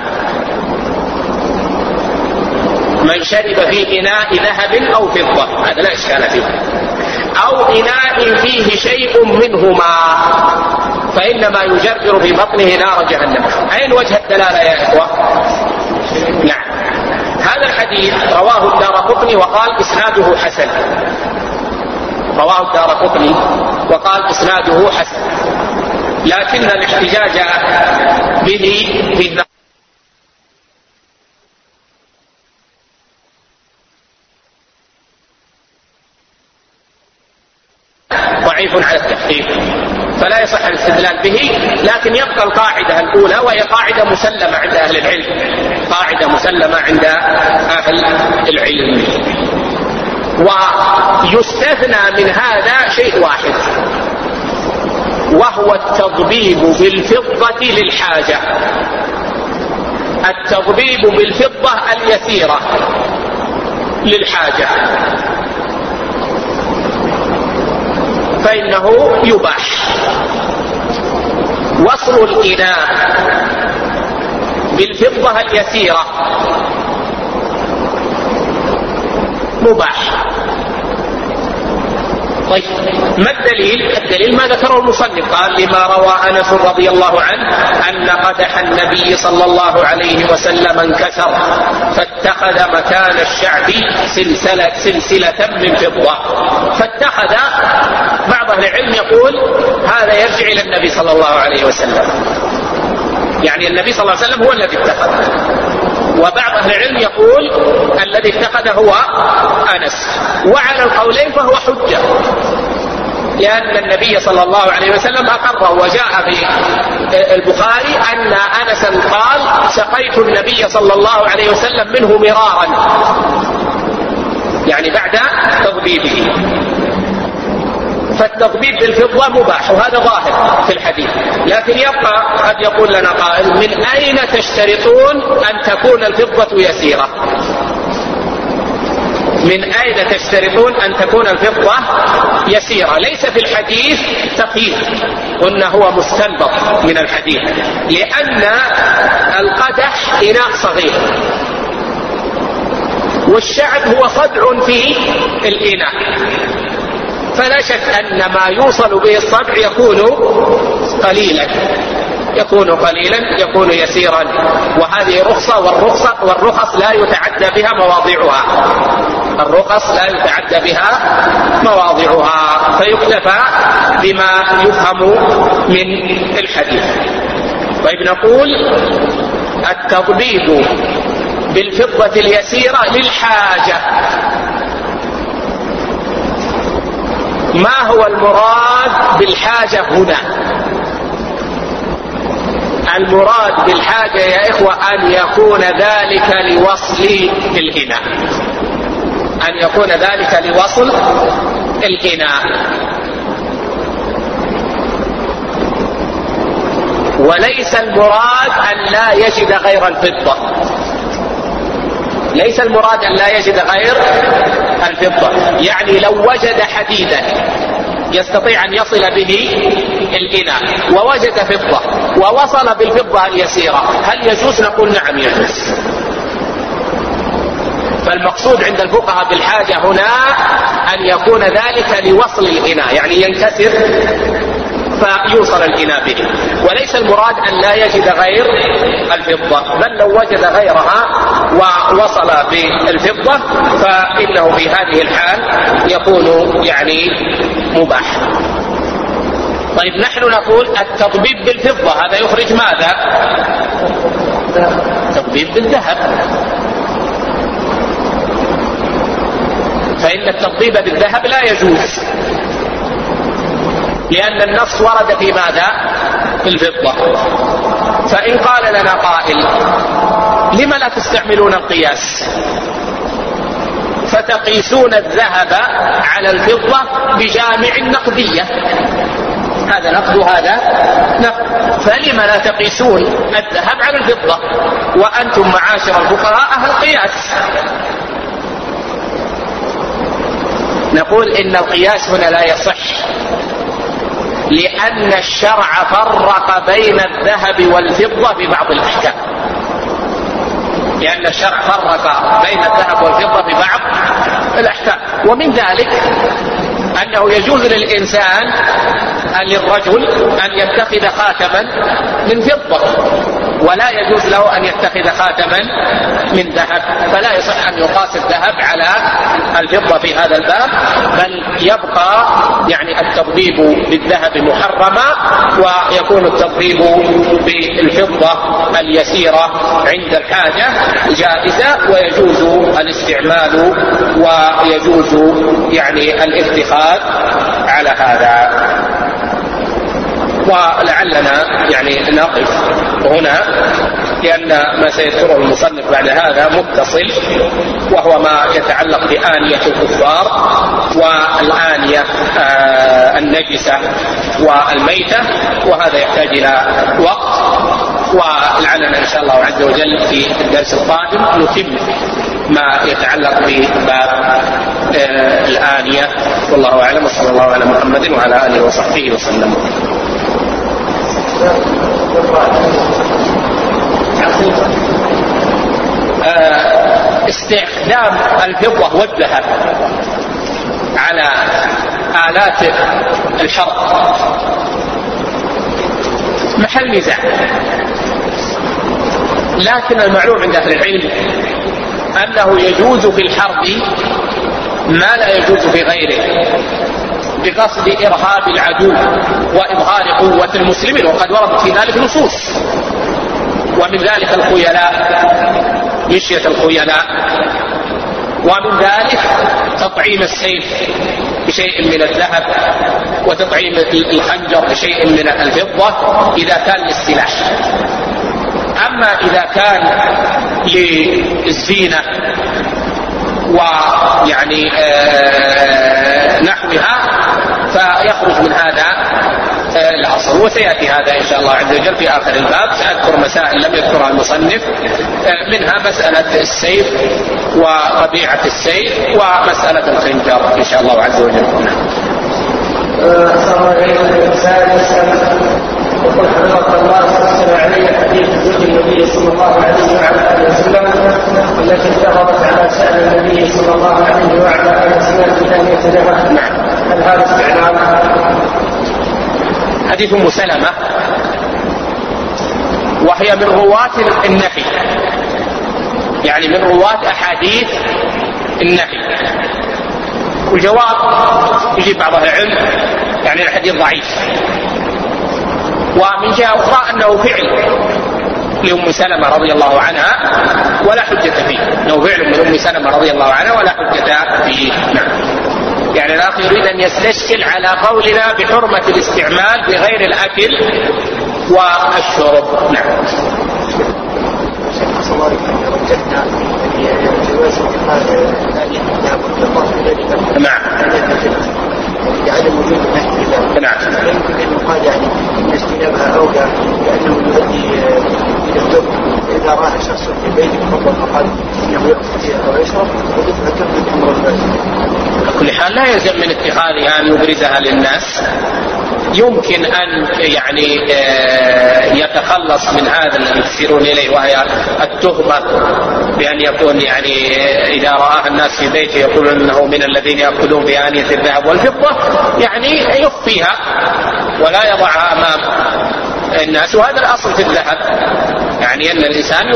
من شرب في إناء ذهب أو فضة، هذا لا إشكال فيه، أو إناء فيه شيء منهما فإنما يجرجر في بطنه نار جهنم. أين وجه الدلالة يا إخوة؟ نعم، هذا الحديث رواه الدارقطني وقال إسناده حسن، رواه الدارقطني وقال إسناده حسن، لكن الاحتجاج به في ضعيف على التحقيق فلا يصح الاستدلال به. لكن يبقى القاعدة الأولى، وهي قاعدة مسلمة عند أهل العلم، قاعدة مسلمة عند أهل العلم. ويستثنى من هذا شيء واحد، وهو التضبيب بالفضة للحاجة، التضبيب بالفضة اليسيرة للحاجة فإنه يباح. وصل الإناء بالفضة اليسيرة مباح. طيب، ما الدليل؟ الدليل ما ذكره المصنف، قال: لما روى أنس رضي الله عنه أن قدح النبي صلى الله عليه وسلم انكسر فاتخذ مكان الشعب سلسلة من فضة. فاتخذ، بعض أهل العلم يقول هذا يرجع إلى النبي صلى الله عليه وسلم، يعني النبي صلى الله عليه وسلم هو الذي اتخذ. وبعض أهل العلم يقول الذي اتخذ هو أنس، وعلى القولين فهو حجة، لأن النبي صلى الله عليه وسلم أقره. وجاء في البخاري أن أنسا قال: سقيت النبي صلى الله عليه وسلم منه مرارا، يعني بعد تضبيبه. فالتضبيب بالفضة مباح، وهذا ظاهر في الحديث. لكن يبقى قد يقول لنا قائل: من أين تشترطون أن تكون الفضة يسيرة؟ من أين تشترطون أن تكون الفضة يسيرة؟ ليس في الحديث تقييد، قلنا هو مستنبط من الحديث، لأن القدح إناء صغير والشعب هو صدع في الإناء، فلا شك أن ما يوصل به الصدع يكون قليلا، يكون يسيرا. وهذه رخصة، والرخص لا يتعدى بها مواضعها، الرخص لا يتعدى بها مواضعها، فيكتفى بما يفهم من الحديث. طيب، نقول التضبيب بالفضة اليسيرة للحاجة. ما هو المراد بالحاجة هنا؟ المراد بالحاجة يا إخوة أن يكون ذلك لوصل الإناء، أن يكون ذلك لوصل الإناء. وليس المراد أن لا يجد غير الفضة، ليس المراد أن لا يجد غير الفضة. يعني لو وجد حديدا يستطيع أن يصل به الإناء ووجد فضة ووصل بالفضة اليسيرة، هل يجوز؟ نقول نعم يجوز. فالمقصود عند الفقهاء بالحاجة هنا أن يكون ذلك لوصل الإناء، يعني ينكسر فيوصل الإناء به، وليس المراد أن لا يجد غير الفضة، بل لو وجد غيرها ووصل بالفضة فإنه في هذه الحال يكون يعني مباح. طيب نحن نقول التطبيب بالفضة هذا يخرج ماذا؟ تطبيب بالذهب، فإن التطبيب بالذهب لا يجوز، لأن النص ورد في ماذا؟ في الفضة. فإن قال لنا قائل لم لا تستعملون القياس فتقيسون الذهب على الفضة بجامع النقدية، هذا نقد وهذا نقد، فلم لا تقيسون الذهب على الفضة وأنتم معاشر الفقهاء أهل قياس؟ نقول إن القياس هنا لا يصح، لأن الشرع فرق بين الذهب والفضة ببعض الأحكام، لأن الشرع فرق بين الذهب والفضة ببعض الأحكام، ومن ذلك أنه يجوز للإنسان للرجل أن يتخذ خاتما من فضة، ولا يجوز له أن يتخذ خاتما من ذهب، فلا يصح أن يقاس الذهب على الفضة في هذا الباب، بل يبقى يعني التطبيب بالذهب محرما، ويكون التطبيب بالفضة اليسيرة عند الحاجة جائزة، ويجوز الاستعمال ويجوز يعني الاتخاذ على هذا. ولعلنا يعني نقف هنا، لأن ما سيذكره المصنف بعد هذا متصل، وهو ما يتعلق بآنية الكفار والآنية النجسة والميتة، وهذا يحتاج إلى وقت، ولعلنا إن شاء الله عز وجل في الدرس القادم نتم ما يتعلق بباب الآنية، والله أعلم، وصلى الله على محمد وعلى آله وصحبه وسلم. استخدام الفضة والذهب على آلات الحرب محل نزاع، لكن المعلوم عند أهل العلم أنه يجوز في الحرب ما لا يجوز في غيره، بقصد إرهاب العدو وإظهار قوة المسلمين، وقد وردت في ذلك نصوص، ومن ذلك الخيلاء، مشية الخيلاء، ومن ذلك تطعيم السيف بشيء من الذهب، وتطعيم الخنجر بشيء من الفضة إذا كان للسلاح. أما إذا كان للزينة ويعني نحوها فيخرج من هذا الأصل، وسيأتي هذا إن شاء الله عز وجل في آخر الباب. سأذكر مسائل لم يذكرها المصنف، منها مسألة السيف وطبيعة السيف ومسألة الخنجر إن شاء الله عز وجل. السلام عليكم. سائل يسأل يقول حفظك الله استفسر علي حديث زوج النبي صلى الله عليه وعلى آله وسلم التي افترضت على شأن النبي صلى الله عليه وعلى آله وسلم أن يتلها، هل هذا استعلام؟ حديث أم سلمة وهي من رواة النفي، يعني من رواة أحاديث النفي، والجواب يجيب بعض العلم يعني الحديث ضعيف، ومن جهة أخرى أنه فعل لأم سلمة رضي الله عنها ولا حجة فيه، أنه فعل من أم سلمة رضي الله عنها ولا حجة فيه. نعم. يعني الأخ يريد أن يستشكل على قولنا بحرمة الاستعمال بغير الأكل والشرب. نعم. نعم. لعدم وجود النهي. نعم. يمكن أن يقال يعني أن استجابها أولى لأنه إذا رأى شخص في بيته فضل فقال إنه يأكل أو يشرب ويتذكر في الأمر البارد. على كل حال لا يلزم من اتخاذها أن يبرزها للناس، يمكن أن يعني يتخلص من هذا الذي يشيرون إليه وهي التهمة بأن يكون يعني إذا رآها الناس في بيته يقولون أنه من الذين يأكلون بآنية الذهب والفضة، يعني يخفيها ولا يضعها أمام الناس. وهذا الأصل في الذهب، يعني أن الإنسان